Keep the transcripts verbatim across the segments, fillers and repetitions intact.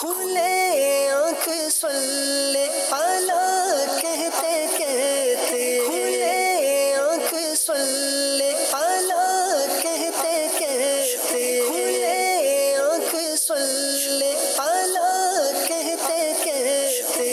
کھلے آنکھ صلی اعلیٰ کہتے کہتے، کھلے آنکھ صلی اعلیٰ کہتے کہتے، کھلے آنکھ صلی اعلیٰ کہتے کہتے۔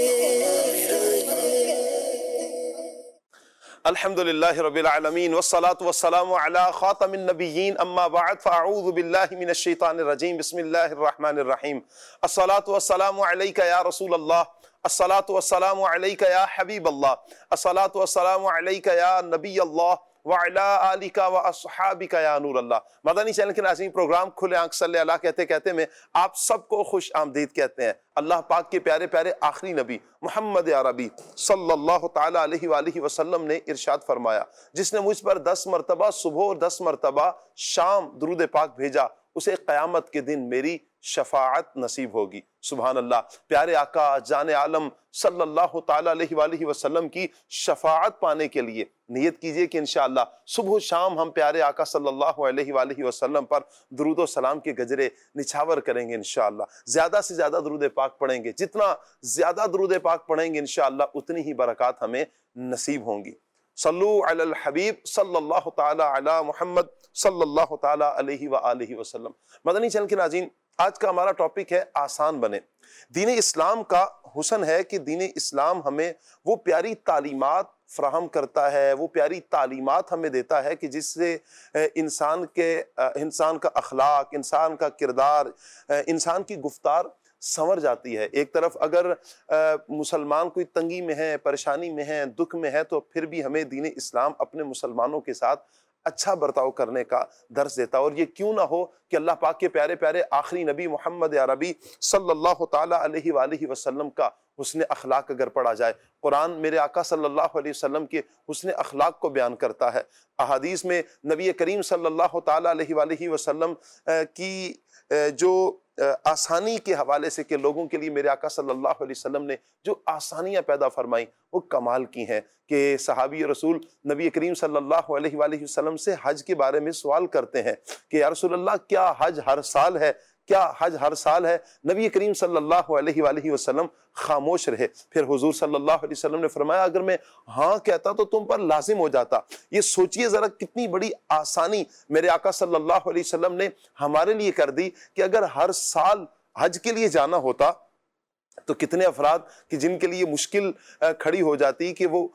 الحمدللہ رب العالمین والصلاة والسلام علی خاتم النبیین اما بعد فاعوذ باللہ من الشیطان الرجیم بسم اللہ الرحمن الرحیم۔ الصلاة والسلام علیک یا رسول اللہ، الصلاة والسلام علیک یا حبیب اللہ، الصلاة والسلام علیک یا نبی اللہ وعلا آلک و اصحابک یا نور اللہ۔ مدنی چینل کے ناظرین، پروگرام کھلے آنکھ صلی اللہ کہتے کہتے میں آپ سب کو خوش آمدید کہتے ہیں۔ اللہ پاک کے پیارے پیارے آخری نبی محمد عربی صلی اللہ تعالی علیہ وآلہ وسلم نے ارشاد فرمایا، جس نے مجھ پر دس مرتبہ صبح اور دس مرتبہ شام درود پاک بھیجا، اسے قیامت کے دن میری شفاعت نصیب ہوگی۔ سبحان اللہ۔ پیارے آقا جان عالم صلی اللہ تعالی علیہ وآلہ وسلم کی شفاعت پانے کے لیے نیت کیجئے کہ انشاءاللہ صبح و شام ہم پیارے آقا صلی اللہ علیہ وآلہ وسلم پر درود و سلام کے گجرے نچھاور کریں گے انشاءاللہ۔ زیادہ سے زیادہ درود پاک پڑھیں گے، جتنا زیادہ درود پاک پڑھیں گے انشاءاللہ اتنی ہی برکات ہمیں نصیب ہوں گی۔ صلو علی الحبیب صلی اللہ تعالی علی محمد صلی اللہ تعالی علیہ وآلہ وسلم۔ مدنی چینل کے ناظرین، آج کا ہمارا ٹاپک ہے آسان بنے۔ دین اسلام کا حسن ہے کہ دین اسلام ہمیں وہ پیاری تعلیمات فراہم کرتا ہے، وہ پیاری تعلیمات ہمیں دیتا ہے کہ جس سے انسان کے انسان کا اخلاق، انسان کا کردار، انسان کی گفتار سنور جاتی ہے۔ ایک طرف اگر مسلمان کوئی تنگی میں ہے، پریشانی میں ہے، دکھ میں ہے، تو پھر بھی ہمیں دین اسلام اپنے مسلمانوں کے ساتھ اچھا برتاؤ کرنے کا درس دیتا ہے۔ اور یہ کیوں نہ ہو کہ اللہ پاک کے پیارے پیارے آخری نبی محمد عربی صلی اللہ تعالی علیہ وآلہ وسلم کا حسن اخلاق اگر پڑھا جائے۔ قرآن میرے آقا صلی اللہ علیہ وسلم کے حسن اخلاق کو بیان کرتا ہے۔ احادیث میں نبی کریم صلی اللہ تعالی علیہ وآلہ وسلم کی جو آسانی کے حوالے سے کہ لوگوں کے لیے میرے آقا صلی اللہ علیہ وسلم نے جو آسانیاں پیدا فرمائیں وہ کمال کی ہیں کہ صحابی رسول نبی کریم صلی اللہ علیہ وآلہ وسلم سے حج کے بارے میں سوال کرتے ہیں کہ یا رسول اللہ کیا حج ہر سال ہے؟ کیا حج ہر سال ہے؟ نبی کریم صلی اللہ علیہ وآلہ وسلم خاموش رہے۔ پھر حضور صلی اللہ علیہ وسلم نے فرمایا اگر میں ہاں کہتا تو تم پر لازم ہو جاتا۔ یہ سوچئے ذرا کتنی بڑی آسانی میرے آقا صلی اللہ علیہ وسلم نے ہمارے لیے کر دی کہ اگر ہر سال حج کے لیے جانا ہوتا تو کتنے افراد کہ جن کے لیے مشکل کھڑی ہو جاتی کہ وہ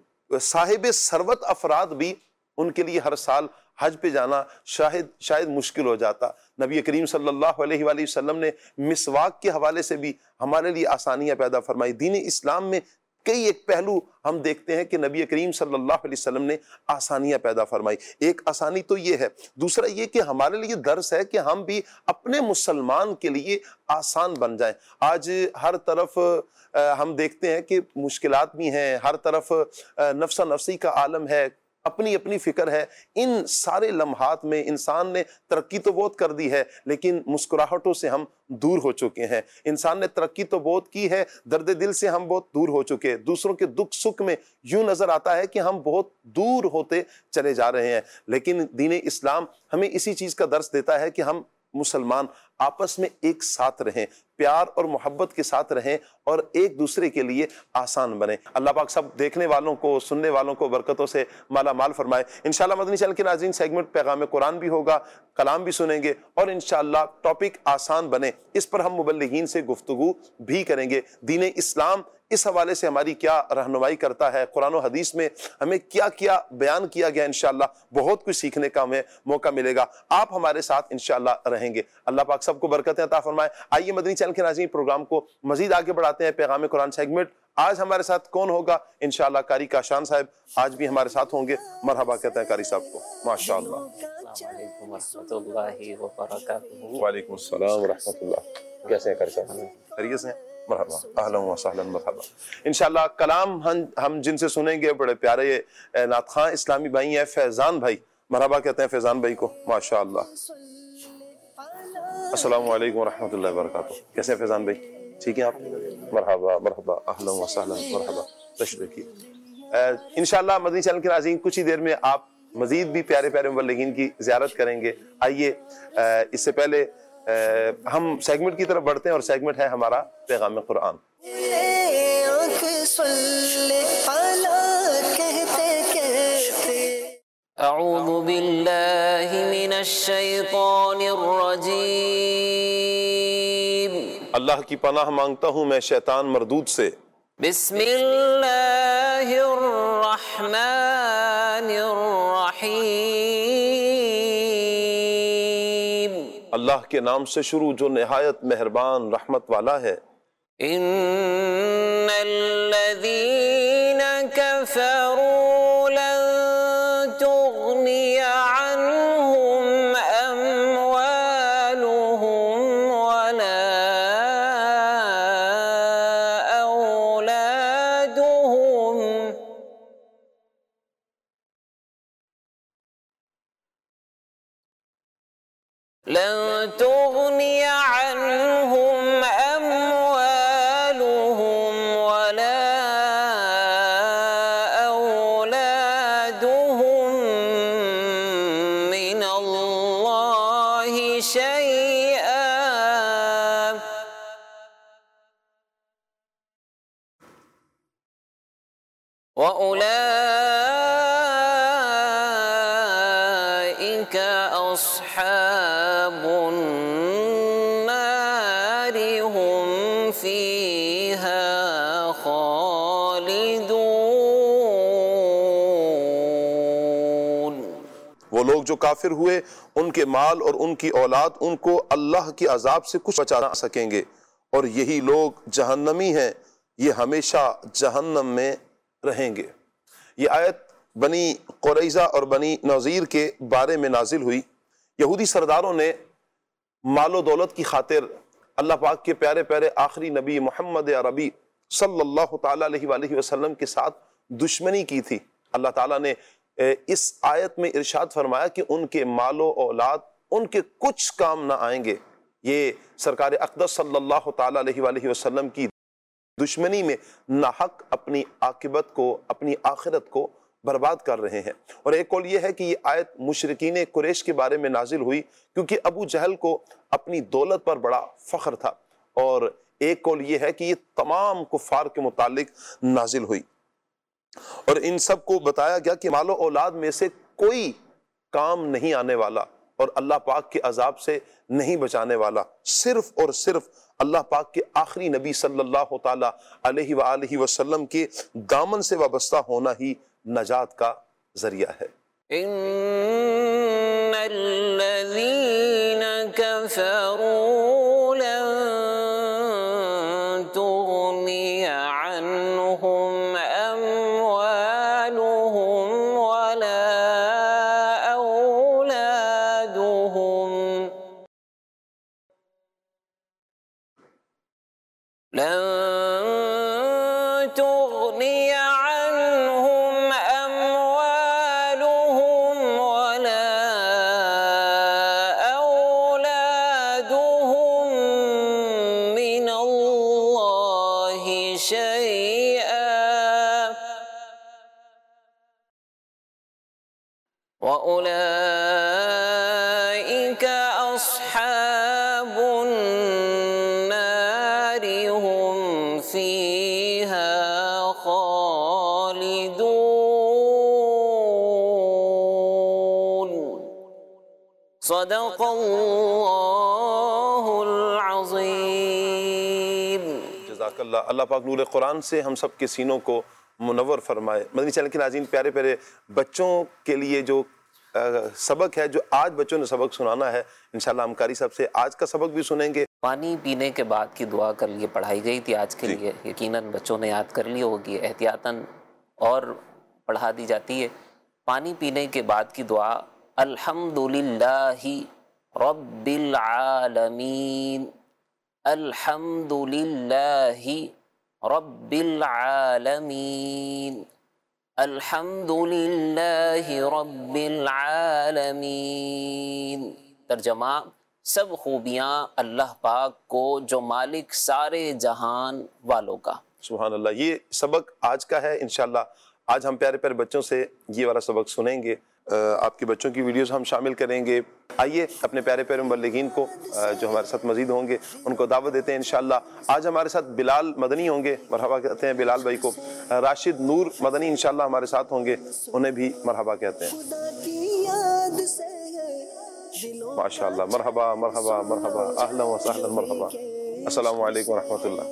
صاحب ثروت افراد بھی ان کے لیے ہر سال حج پہ جانا شاید شاید مشکل ہو جاتا۔ نبی کریم صلی اللہ علیہ وآلہ وسلم نے مسواک کے حوالے سے بھی ہمارے لیے آسانیاں پیدا فرمائی۔ دین اسلام میں کئی ایک پہلو ہم دیکھتے ہیں کہ نبی کریم صلی اللہ علیہ وسلم نے آسانیاں پیدا فرمائی۔ ایک آسانی تو یہ ہے، دوسرا یہ کہ ہمارے لیے درس ہے کہ ہم بھی اپنے مسلمان کے لیے آسان بن جائیں۔ آج ہر طرف ہم دیکھتے ہیں کہ مشکلات بھی ہیں، ہر طرف نفس نفسی کا عالم ہے، اپنی اپنی فکر ہے۔ ان سارے لمحات میں انسان نے ترقی تو بہت کر دی ہے لیکن مسکراہٹوں سے ہم دور ہو چکے ہیں۔ انسان نے ترقی تو بہت کی ہے، درد دل سے ہم بہت دور ہو چکے ہیں۔ دوسروں کے دکھ سکھ میں یوں نظر آتا ہے کہ ہم بہت دور ہوتے چلے جا رہے ہیں۔ لیکن دین اسلام ہمیں اسی چیز کا درس دیتا ہے کہ ہم مسلمان آپس میں ایک ساتھ رہیں، پیار اور محبت کے ساتھ رہیں اور ایک دوسرے کے لیے آسان بنیں۔ اللہ پاک سب دیکھنے والوں کو، سننے والوں کو برکتوں سے مالا مال فرمائے۔ انشاءاللہ مدنی چینل کے ناظرین، سیگمنٹ پیغام قرآن بھی ہوگا، کلام بھی سنیں گے اور انشاءاللہ ٹاپک آسان بنے، اس پر ہم مبلغین سے گفتگو بھی کریں گے۔ دین اسلام اس حوالے سے ہماری کیا رہنمائی کرتا ہے، قرآن و حدیث میں ہمیں کیا کیا بیان کیا گیا، انشاءاللہ بہت کچھ سیکھنے کا ہمیں موقع ملے گا۔ آپ ہمارے ساتھ انشاءاللہ رہیں گے۔ اللہ پاک سب کو برکتیں عطا فرمائے۔ آئیے مدنی چینل کے ناظرین، پروگرام کو مزید آگے بڑھاتے ہیں۔ پیغام قرآن سیگمنٹ آج ہمارے ساتھ کون ہوگا؟ انشاءاللہ قاری کاشان صاحب آج بھی ہمارے ساتھ ہوں گے۔ مرحبا کہتے ہیں قاری صاحب کو۔ ماشاءاللہ۔ السلام علیکم ورحمۃ اللہ وبرکاتہ۔ وعلیکم السلام ورحمۃ اللہ۔ کیسے ہیں قاری صاحب؟ خیریت سے ہیں؟ مرحبا، اہلا و سہلا، مرحبا۔ انشاءاللہ کلام ہم جن سے سنیں گے بڑے پیارے نعت خواں اسلامی بھائی ہیں، فیضان بھائی۔ مرحبا کہتے ہیں فیضان بھائی کو۔ ماشاءاللہ۔ السلام علیکم ورحمۃ اللہ وبرکاتہ۔ کیسے ہیں فیضان بھائی؟ ٹھیک ہے آپ؟ مرحبا مرحبا، اہلا و سہلا، مرحبا، تشریف رکھیے۔ انشاءاللہ مدنی چینل کے ناظرین کچھ ہی دیر میں آپ مزید بھی پیارے پیارے مبلغین کی زیارت کریں گے۔ آئیے اس سے پہلے ہم سیگمنٹ کی طرف بڑھتے ہیں اور سیگمنٹ ہے ہمارا پیغام قرآن۔ اعوذ باللہ من الشیطان الرجیم، اللہ کی پناہ مانگتا ہوں میں شیطان مردود سے۔ بسم اللہ الرحمن الرحیم، اللہ کے نام سے شروع جو نہایت مہربان رحمت والا ہے۔ ان الذین کفروا لن تغنی عنہم اموالہم ولا اولادہم لن تغنی عنہم اموالہم ولا اولادہم من اللہ شیئا وَأُولَئِكَ أَصْحَابُ النَّارِ هُمْ فِيهَا خَالِدُونَ۔ وہ لوگ جو کافر ہوئے ان کے مال اور ان کی اولاد ان کو اللہ کے عذاب سے کچھ بچا نہ سکیں گے، اور یہی لوگ جہنمی ہیں، یہ ہمیشہ جہنم میں رہیں گے۔ یہ آیت بنی قریظہ اور بنی نذیر کے بارے میں نازل ہوئی۔ یہودی سرداروں نے مال و دولت کی خاطر اللہ پاک کے پیارے پیارے آخری نبی محمد عربی صلی اللہ تعالیٰ علیہ وآلہ وسلم کے ساتھ دشمنی کی تھی۔ اللہ تعالیٰ نے اس آیت میں ارشاد فرمایا کہ ان کے مال و اولاد ان کے کچھ کام نہ آئیں گے۔ یہ سرکار اقدس صلی اللہ تعالیٰ علیہ وآلہ وسلم کی دشمنی میں ناحق اپنی عاقبت کو، اپنی آخرت کو برباد کر رہے ہیں۔ اور ایک قول یہ ہے کہ یہ آیت مشرکین قریش کے بارے میں نازل ہوئی کیونکہ ابو جہل کو اپنی دولت پر بڑا فخر تھا، اور ایک قول یہ ہے کہ یہ تمام کفار کے متعلق نازل ہوئی، اور ان سب کو بتایا گیا کہ مال و اولاد میں سے کوئی کام نہیں آنے والا اور اللہ پاک کے عذاب سے نہیں بچانے والا، صرف اور صرف اللہ پاک کے آخری نبی صلی اللہ تعالیٰ علیہ وآلہ وسلم کے دامن سے وابستہ ہونا ہی نجات کا ذریعہ ہے۔ ان الذین کفروا لن تغنی عنہم اموالہم ولا اولادہم لن تغنی عنہم اموالہم ولا اولادہم من اللہ شیئا وَأُولَئِكَ أَصْحَابُ النَّارِ هُمْ فِيهَا خَالِدُونَ۔ صدق اللہ العظیم۔ جزاک اللہ۔ اللہ پاک نور قرآن سے ہم سب کے سینوں کو منور فرمائے۔ مدنی چینل کے ناظرین، پیارے پیارے بچوں کے لیے جو سبق ہے، جو آج بچوں نے سبق سنانا ہے، انشاءاللہ ہم قاری صاحب سے آج کا سبق بھی سنیں گے۔ پانی پینے کے بعد کی دعا کر لیے پڑھائی گئی تھی آج کے لیے، یقیناً بچوں نے یاد کر لی ہوگی، احتیاطاً اور پڑھا دی جاتی ہے۔ پانی پینے کے بعد کی دعا: الحمدللہ رب العالمین، الحمدللہ رب العالمین، الحمدللہ رب العالمین۔ ترجمہ: سب خوبیاں اللہ پاک کو جو مالک سارے جہان والوں کا۔ سبحان اللہ۔ یہ سبق آج کا ہے، انشاءاللہ آج ہم پیارے پیارے بچوں سے یہ والا سبق سنیں گے۔ آپ کے بچوں کی ویڈیوز ہم شامل کریں گے. آئیے اپنے پیارے پیارے مبلغین کو جو ہمارے ساتھ مزید ہوں گے ان کو دعوت دیتے ہیں انشاءاللہ. آج ہمارے ساتھ بلال مدنی ہوں گے, مرحبا کہتے ہیں بلال بھائی کو. راشد نور مدنی انشاءاللہ ہمارے ساتھ ہوں گے, انہیں بھی مرحبا کہتے ہیں. ماشاءاللہ, مرحبا مرحبا مرحبا, اہلا و سہلا, مرحبا. السلام علیکم ورحمۃ اللہ.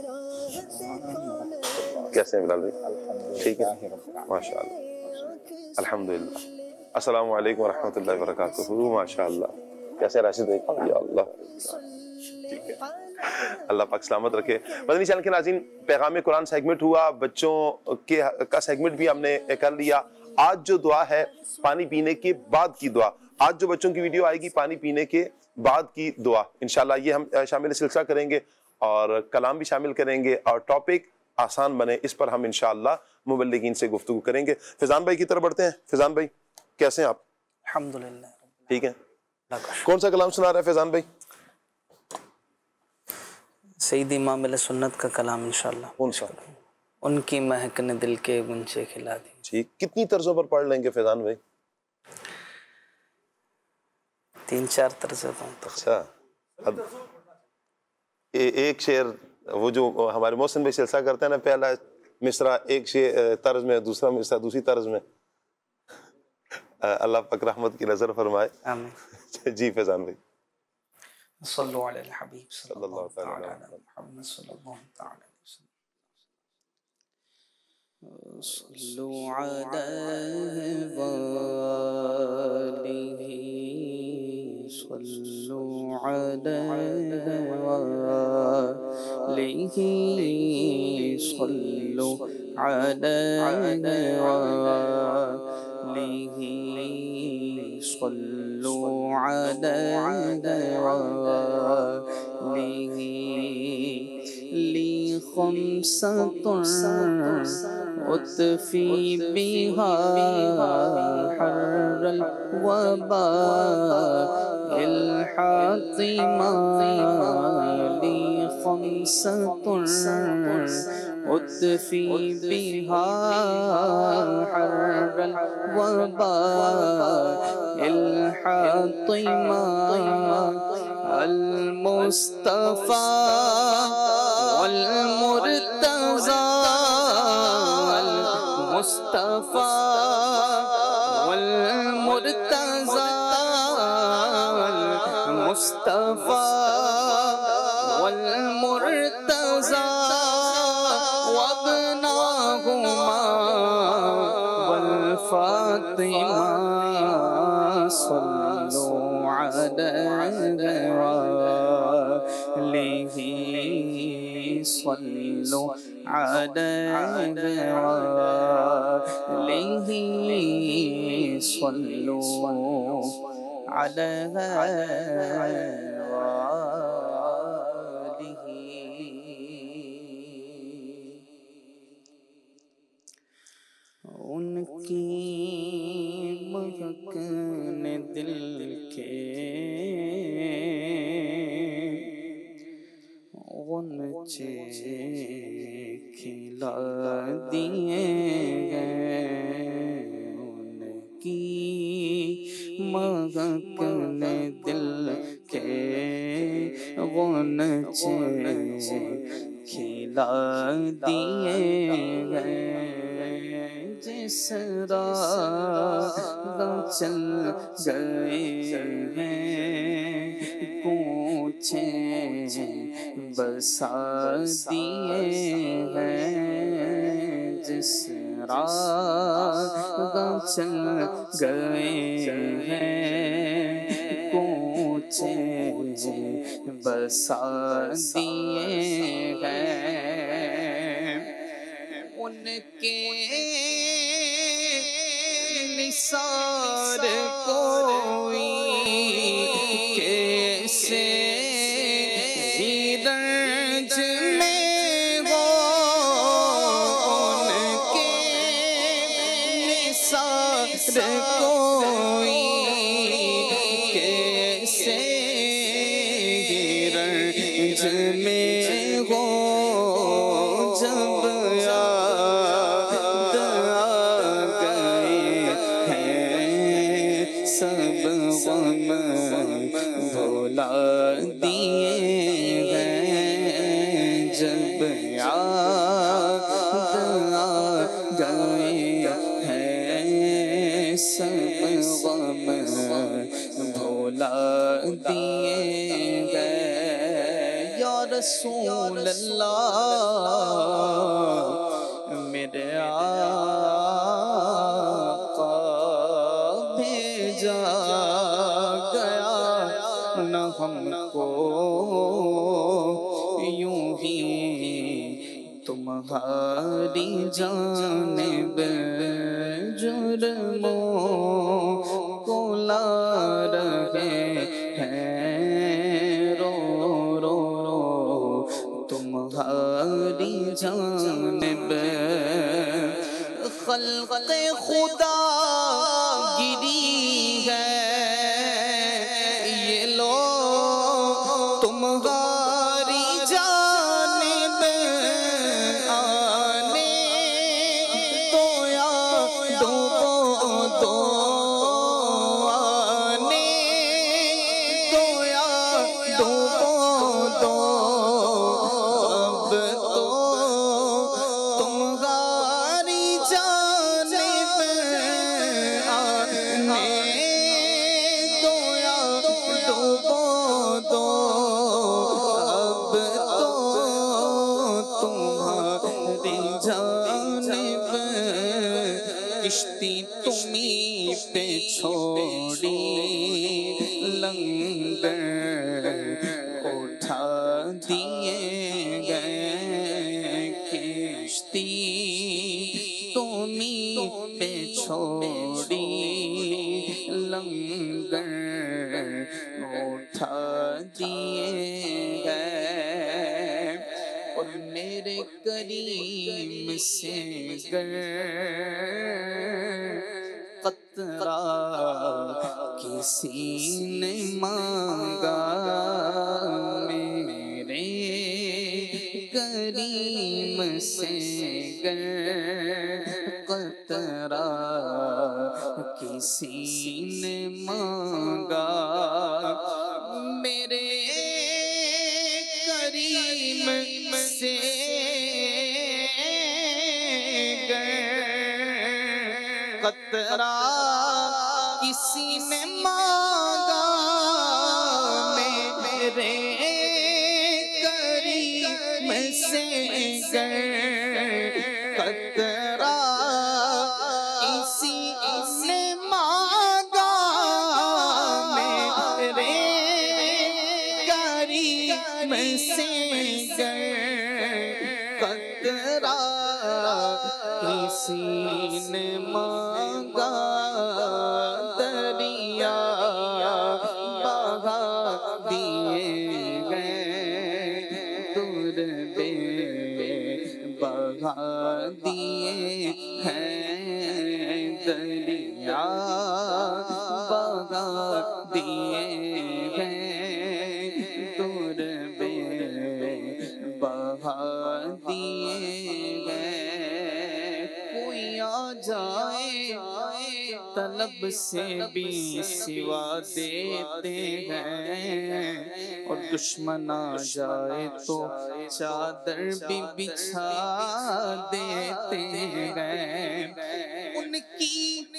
کیسے ہیں بلال بھائی؟ ٹھیک ہے ماشاءاللہ الحمدللہ. السلام علیکم ورحمۃ اللہ وبرکاتہ. ماشاءاللہ. کیسے راشد بھائی؟ یا اللہ, ٹھیک ہے, اللہ پاک سلامت رکھے. مدنی چینل کے ناظرین, پیغام قرآن سیگمنٹ ہوا, بچوں کے کا سیگمنٹ بھی ہم نے کر لیا. آج جو دعا ہے پانی پینے کے بعد کی دعا, آج جو بچوں کی ویڈیو آئے گی پانی پینے کے بعد کی دعا انشاءاللہ, یہ ہم شامل سلسلہ کریں گے اور کلام بھی شامل کریں گے اور ٹاپک آسان بنے اس پر ہم انشاءاللہ مبلغین سے گفتگو کریں گے. فیضان بھائی کی طرف بڑھتے ہیں. فیضان بھائی کیسے ہیں آپ؟ الحمدللہ ٹھیک ہے. کون سا کلام سنا رہا ہے فیضان بھائی؟ سید امام علیہ سنت کا کلام انشاءاللہ. کون سا؟ ان کی مہک نے دل کے گنچے کھلا دی. ٹھیک, کتنی طرزوں پر پڑھ لیں گے فیضان بھائی؟ تین چار طرزیں. اچھا, اب ایک شعر وہ جو ہمارے محسن بھائی سلسلہ کرتے ہیں نا, پہلا مصرع ایک شعر طرز میں, دوسرا مصرع دوسری طرز میں. اللہ پاک رحمت کی نظر فرمائے. آمین. جی فیضان بھائی. صلو علی الحبیب صلی اللہ تعالی علی محمد صلی اللہ تعالی علیہ وسلم. صلو علیہ وآلہ, صلو علیہ وآلہ, صلو علیہ وآلہ, صلو علیہ وآلہ. لی خمسۃ اطفی بہا حر الوباء الحاطمہ. لی خمسۃ اطفی بہا حر الوباء الحاطمہ. المصطفى والمرتضى, المصطفى والمرتضى, المصطفى والمرتضى وابناهما والفاطمة. صلوا عليه وآله, صلوا عليه وآله, صلوا عليه وآله. ان کی مہک نے دل کے غنچے کھلا دیے گئے. ان کی مہک نے دل کے غنچے کھلا دیے گئے. جس راہ چل گئے ہیں پوچھے بسا دیے ہیں. جس راہ چل گئے ہیں پوچھے بسا دیے ہیں. ان کے نثار کوئی کیسے ہی رنج میں ہو. ان کے نثار کوئی کیسے ہی رنج میں ہو. جب یاد آ گئے ہیں یاد آ گئے ہیں، سب غم بھولا دیے گئے۔ یا رسول اللہ میرے آقا بھیجا گیا، نہ ہم کو یوں ہی تمہاری جانب جرموں کو لا رہے ہیں، رو رو رو تمہاری جانب۔ خلق خدا گری ہے یہ لو تمہاری جانب آنے تو، یا ڈوبو تو آنے تو، یا ڈوبو تو اب تو تمہاری جانب آنے تو، یا ڈوبو تو اب تو تمہاری جانب۔ کشتی تمہیں پہ چھوڑی لنگر اٹھا دیے گئے، کشتی تمہیں پہ چھوڑی لنگر اٹھا دیے گئے، اور میرے کریم سے گر قطرہ کسی نے مانگا، میرے کریم سے گر قطرہ کسی نے مانگا، میرے کریم سے گر قطرہ کسی نے مانگا، میرے کریم سے گر قطرہ کسی نے مانگا، میرے کریم سے گر قطرہ کسی نے مانگا، دریا بہا دیے گئے، دور بے بہا دیے ہیں، دریا بہا دیے ہیں، دور بے بہا دیے گئے۔ کوئی آ جائے طلب سے بھی سوا دیتے ہیں، اور دشمن آ جائے تو چادر بھی بچھا دیتے ہیں، ان کی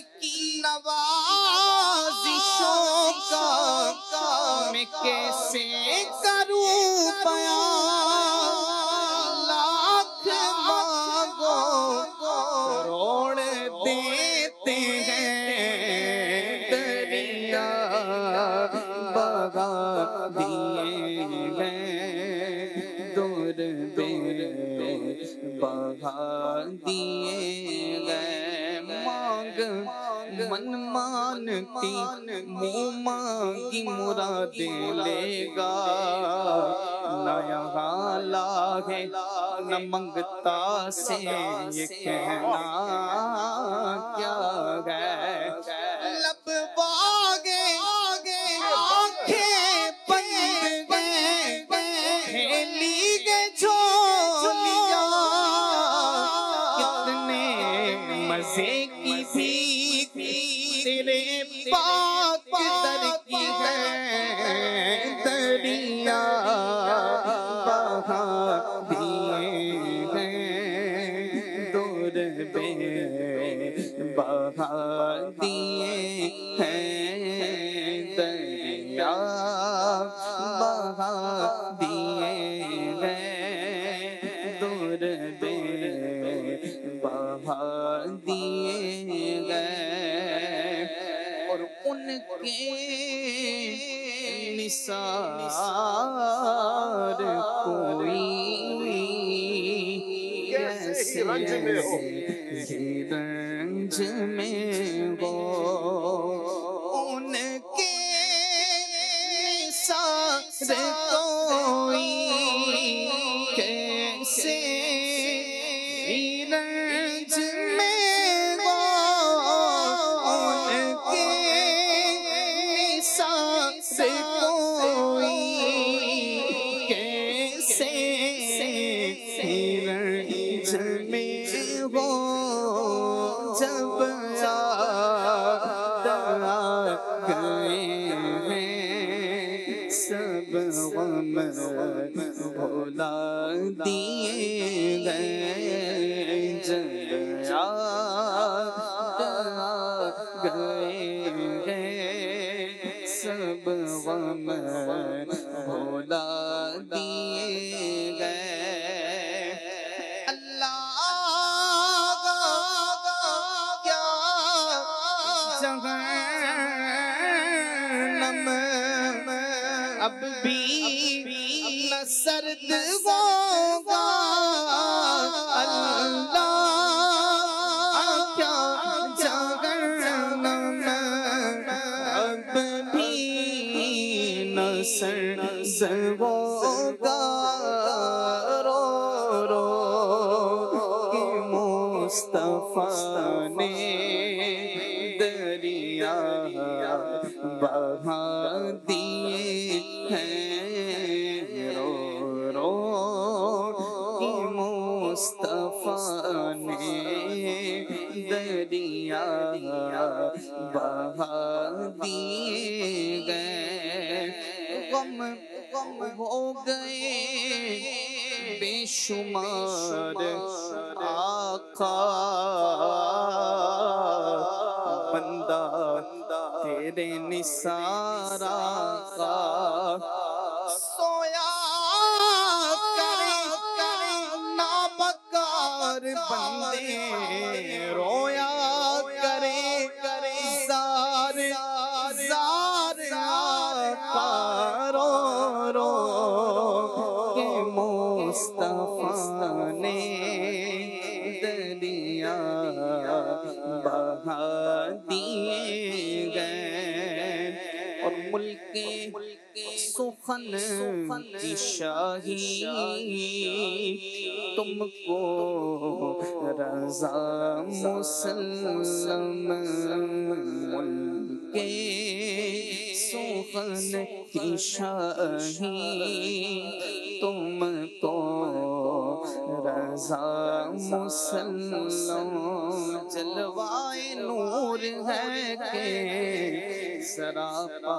نوازشوں کا میں کیسے کروں بیان، لاکھ مانگو کروڑ دیتے ہیں، دریا بہا دیے ہیں، دور بے بہا دیے گئے، مانگ من مانتی منہ مانگی مرادیں لے گا، نہ یہاں لاغے نہ منگتا سے یہ کہنا کیا ہے، لب باغے آنکھیں بند گئے، لیگے جھولیاں کتنے مزے کی بھی تیرے پاک در کی ہے، دریا بہا دیے بہا دیے ہیں دریا بہا دیے ہیں درد بہا دیے گئے اور ان کے نثار کوئی کیسے رنج میں ہو رنج میں ہو ان کے نثار کوئی کیسے رنج میں ہو ان کے نثار کوئی کیسے رنج میں ہو جب یاد آ گئے ہیں سب غم بھلا دیے گئے جب یاد آ گئے ہیں سب غم بھلا دیے گئے اللہ کیا جہنم اب بھی نہ سرد ہوگا اللہ کیا جہنم اب بھی نہ سرد ہوگا رو رو کہ مصطفیٰ نے دریا بہا دیے ہیں رو رو کہ مصطفیٰ نے دریا بہا دیے گئے غم غم ہو گئے بے شمار آقا بندہ تیرے نثار آقا سویا کرے نابکار بندے رویا کرے زار زار آقا رو رو کہ مصطفیٰ نے دریا بہا دیے گئے اور ملک سخن کی شاہی تم کو رضا مسلم ملک سخن کی شاہی تم کو رضا مسلم جلوائے نور ہے کہ سراپا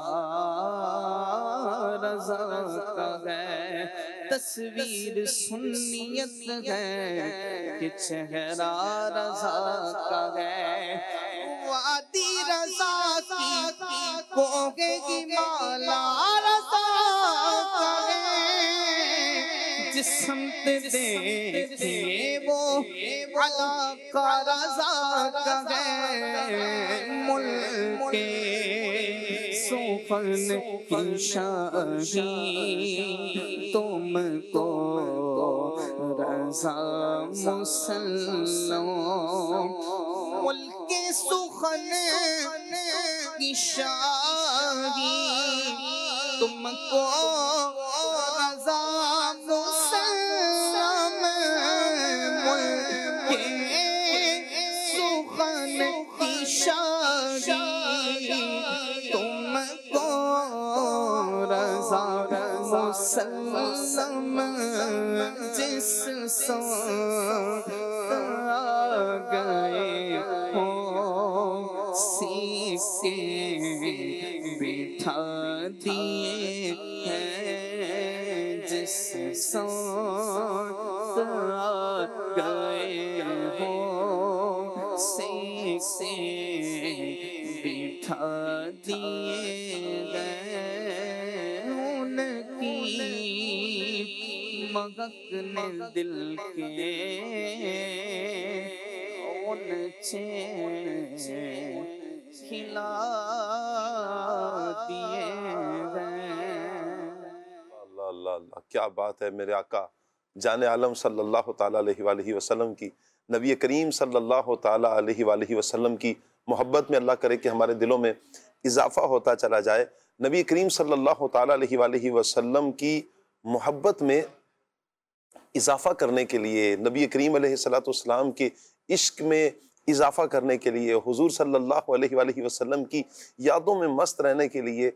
رضا کا ہے تصویر سنیت ہے کہ چہرہ رضا کا ہے وادی رضا کی کوگے کی مالا رضا کا ہے جس سمت دیکھے وہ علاقہ رضا کا ہے ملک سخن کی شاہی تم کو رضا مسلم ملک سخن کی شاہی تم کو رضا مسلم ملک سخن کی شاہی تم کو رضا مسلم جس سمت آ گئے ہو سیکھے بٹھا دیے ہیں جس سمت آ گئے ہو سیکھے سے بٹھا دیے گئے، ان کی مغک نے دل کے اونچے کھلا دیے گئے۔ اللہ اللہ اللہ، کیا بات ہے میرے آقا جان عالم صلی اللہ تعالیٰ علیہ وآلہ وسلم کی، نبی کریم صلی اللہ تعالیٰ علیہ وآلہ وسلم کی محبت میں اللہ کرے کہ ہمارے دلوں میں اضافہ ہوتا چلا جائے۔ نبی کریم صلی اللہ تعالیٰ علیہ وآلہ وسلم کی محبت میں اضافہ کرنے کے لیے، نبی کریم علیہ الصلوۃ والسلام کے عشق میں اضافہ کرنے کے لیے، حضور صلی اللہ علیہ وآلہ وسلم کی یادوں میں مست رہنے کے لیے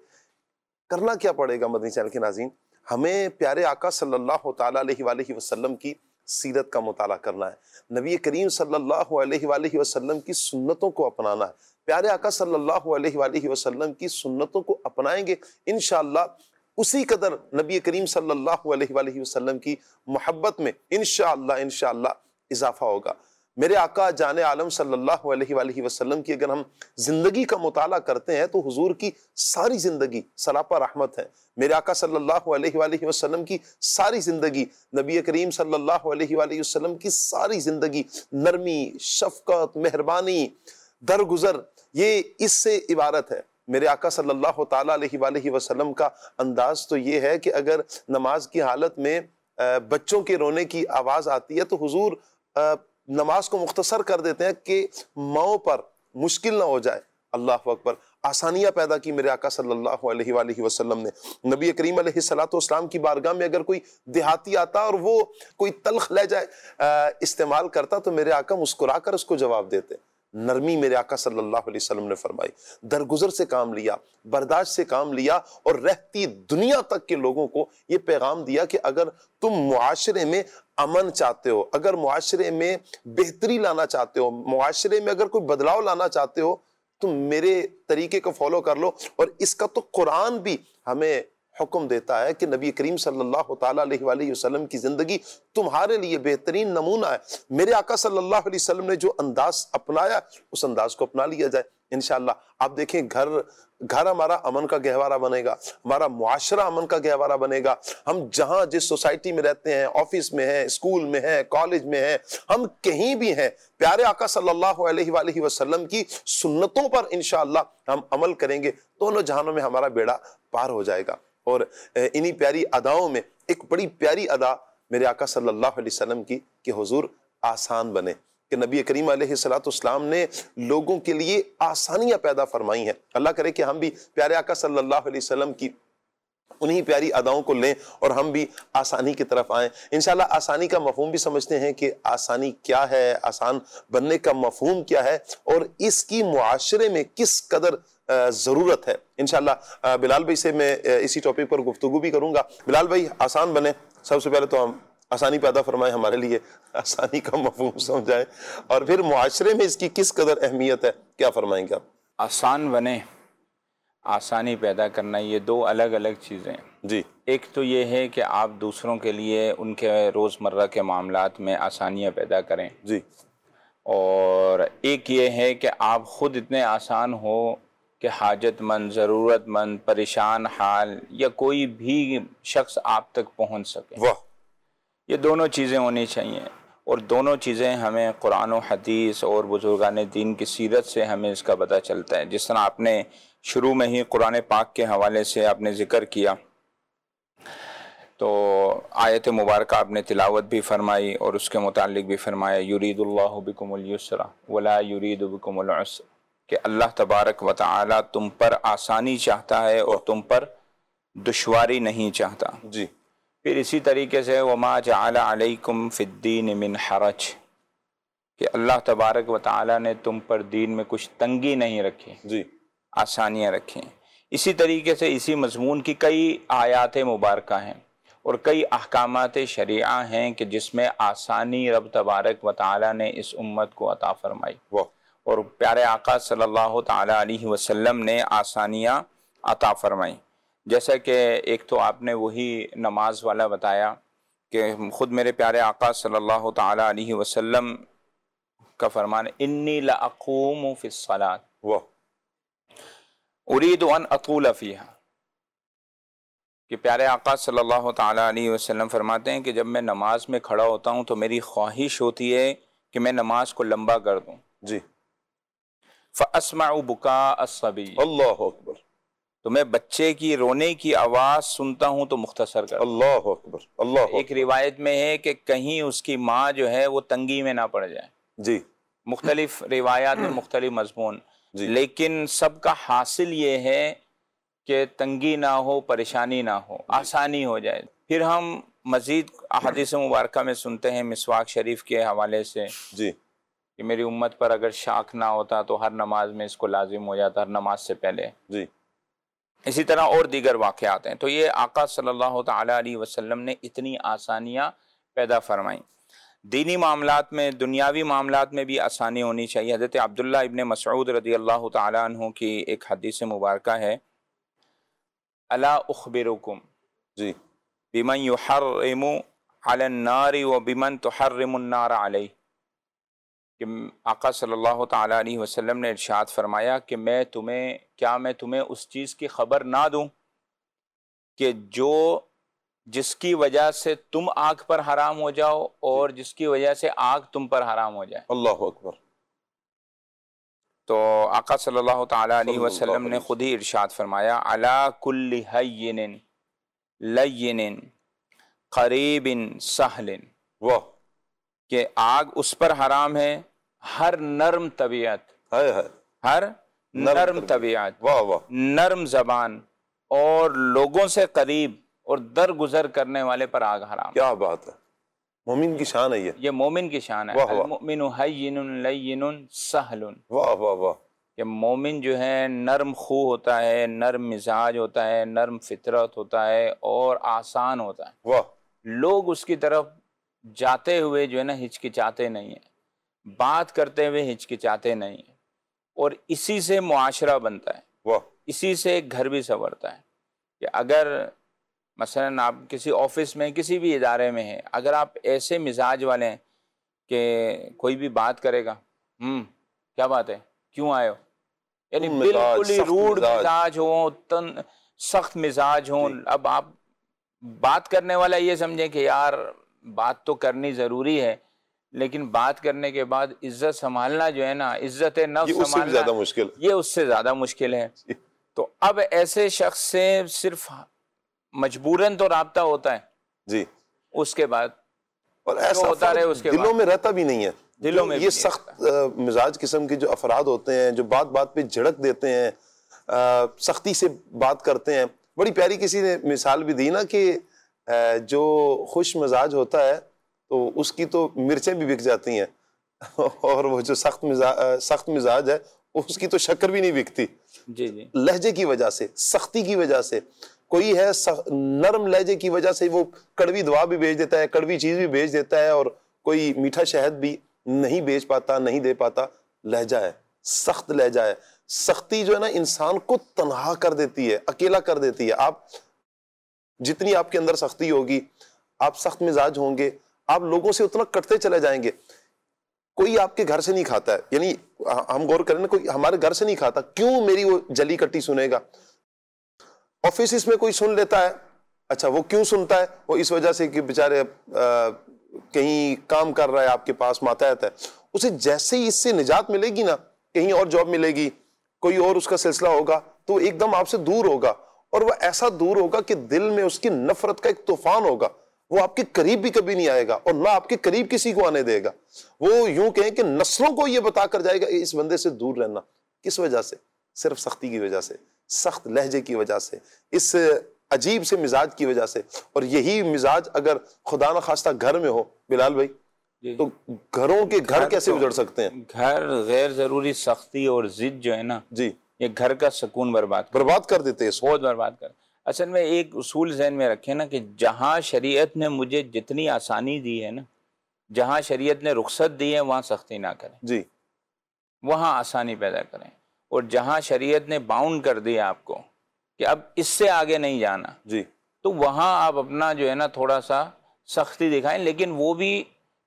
کرنا کیا پڑے گا؟ مدنی چینل کے ناظرین، ہمیں پیارے آقا صلی اللہ تعالیٰ علیہ وآلہ وسلم کی سیرت کا مطالعہ کرنا ہے، نبی کریم صلی اللہ علیہ وآلہ وسلم کی سنتوں کو اپنانا ہے۔ پیارے آقا صلی اللہ علیہ وآلہ وسلم کی سنتوں کو اپنائیں گے انشاءاللہ اسی قدر نبی کریم صلی اللہ علیہ وآلہ وسلم کی محبت میں انشاءاللہ انشاءاللہ اضافہ ہوگا۔ میرے آقا جان عالم صلی اللہ علیہ وآلہ وسلم کی اگر ہم زندگی کا مطالعہ کرتے ہیں تو حضور کی ساری زندگی سراپا رحمت ہے۔ میرے آقا صلی اللہ علیہ وآلہ وسلم کی ساری زندگی، نبی کریم صلی اللہ علیہ وآلہ وسلم کی ساری زندگی نرمی، شفقت، مہربانی، درگزر، یہ اس سے عبارت ہے۔ میرے آقا صلی اللہ تعالیٰ علیہ وآلہ وسلم کا انداز تو یہ ہے کہ اگر نماز کی حالت میں بچوں کے رونے کی آواز آتی ہے تو حضور نماز کو مختصر کر دیتے ہیں کہ ماؤں پر مشکل نہ ہو جائے۔ اللہ اکبر، آسانیاں پیدا کی میرے آقا صلی اللہ علیہ وآلہ وسلم نے۔ نبی کریم علیہ الصلوۃ والسلام کی بارگاہ میں اگر کوئی دیہاتی آتا اور وہ کوئی تلخ لہجہ استعمال کرتا تو میرے آقا مسکرا کر اس کو جواب دیتے۔ نرمی میرے آقا صلی اللہ علیہ وسلم نے فرمائی، درگزر سے کام لیا، برداشت سے کام لیا، اور رہتی دنیا تک کے لوگوں کو یہ پیغام دیا کہ اگر تم معاشرے میں امن چاہتے ہو، اگر معاشرے میں بہتری لانا چاہتے ہو، معاشرے میں اگر کوئی بدلاؤ لانا چاہتے ہو، تم میرے طریقے کو فالو کر لو۔ اور اس کا تو قرآن بھی ہمیں حکم دیتا ہے کہ نبی کریم صلی اللہ تعالیٰ علیہ وآلہ وسلم کی زندگی تمہارے لیے بہترین نمونہ ہے۔ میرے آقا صلی اللہ علیہ وسلم نے جو انداز اپنایا اس انداز کو اپنا لیا جائے انشاءاللہ۔ آپ دیکھیں گھر گھر ہمارا امن کا گہوارہ بنے گا، ہمارا معاشرہ امن کا گہوارہ بنے گا۔ ہم جہاں جس سوسائٹی میں رہتے ہیں، آفس میں ہیں، اسکول میں ہیں، کالج میں ہیں، ہم کہیں بھی ہیں، پیارے آقا صلی اللہ علیہ وآلہ وسلم کی سنتوں پر انشاءاللہ ہم عمل کریں گے، دونوں جہانوں میں ہمارا بیڑا پار ہو جائے گا۔ اور انہی پیاری اداؤں میں ایک بڑی پیاری ادا میرے آقا صلی اللہ علیہ وسلم کی کہ حضور آسان بنے، کہ نبی کریم علیہ الصلوۃ والسلام نے لوگوں کے لیے آسانیاں پیدا فرمائی ہیں۔ اللہ کرے کہ ہم بھی پیارے آقا صلی اللہ علیہ وسلم کی انہی پیاری اداؤں کو لیں اور ہم بھی آسانی کی طرف آئیں انشاءاللہ۔ آسانی کا مفہوم بھی سمجھتے ہیں کہ آسانی کیا ہے، آسان بننے کا مفہوم کیا ہے، اور اس کی معاشرے میں کس قدر ضرورت ہے۔ انشاءاللہ بلال بھائی سے میں اسی ٹاپک پر گفتگو بھی کروں گا۔ بلال بھائی، آسان بنے، سب سے پہلے تو ہم آسانی پیدا فرمائیں، ہمارے لیے آسانی کا مفہوم سمجھائیں، اور پھر معاشرے میں اس کی کس قدر اہمیت ہے، کیا فرمائیں گے آپ؟ آسان بنے، آسانی پیدا کرنا، یہ دو الگ الگ چیزیں ہیں۔ جی، ایک تو یہ ہے کہ آپ دوسروں کے لیے ان کے روزمرہ کے معاملات میں آسانیاں پیدا کریں، جی، اور ایک یہ ہے کہ آپ خود اتنے آسان ہو کہ حاجت مند، ضرورت مند، پریشان حال یا کوئی بھی شخص آپ تک پہنچ سکے۔ واہ، یہ دونوں چیزیں ہونی چاہیے، اور دونوں چیزیں ہمیں قرآن و حدیث اور بزرگان دین کی سیرت سے ہمیں اس کا پتہ چلتا ہے۔ جس طرح آپ نے شروع میں ہی قرآن پاک کے حوالے سے آپ نے ذکر کیا، تو آیت مبارکہ آپ نے تلاوت بھی فرمائی اور اس کے متعلق بھی فرمایا، یرید اللہ بکم الیسر ولا یرید بکم العسر، کہ اللہ تبارک و تعالی تم پر آسانی چاہتا ہے اور تم پر دشواری نہیں چاہتا۔ جی، پھر اسی طریقے سے وما جعل علیکم فی الدین من حرج، کہ اللہ تبارک و تعالی نے تم پر دین میں کچھ تنگی نہیں رکھی، جی، آسانیاں رکھیں۔ اسی طریقے سے اسی مضمون کی کئی آیات مبارکہ ہیں اور کئی احکامات شریعہ ہیں کہ جس میں آسانی رب تبارک و تعالی نے اس امت کو عطا فرمائی، واہ، اور پیارے آقا صلی اللہ تعالی علیہ وسلم نے آسانیاں عطا فرمائی۔ جیسا کہ ایک تو آپ نے وہی نماز والا بتایا کہ خود میرے پیارے آقا صلی اللہ تعالی علیہ وسلم کا فرمان انی لأقوم فی الصلاۃ واہ، ارید ان اطول فیہا، کہ پیارے آقا صلی اللہ تعالیٰ علیہ وسلم فرماتے ہیں کہ جب میں نماز میں کھڑا ہوتا ہوں تو میری خواہش ہوتی ہے کہ میں نماز کو لمبا کر دوں. جی. فَأَسْمَعُ بُكَاءَ الصَّبِيِّ، اللہ اکبر، تو میں بچے کی رونے کی آواز سنتا ہوں تو مختصر کر دوں. اللہ اکبر، اللہ اکبر. ایک روایت میں ہے کہ کہیں اس کی ماں جو ہے وہ تنگی میں نہ پڑ جائے. جی مختلف روایات میں مختلف مضمون، جی. لیکن سب کا حاصل یہ ہے کہ تنگی نہ ہو، پریشانی نہ ہو، آسانی ہو جائے. پھر ہم مزید احادیث مبارکہ میں سنتے ہیں مسواک شریف کے حوالے سے جی کہ میری امت پر اگر شاک نہ ہوتا تو ہر نماز میں اس کو لازم ہو جاتا، ہر نماز سے پہلے. جی. اسی طرح اور دیگر واقعات ہیں. تو یہ آقا صلی اللہ تعالیٰ علیہ وسلم نے اتنی آسانیاں پیدا فرمائیں. دینی معاملات میں، دنیاوی معاملات میں بھی آسانی ہونی چاہیے. حضرت عبداللہ ابن مسعود رضی اللہ تعالیٰ عنہ کی ایک حدیث مبارکہ ہے، الا اخبرکم جی بمن یحرم علی النار و بمن تحرم النار علیہ، کہ آقا صلی اللہ تعالیٰ علیہ وسلم نے ارشاد فرمایا کہ میں تمہیں کیا میں تمہیں اس چیز کی خبر نہ دوں کہ جو جس کی وجہ سے تم آگ پر حرام ہو جاؤ اور جس کی وجہ سے آگ تم پر حرام ہو جائے. اللہ اکبر. تو آقا صلی اللہ تعالیٰ علیہ صلی اللہ وسلم علیہ نے خود ہی ارشاد فرمایا علی کل ہین لین قریب سہل، واہ، کہ آگ اس پر حرام ہے ہر نرم طبیعت، ہائے ہائے، ہر نرم نرم طبیعت، واہ واہ، نرم زبان اور لوگوں سے قریب اور درگزر کرنے والے پر آگ حرام. کیا بات ہے، مومن کی شان ہے یہ. یہ مومن کی شان ہے. واہ واہ. المؤمن حین لین سہل، واہ واہ واہ. کہ مومن جو ہے نرم خو ہوتا ہے، نرم مزاج ہوتا ہے، نرم فطرت ہوتا ہے اور آسان ہوتا ہے. واہ. لوگ اس کی طرف جاتے ہوئے جو ہے نا ہچکچاتے نہیں ہیں، بات کرتے ہوئے ہچکچاتے نہیں ہیں، اور اسی سے معاشرہ بنتا ہے، واہ. اسی سے ایک گھر بھی سنورتا ہے. کہ اگر مثلاً آپ کسی آفس میں، کسی بھی ادارے میں ہیں، اگر آپ ایسے مزاج والے ہیں کہ کوئی بھی بات کرے گا، ہم کیا بات ہے، کیوں آئے ہو، یعنی بالکل ہی روڈ مزاج ہوں، تن سخت مزاج ہوں. اب آپ بات کرنے والا یہ سمجھیں کہ یار بات تو کرنی ضروری ہے، لیکن بات کرنے کے بعد عزت سنبھالنا جو ہے نا، عزت نفس یہ اس سے بھی زیادہ سنبھالنا، مشکل. یہ اس سے زیادہ مشکل ہے. تو اب ایسے شخص سے صرف مجبوراً تو رابطہ ہوتا ہے، جی. اس کے بعد اور ایسا ہوتا رہے اس کے دلوں بعد میں رہتا بھی نہیں ہے. دلوں میں بھی یہ نہیں سخت مزاج قسم کے جو افراد ہوتے ہیں، جو بات بات پہ جھڑک دیتے ہیں، سختی سے بات کرتے ہیں. بڑی پیاری کسی نے مثال بھی دی نا کہ جو خوش مزاج ہوتا ہے تو اس کی تو مرچیں بھی بک جاتی ہیں، اور وہ جو سخت مزاج سخت مزاج ہے اس کی تو شکر بھی نہیں بکتی. جی جی لہجے کی وجہ سے، سختی کی وجہ سے. کوئی ہے نرم لہجے کی وجہ سے وہ کڑوی دوا بھی بھیج دیتا ہے، کڑوی چیز بھی بھیج دیتا ہے، اور کوئی میٹھا شہد بھی نہیں بیچ پاتا، نہیں دے پاتا. لہجہ ہے، سخت لہجہ ہے. سختی جو ہے نا انسان کو تنہا کر دیتی ہے، اکیلا کر دیتی ہے. آپ جتنی آپ کے اندر سختی ہوگی، آپ سخت مزاج ہوں گے، آپ لوگوں سے اتنا کٹتے چلے جائیں گے. کوئی آپ کے گھر سے نہیں کھاتا ہے، یعنی ہم غور کریں نا، کوئی ہمارے گھر سے نہیں کھاتا، کیوں میری وہ جلی کٹی سنے گا؟ آفیسز میں کوئی سن لیتا ہے، اچھا وہ کیوں سنتا ہے؟ وہ اس وجہ سے کہ بیچارے کہیں کام کر رہا ہے آپ کے پاس، ماتحت ہے. اسے جیسے ہی اس سے نجات ملے گی نا، کہیں اور جاب ملے گی، کوئی اور اس کا سلسلہ ہوگا، تو ایک دم آپ سے دور ہوگا، اور وہ ایسا دور ہوگا کہ دل میں اس کی نفرت کا ایک طوفان ہوگا. وہ آپ کے قریب بھی کبھی نہیں آئے گا، اور نہ آپ کے قریب کسی کو آنے دے گا. وہ یوں کہیں کہ نسلوں کو یہ بتا کر جائے گا اس بندے سے دور رہنا. کس وجہ سے؟ صرف سختی کی وجہ سے، سخت لہجے کی وجہ سے، اس عجیب سے مزاج کی وجہ سے. اور یہی مزاج اگر خدا نخواستہ گھر میں ہو بلال بھائی، تو گھروں کے گھر کیسے اجڑ سکتے ہیں؟ گھر غیر ضروری سختی اور ضد جو ہے نا، جی، یہ گھر کا سکون برباد برباد کر دیتے ہیں، بہت برباد کر. اصل میں ایک اصول ذہن میں رکھیں نا کہ جہاں شریعت نے مجھے جتنی آسانی دی ہے نا، جہاں شریعت نے رخصت دی ہے وہاں سختی نہ کریں، جی، وہاں آسانی پیدا کریں. اور جہاں شریعت نے باؤنڈ کر دیا آپ کو کہ اب اس سے آگے نہیں جانا، جی، تو وہاں آپ اپنا جو ہے نا تھوڑا سا سختی دکھائیں، لیکن وہ بھی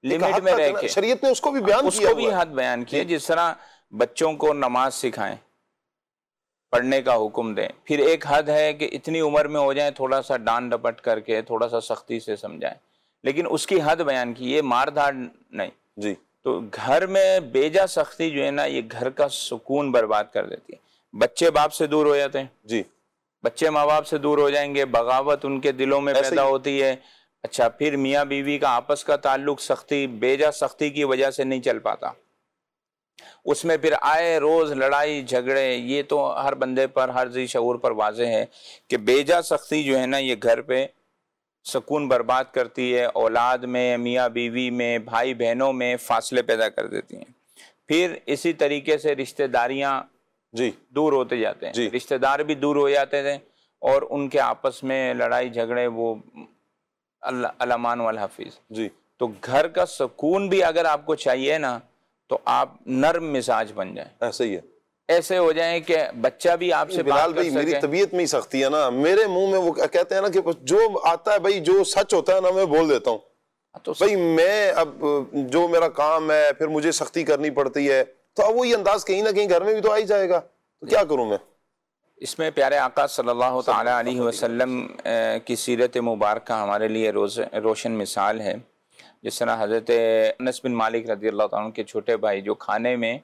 लिमिट में रह के, शरीयत ने उसको भी बयान किया, उसको भी हद बयान किया। जिस तरह बच्चों को नमाज सिखाएं, पढ़ने का हुक्म दें, फिर एक हद है कि इतनी उम्र में हो जाए थोड़ा सा डांट डपट करके थोड़ा सा सख्ती से समझाएं, लेकिन उसकी हद बयान की, ये मार धाड़ नहीं जी। तो घर में बेजा सख्ती जो है ना, ये घर का सुकून बर्बाद कर देती है। बच्चे बाप से दूर हो जाते हैं जी, बच्चे माँ बाप से दूर हो जाएंगे, बगावत उनके दिलों में पैदा होती है। अच्छा, फिर मियाँ बीवी का आपस का ताल्लुक सख्ती, बेजा सख्ती की वजह से नहीं चल पाता, उसमें फिर आए रोज लड़ाई झगड़े। ये तो हर बंदे पर, हर जी शऊर पर वाज़ेह है कि बेजा सख्ती जो है ना, ये घर पे सुकून बर्बाद करती है, औलाद में, मियाँ बीवी में, भाई बहनों में फासले पैदा कर देती हैं। फिर इसी तरीके से रिश्तेदारियाँ जी दूर होते जाते हैं, रिश्तेदार भी दूर हो जाते थे और उनके आपस में लड़ाई झगड़े, वो अल्लामान वल हफीज जी। तो घर का सुकून भी अगर आपको चाहिए ना, तो आप नर्म मिजाज बन जाएं, ऐसे ही है, ऐसे हो जाएं कि बच्चा भी आपसे बात कर भाई सके। मेरी तबीयत में ही सख्ती है ना, मेरे मुंह में वो कहते हैं ना कि जो आता है भाई, जो सच होता है ना, मैं बोल देता हूँ। तो भाई मैं अब जो मेरा काम है, फिर मुझे सख्ती करनी पड़ती है, तो अब वही अंदाज कहीं ना कहीं घर में भी तो आ ही जाएगा, तो क्या करूं मैं। इसमें प्यारे आका सल्लल्लाहु ताला अलैहि वसल्लम की सीरत मुबारक हमारे लिए रोज रोशन मिसाल है। जिस तरह हज़रत अनस बिन मालिक रज़ी अल्लाह ताला के छोटे भाई, जो खाने में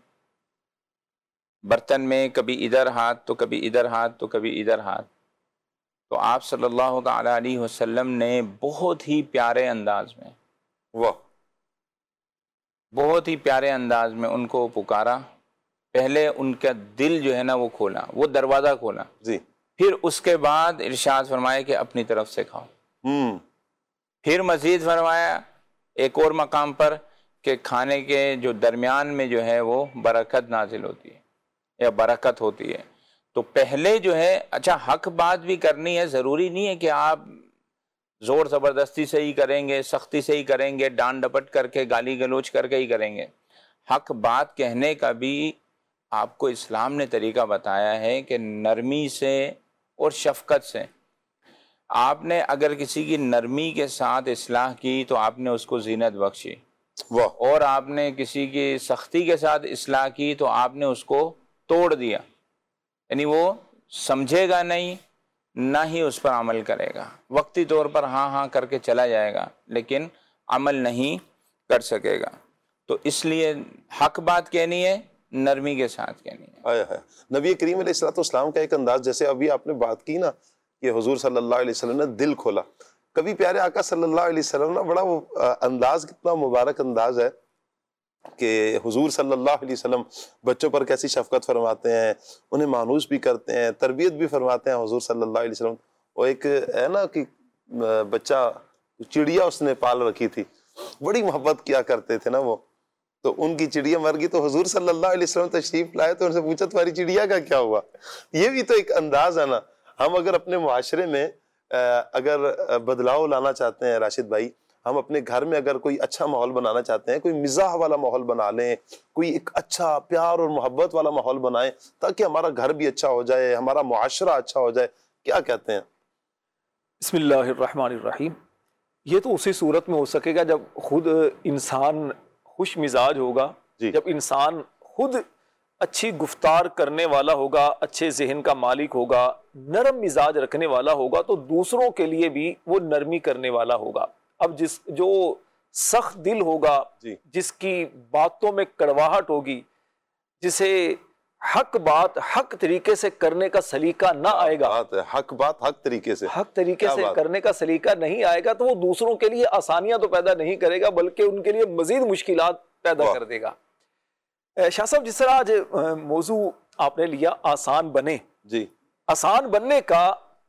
बर्तन में कभी इधर हाथ तो कभी इधर हाथ तो कभी इधर हाथ, तो आप सल्लल्लाहु ताला अलैहि वसल्लम ने बहुत ही प्यारे अंदाज में, वाह, बहुत ही प्यारे अंदाज में उनको पुकारा। पहले उनका दिल जो है ना वो खोला, वो दरवाज़ा खोला जी, फिर उसके बाद इरशाद फरमाया कि अपनी तरफ से खाओ। हम्म फिर मज़ीद फरमाया एक और मकाम पर कि खाने के जो दरमियान में जो है वो बरकत नाजिल होती है या बरकत होती है। तो पहले जो है, अच्छा हक बात भी करनी है, ज़रूरी नहीं है कि आप ज़ोर ज़बरदस्ती से ही करेंगे, सख्ती से ही करेंगे, डांट डपट करके गाली गलोच करके ही करेंगे। हक बात कहने का भी आपको इस्लाम ने तरीका बताया है कि नरमी से और शफ़क़त से। आपने अगर किसी की नरमी के साथ इस्लाह की तो आपने उसको ज़ीनत बख्शी, वाह, और आपने किसी की सख्ती के साथ इस्लाह की तो आपने उसको तोड़ दिया। यानी वो समझेगा नहीं, ना ही उस पर अमल करेगा, वक्ती तौर पर हाँ हाँ करके चला जाएगा, लेकिन अमल नहीं कर सकेगा। तो इसलिए हक बात कहनी है, नरमी के साथ कहनी है। आया है नबी करीम अलैहिस्सलाम का एक अंदाज, जैसे अभी आपने बात की ना कि हुजूर सल्लल्लाहु अलैहि वसल्लम ने दिल खोला, कभी प्यारे आका सल्लल्लाहु अलैहि वसल्लम ना बड़ा वो अंदाज, कितना मुबारक अंदाज है कि हुजूर सल्लल्लाहु अलैहि वसल्लम बच्चों पर कैसी शफकत फरमाते हैं, उन्हें मानूस भी करते हैं, तरबियत भी फरमाते हैं हुजूर सल्लल्लाहु अलैहि वसल्लम। वो एक है ना कि बच्चा, चिड़िया उसने पाल रखी थी, बड़ी मोहब्बत किया करते थे ना वो, तो उनकी चिड़िया मर गई तो हुजूर सल्लल्लाहु अलैहि वसल्लम तशरीफ लाए तो उनसे पूछा तुम्हारी चिड़िया का क्या हुआ। ये भी तो एक अंदाज है ना। हम अगर अपने मुआशरे में अगर बदलाव लाना चाहते हैं राशिद भाई, हम अपने घर में अगर कोई अच्छा माहौल बनाना चाहते हैं, कोई मिजाह वाला माहौल बना लें, कोई एक अच्छा प्यार और मोहब्बत वाला माहौल बनाएं ताकि हमारा घर भी अच्छा हो जाए, हमारा मुआशरा अच्छा हो जाए, क्या कहते हैं? बिस्मिल्लाहिर्रहमानिर्रहीम। ये तो उसी सूरत में हो सकेगा जब खुद इंसान खुश मिजाज होगा, जब इंसान खुद अच्छी गुफ्तार करने वाला होगा, अच्छे जहन का मालिक होगा, नरम मिजाज रखने वाला होगा, तो दूसरों के लिए भी वो नरमी करने वाला होगा। अब जिस जो सख्त दिल होगा, जिसकी बातों में कड़वाहट होगी, जिसे हक बात हक तरीके से करने का सलीका ना आएगा, बात है, हक बात हक तरीके से हक तरीके से करने का सलीका नहीं आएगा, तो वो दूसरों के लिए आसानियां तो पैदा नहीं करेगा बल्कि उनके लिए मजीद मुश्किलात पैदा कर देगा। शाह साहब, जिस तरह आज मौजू आपने लिया आसान बने, जी आसान बनने का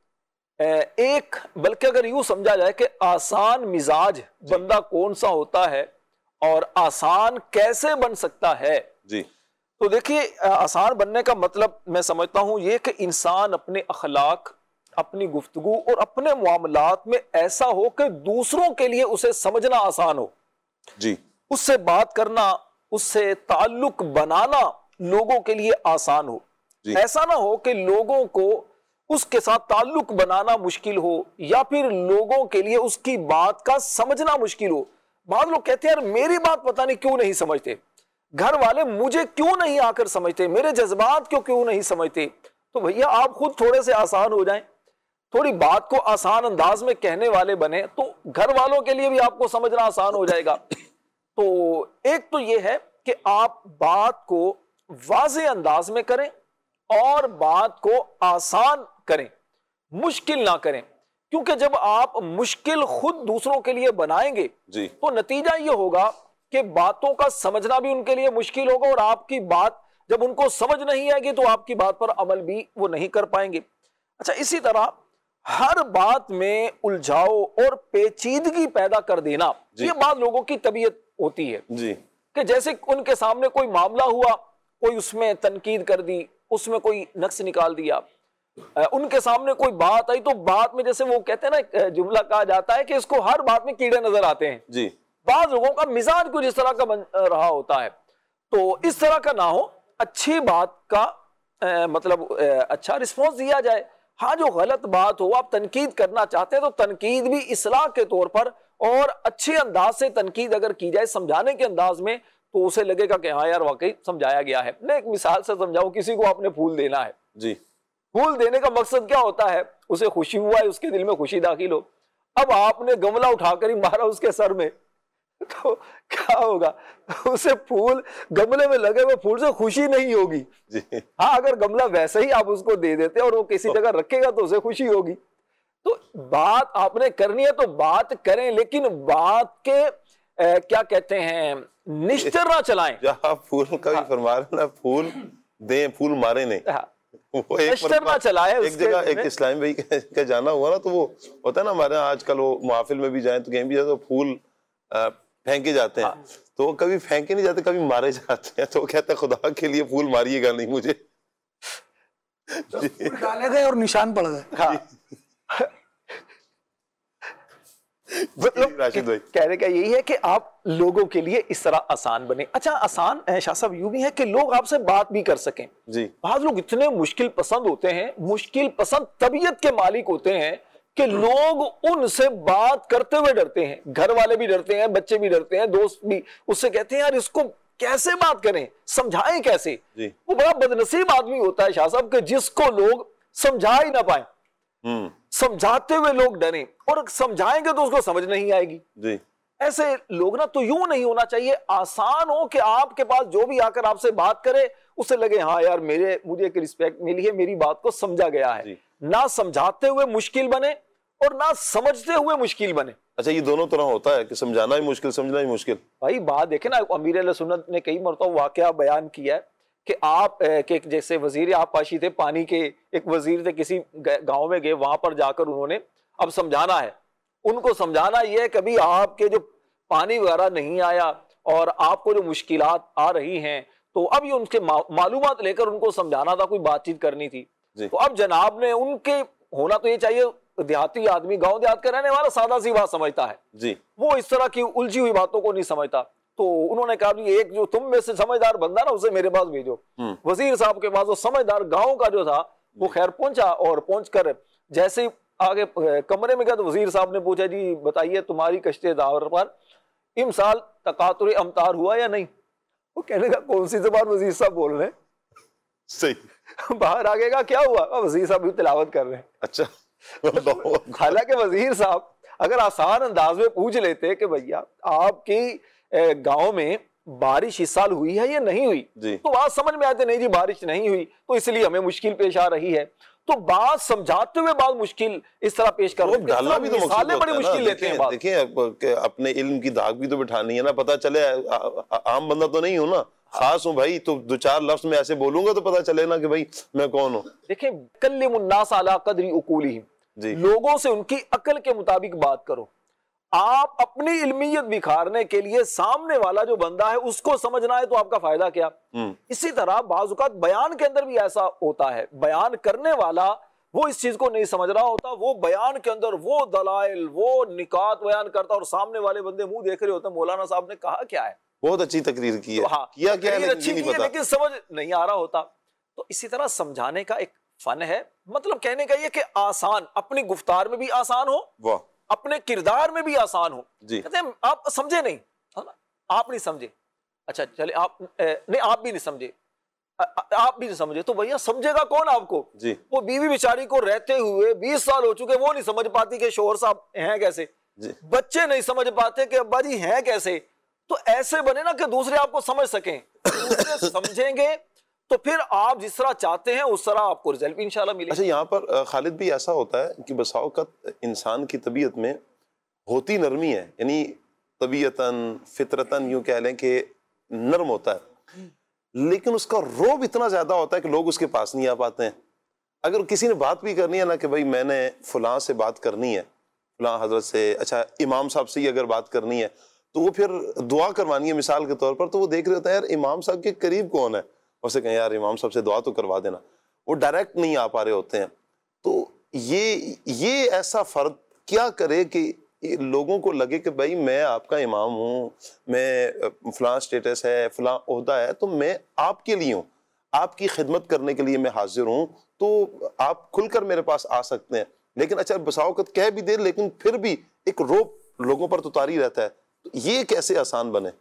एक, बल्कि अगर यूं समझा जाए कि आसान मिजाज बंदा कौन सा होता है और आसान कैसे बन सकता है, जी तो देखिए, आसान बनने का मतलब मैं समझता हूं ये कि इंसान अपने अखलाक, अपनी गुफ्तगू और अपने मामलात में ऐसा हो कि दूसरों के लिए उसे समझना आसान हो, जी उससे बात करना, उससे ताल्लुक बनाना लोगों के लिए आसान हो। ऐसा ना हो कि लोगों को उसके साथ ताल्लुक बनाना मुश्किल हो या फिर लोगों के लिए उसकी बात का समझना मुश्किल हो, بعض لوگ کہتے ہیں یار میری بات پتہ نہیں کیوں نہیں سمجھتے، گھر والے مجھے کیوں نہیں آ کر سمجھتے، میرے جذبات کیوں کیوں نہیں سمجھتے. تو بھیا آپ خود تھوڑے سے آسان ہو جائیں، تھوڑی بات کو آسان انداز میں کہنے والے بنے تو گھر والوں کے لیے بھی آپ کو سمجھنا آسان ہو جائے گا. تو ایک تو یہ ہے کہ آپ بات کو واضح انداز میں کریں اور بات کو آسان کریں، مشکل نہ کریں، کیونکہ جب آپ مشکل خود دوسروں کے لیے بنائیں گے جی تو نتیجہ یہ ہوگا کہ باتوں کا سمجھنا بھی ان کے لیے مشکل ہوگا، اور آپ کی بات جب ان کو سمجھ نہیں آئے گی تو آپ کی بات پر عمل بھی وہ نہیں کر پائیں گے. اچھا، اسی طرح ہر بات میں الجھاؤ اور پیچیدگی پیدا کر دینا جی. یہ بعض لوگوں کی طبیعت ہوتی ہے جی کہ جیسے ان کے سامنے کوئی معاملہ ہوا، کوئی اس میں تنقید کر دی، اس میں کوئی نقص نکال دیا، ان کے سامنے کوئی بات آئی تو بات میں جیسے وہ کہتے ہیں نا، جملہ کہا جاتا ہے کہ اس کو ہر بات میں کیڑے نظر آتے ہیں. جی بعض لوگوں کا مزاج کچھ اس طرح کا بن رہا ہوتا ہے. تو اس طرح کا نہ ہو، اچھی بات کا مطلب اچھا رسپانس دیا جائے. ہاں جو غلط بات ہو، آپ تنقید کرنا چاہتے ہیں تو تنقید بھی اصلاح کے طور پر اور اچھے انداز سے تنقید اگر کی جائے، سمجھانے کے انداز میں، تو اسے لگے گا کہ ہاں یار واقعی سمجھایا گیا ہے. میں ایک مثال سے سمجھاؤں، کسی کو آپ نے پھول دینا ہے. جی پھول دینے کا مقصد کیا ہوتا ہے؟ اسے خوشی ہوا ہے، اس کے دل میں خوشی داخل ہو. اب آپ نے گملہ اٹھا کر ہی مارا اس کے سر میں تو کیا ہوگا؟ اسے پھول گملے میں لگے ہوئے پھول سے خوشی نہیں ہوگی. ہاں اگر گملہ ویسے ہی آپ اس کو دے دیتے اور وہ کسی جگہ رکھے گا تو اسے خوشی ہوگی. تو بات آپ نے کرنی ہے تو بات کریں، لیکن بات کے کیا کہتے ہیں نشتر نہ چلائیں. جہاں پھول کا بھی فرما رہے نا، پھول دیں پھول مارے نہیں. وہ ایک مرتبہ ایک جگہ ایک اسلام بھائی کا جانا ہوا نا، تو وہ ہوتا ہے نا ہمارے یہاں آج کل وہ محافل میں بھی جائیں تو کہیں بھی جائیں تو پھول پھینکے جاتے ہیں، تو وہ کبھی پھینکے نہیں جاتے، کبھی مارے جاتے ہیں. تو وہ کہتے ہیں خدا کے لیے پھول ماریے گا نہیں مجھے. ڈالے گئے اور نشان پڑ گئے. مطلب راشد بھائی کہنے کا یہی ہے کہ آپ لوگوں کے لیے اس طرح آسان بنے. اچھا آسان شاہ صاحب یوں بھی ہے کہ لوگ آپ سے بات بھی کر سکیں. جی بعض لوگ اتنے مشکل پسند ہوتے ہیں، مشکل پسند طبیعت کے مالک ہوتے ہیں کہ لوگ ان سے بات کرتے ہوئے ڈرتے ہیں. گھر والے بھی ڈرتے ہیں، بچے بھی ڈرتے ہیں، دوست بھی. اس سے کہتے ہیں یار اس کو کیسے بات کریں، سمجھائیں کیسے. جی وہ بڑا بدنصیب آدمی ہوتا ہے شاہ صاحب کہ جس کو لوگ سمجھا ہی نہ پائیں، سمجھاتے ہوئے لوگ ڈریں، اور سمجھائیں گے تو اس کو سمجھ نہیں آئے گی. جی ایسے لوگ نا تو یوں نہیں ہونا چاہیے. آسان ہو کہ آپ کے پاس جو بھی آ کر آپ سے بات کرے اسے لگے ہاں یار میرے مجھے ایک رسپیکٹ ملی ہے، میری بات کو سمجھا گیا ہے. جی. نہ سمجھاتے ہوئے مشکل بنے اور نہ سمجھتے ہوئے مشکل بنے. اچھا یہ دونوں طرح ہوتا ہے کہ سمجھانا ہی مشکل، سمجھنا ہی مشکل. بھائی بات دیکھیں نا، امیر اہل سنت نے کئی مرتبہ واقعہ بیان کیا ہے کہ آپ کہ جیسے وزیر آبپاشی تھے، پانی کے ایک وزیر تھے، کسی گاؤں میں گئے، وہاں پر جا کر انہوں نے اب سمجھانا ہے. ان کو سمجھانا یہ ہے کبھی آپ کے جو پانی وغیرہ نہیں آیا اور آپ کو جو مشکلات آ رہی ہیں، تو اب یہ ان کے معلومات لے کر ان کو سمجھانا تھا، کوئی بات چیت کرنی تھی. جی. تو اب جناب نے ان کے ہونا تو یہ چاہیے، دیہاتی آدمی گاؤں دیہات کا رہنے والا سادہ سی بات سمجھتا ہے. جی وہ اس طرح کی الجھی ہوئی باتوں کو نہیں سمجھتا. تو انہوں نے کہا ایک جو تم میں سے سمجھدار بندہ نا اسے میرے پاس بھیجو. وزیر صاحب کے پاس وہ سمجھدار گاؤں کا جو تھا وہ خیر پہنچا، اور پہنچ کر جیسے آگے کمرے میں گیا تو وزیر صاحب نے پوچھا جی بتائیے تمہاری کشتے دار پر امسال تقاطر امطار ہوا یا نہیں؟ وہ کہنے کا کون سی زبان وزیر صاحب بول رہے ہیں. صحیح. باہر آگے گا کیا ہوا؟ وزیر صاحب بھی تلاوت کر رہے ہیں. اچھا. حالانکہ وزیر صاحب اگر آسان انداز میں پوچھ لیتے کہ بھیا آپ کی گاؤں میں بارش اس سال ہوئی ہے یا نہیں ہوئی، جی. تو بات سمجھ میں آتے نہیں جی بارش نہیں ہوئی تو اس لیے ہمیں مشکل پیش آ رہی ہے. تو بات سمجھاتے ہوئے بات مشکل اس طرح پیش کر ڈالنا بھی تو مثالیں بڑی مشکل لیتے ہیں. دیکھیں اپنے علم کی دھاگ بھی تو بٹھانی ہے نا، پتہ چلے عام بندہ تو نہیں ہوں نا، خاص ہوں بھائی، تو دو چار لفظ میں ایسے بولوں گا تو پتہ چلے نا کہ بھائی میں کون ہوں. دیکھیں کلم الناس علی قدر عقولہم، جی. لوگوں سے ان کی عقل کے مطابق بات کرو. آپ اپنی علمیت بکھارنے کے لیے سامنے والا جو بندہ ہے اس کو سمجھنا ہے تو آپ کا فائدہ کیا. اسی طرح بعض اوقات بیان کے اندر بھی ایسا ہوتا ہے، بیان کرنے والا وہ اس چیز کو نہیں سمجھ رہا ہوتا، وہ بیان کے اندر وہ دلائل وہ نکات بیان کرتا اور سامنے والے بندے منہ دیکھ رہے ہوتے ہیں مولانا صاحب نے کہا کیا ہے، بہت اچھی تقریر کی ہے، ہاں کیا کیا ہے اچھی کی ہے لیکن سمجھ نہیں آ رہا ہوتا. تو اسی طرح سمجھانے کا ایک فن ہے. مطلب کہنے کا یہ کہ آسان، اپنی گفتار میں بھی آسان ہو واہ اپنے کردار میں بھی آسان ہو. جی کہتے ہیں آپ سمجھے نہیں, آپ نہیں سمجھے, اچھا چلے آپ نہیں, آپ بھی نہیں سمجھے, آپ بھی نہیں سمجھے, تو بھیا سمجھے گا کون آپ کو؟ جی وہ بیوی بیچاری کو رہتے ہوئے بیس سال ہو چکے, وہ نہیں سمجھ پاتی کہ شوہر صاحب ہیں کیسے, جی بچے نہیں سمجھ پاتے کہ ابا جی ہیں کیسے. تو ایسے بنے نا کہ دوسرے آپ کو سمجھ سکیں, دوسرے سمجھیں گے تو پھر آپ جس طرح چاہتے ہیں اس طرح آپ کو رزلٹ بھی انشاءاللہ ملے. اچھا یہاں پر خالد بھی ایسا ہوتا ہے کہ بسا اوقات انسان کی طبیعت میں ہوتی نرمی ہے, یعنی طبیعتاً فطرتاً یوں کہہ لیں کہ نرم ہوتا ہے, لیکن اس کا روب اتنا زیادہ ہوتا ہے کہ لوگ اس کے پاس نہیں آ پاتے ہیں. اگر کسی نے بات بھی کرنی ہے نا کہ بھائی میں نے فلاں سے بات کرنی ہے, فلاں حضرت سے, اچھا امام صاحب سے ہی اگر بات کرنی ہے تو وہ پھر دعا کروانی ہے مثال کے طور پر, تو وہ دیکھ رہے ہوتا ہے یار امام صاحب کے قریب کون ہے, اسے کہیں یار امام صاحب سے دعا تو کروا دینا, وہ ڈائریکٹ نہیں آ پا رہے ہوتے ہیں. تو یہ یہ ایسا فرد کیا کرے کہ لوگوں کو لگے کہ بھائی میں آپ کا امام ہوں, میں فلاں اسٹیٹس ہے, فلاں عہدہ ہے, تو میں آپ کے لیے ہوں, آپ کی خدمت کرنے کے لیے میں حاضر ہوں, تو آپ کھل کر میرے پاس آ سکتے ہیں. لیکن اچھا بسا اوقات کہہ بھی دے لیکن پھر بھی ایک روب لوگوں پر تو طاری رہتا ہے. تو یہ کیسے آسان بنے؟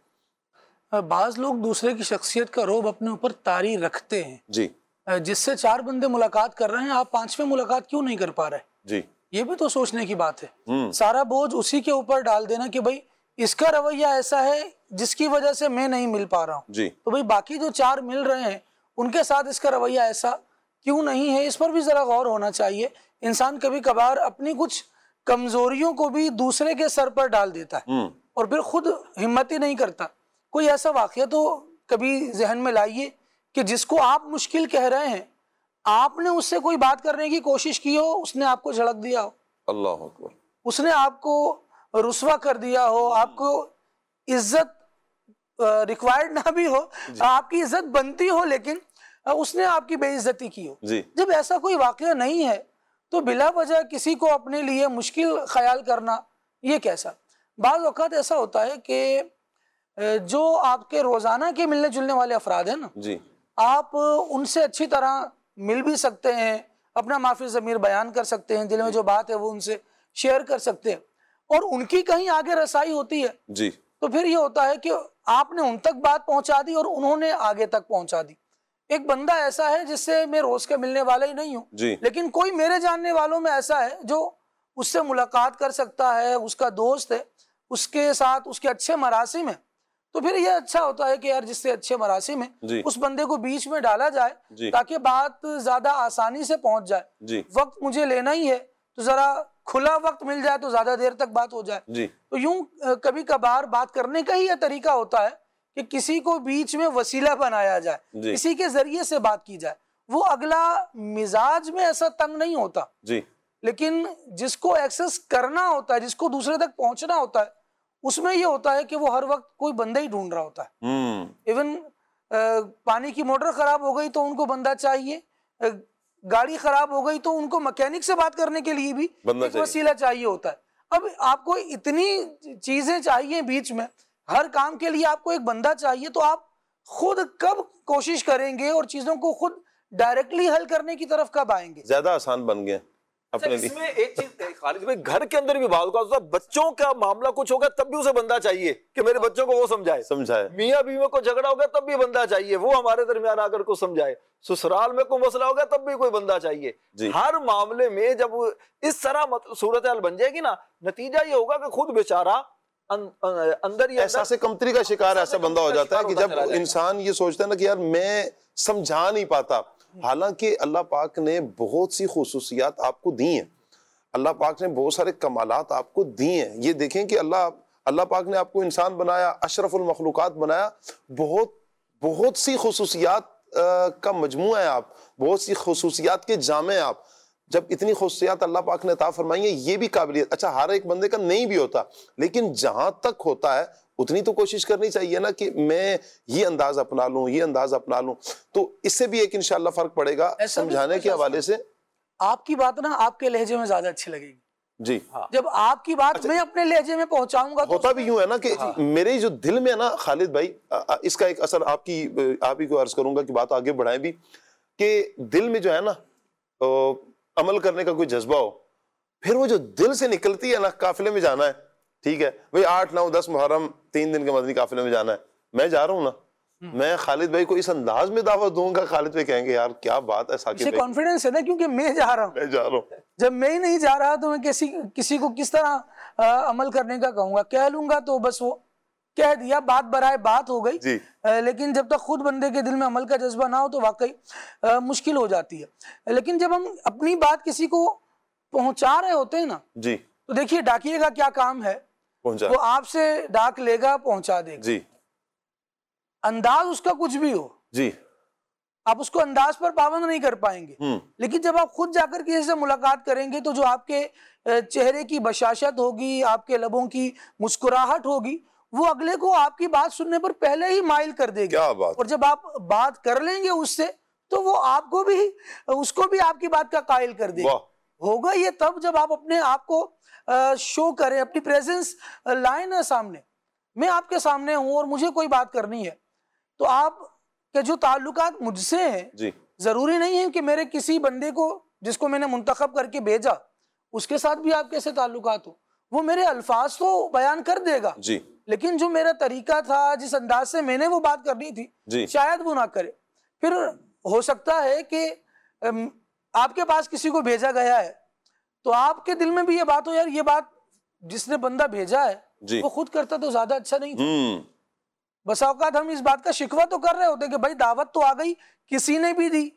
بعض لوگ دوسرے کی شخصیت کا روب اپنے اوپر طاری رکھتے ہیں. جی جس سے چار بندے ملاقات کر رہے ہیں, آپ پانچویں ملاقات کیوں نہیں کر پا رہے؟ جی یہ بھی تو سوچنے کی بات ہے. سارا بوجھ اسی کے اوپر ڈال دینا کہ بھائی اس کا رویہ ایسا ہے جس کی وجہ سے میں نہیں مل پا رہا ہوں, جی تو بھائی باقی جو چار مل رہے ہیں ان کے ساتھ اس کا رویہ ایسا کیوں نہیں ہے, اس پر بھی ذرا غور ہونا چاہیے. انسان کبھی کبھار اپنی کچھ کمزوریوں کو بھی دوسرے کے سر پر ڈال دیتا ہے اور پھر خود ہمت ہی نہیں کرتا. کوئی ایسا واقعہ تو کبھی ذہن میں لائیے کہ جس کو آپ مشکل کہہ رہے ہیں, آپ نے اس سے کوئی بات کرنے کی کوشش کی ہو, اس نے آپ کو جھڑک دیا ہو, اللہ اکبر, اس نے آپ کو رسوا کر دیا ہو, آپ کو عزت ریکوائرڈ نہ بھی ہو, آپ کی عزت بنتی ہو لیکن اس نے آپ کی بے عزتی کی ہو. جی جب ایسا کوئی واقعہ نہیں ہے تو بلا وجہ کسی کو اپنے لیے مشکل خیال کرنا یہ کیسا؟ بعض اوقات ایسا ہوتا ہے کہ جو آپ کے روزانہ کے ملنے جلنے والے افراد ہیں نا, جی آپ ان سے اچھی طرح مل بھی سکتے ہیں, اپنا معافی ضمیر بیان کر سکتے ہیں, دل میں جو بات ہے وہ ان سے شیئر کر سکتے ہیں, اور ان کی کہیں آگے رسائی ہوتی ہے جی تو پھر یہ ہوتا ہے کہ آپ نے ان تک بات پہنچا دی اور انہوں نے آگے تک پہنچا دی. ایک بندہ ایسا ہے جس سے میں روز کے ملنے والا ہی نہیں ہوں, جی لیکن کوئی میرے جاننے والوں میں ایسا ہے جو اس سے ملاقات کر سکتا ہے, اس کا دوست ہے, اس کے ساتھ اس کے اچھے مراسم ہیں, تو پھر یہ اچھا ہوتا ہے کہ یار جس سے اچھے مراسم ہیں جی اس بندے کو بیچ میں ڈالا جائے جی تاکہ بات زیادہ آسانی سے پہنچ جائے. جی وقت مجھے لینا ہی ہے تو ذرا کھلا وقت مل جائے تو زیادہ دیر تک بات ہو جائے. جی تو یوں کبھی کبھار بات کرنے کا ہی یہ طریقہ ہوتا ہے کہ کسی کو بیچ میں وسیلہ بنایا جائے, جی کسی کے ذریعے سے بات کی جائے. وہ اگلا مزاج میں ایسا تنگ نہیں ہوتا, جی لیکن جس کو ایکسس کرنا ہوتا ہے, جس کو دوسرے تک پہنچنا ہوتا ہے, اس میں یہ ہوتا ہے کہ وہ ہر وقت کوئی بندہ ہی ڈھونڈ رہا ہوتا ہے. ایون پانی کی موٹر خراب ہو گئی تو ان کو بندہ چاہیے, گاڑی خراب ہو گئی تو ان کو مکینک سے بات کرنے کے لیے بھی ایک وسیلہ چاہیے ہوتا ہے. اب آپ کو اتنی چیزیں چاہیے بیچ میں, ہر کام کے لیے آپ کو ایک بندہ چاہیے, تو آپ خود کب کوشش کریں گے اور چیزوں کو خود ڈائریکٹلی حل کرنے کی طرف کب آئیں گے؟ زیادہ آسان بن گئے اپنے اس میں ایک چیز خالد بھائی, گھر کے اندر بھی بعض اوقات ہوتا ہے بچوں کا معاملہ کچھ ہوگا تب بھی اسے بندہ چاہیے کہ میرے بچوں کو وہ سمجھائے, سمجھائے, میاں بیوی کو جھگڑا ہوگا تب بھی بندہ چاہیے وہ ہمارے درمیان آ کر کو سمجھائے, سسرال میں کوئی مسئلہ ہوگا تب بھی کوئی بندہ چاہیے. ہر معاملے میں جب اس طرح صورتحال بن جائے گی نا, نتیجہ یہ ہوگا کہ خود بیچارہ اندر ہی احساس کمتری کا شکار ایسا بندہ ہو جاتا ہے کہ جب انسان یہ سوچتا ہے نا کہ یار میں سمجھا نہیں پاتا, حالانکہ اللہ پاک نے بہت سی خصوصیات آپ کو دی ہیں, اللہ پاک نے بہت سارے کمالات آپ کو دی ہیں. یہ دیکھیں کہ اللہ اللہ پاک نے آپ کو انسان بنایا, اشرف المخلوقات بنایا, بہت بہت سی خصوصیات کا مجموعہ ہے آپ, بہت سی خصوصیات کے جامع ہیں آپ. جب اتنی خصوصیات اللہ پاک نے عطا فرمائی ہیں, یہ بھی قابلیت, اچھا ہر ایک بندے کا نہیں بھی ہوتا, لیکن جہاں تک ہوتا ہے اتنی تو کوشش کرنی چاہیے نا کہ میں یہ انداز اپنا لوں, یہ انداز اپنا لوں. تو اس سے بھی ایک انشاءاللہ فرق پڑے گا سمجھانے کے حوالے سے. آپ کی بات نا آپ کے لہجے میں زیادہ اچھی لگے گی. جی جب آپ کی بات میں اپنے لہجے میں پہنچاؤں گا, ہوتا بھی یوں ہے نا کہ میرے جو دل میں نا خالد بھائی, اس کا ایک اثر آپ کی آپ ہی کو عرض کروں گا کہ بات آگے بڑھائیں بھی, کہ دل میں جو ہے نا عمل کرنے کا کوئی جذبہ ہو پھر وہ جو دل سے نکلتی ہے نا قافلے میں جانا ہے، ٹھیک ہے بھئی آٹھ نو دس محرم تین دن کے مدنی قافلے میں جانا ہے، میں جا رہا ہوں نا، میں خالد بھائی کو اس انداز میں دعوت دوں گا، خالد بھائی کہیں گے یار کیا بات ہے ثاقب اسے بھائی، کانفیڈنس ہے نا، کیونکہ میں جا رہا ہوں، میں جا رہا ہوں، جب میں ہی نہیں جا رہا تو میں کسی کسی کو کس طرح آ، عمل کرنے کا کہوں گا، کہہ لوں گا تو بس وہ کہہ دیا، بات برائے بات ہو گئی، جی آ، لیکن جب تک خود بندے کے دل میں عمل کا جذبہ نہ ہو تو واقعی آ، مشکل ہو جاتی ہے۔ لیکن جب ہم اپنی بات کسی کو پہنچا رہے ہوتے ہیں نا، جی تو دیکھیے ڈاکیے کا کیا کام ہے، پہنچا، وہ آپ سے ڈاک لے گا، پہنچا دے گا، جی انداز اس کا کچھ بھی ہو، جی آپ اس کو انداز پر پابند نہیں کر پائیں گے، ہوں لیکن جب آپ خود جا کر کسی سے ملاقات کریں گے تو جو آپ کے چہرے کی بشاشت ہوگی، آپ کے لبوں کی مسکراہٹ ہوگی، وہ اگلے کو آپ کی بات سننے پر پہلے ہی مائل کر دے گی، کیا بات، اور جب آپ بات کر لیں گے اس سے تو وہ آپ کو بھی اس کو بھی آپ کی بات کا قائل کر دے گی۔ واہ، ہوگا یہ تب جب آپ اپنے آپ کو شو کریں، اپنی پریزنس لائیں نا سامنے، میں آپ کے سامنے ہوں اور مجھے کوئی بات کرنی ہے تو آپ کے جو تعلقات مجھ سے ہیں، جی ضروری نہیں ہے کہ میرے کسی بندے کو جس کو میں نے منتخب کر کے بھیجا اس کے ساتھ بھی آپ کیسے تعلقات ہو، وہ میرے الفاظ تو بیان کر دے گا، جی لیکن جو میرا طریقہ تھا، جس انداز سے میں نے وہ بات کرنی تھی جی شاید وہ نہ کرے۔ پھر ہو سکتا ہے کہ ام، آپ کے پاس کسی کو بھیجا گیا ہے تو آپ کے دل میں بھی یہ بات ہو، یار یہ بات جس نے بندہ بھیجا ہے جی وہ خود کرتا تو زیادہ اچھا نہیں تھا۔ ہوں بس اوقات ہم اس بات کا شکوہ تو کر رہے ہوتے کہ بھائی دعوت تو آ گئی، کسی نے بھی دی،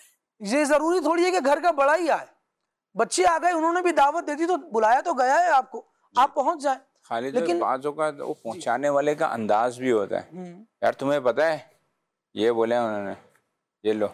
یہ ضروری تھوڑی ہے کہ گھر کا بڑا ہی آئے، بچے آ گئے انہوں نے بھی دعوت دے دی تو بلایا تو گیا ہے آپ کو، آپ پہنچ جائیں۔ خالد لیکن بعض اوقات وہ پہنچانے والے کا انداز بھی ہوتا ہے، ہم، یار تمہیں پتہ ہے یہ بولے انہوں نے، یہ لو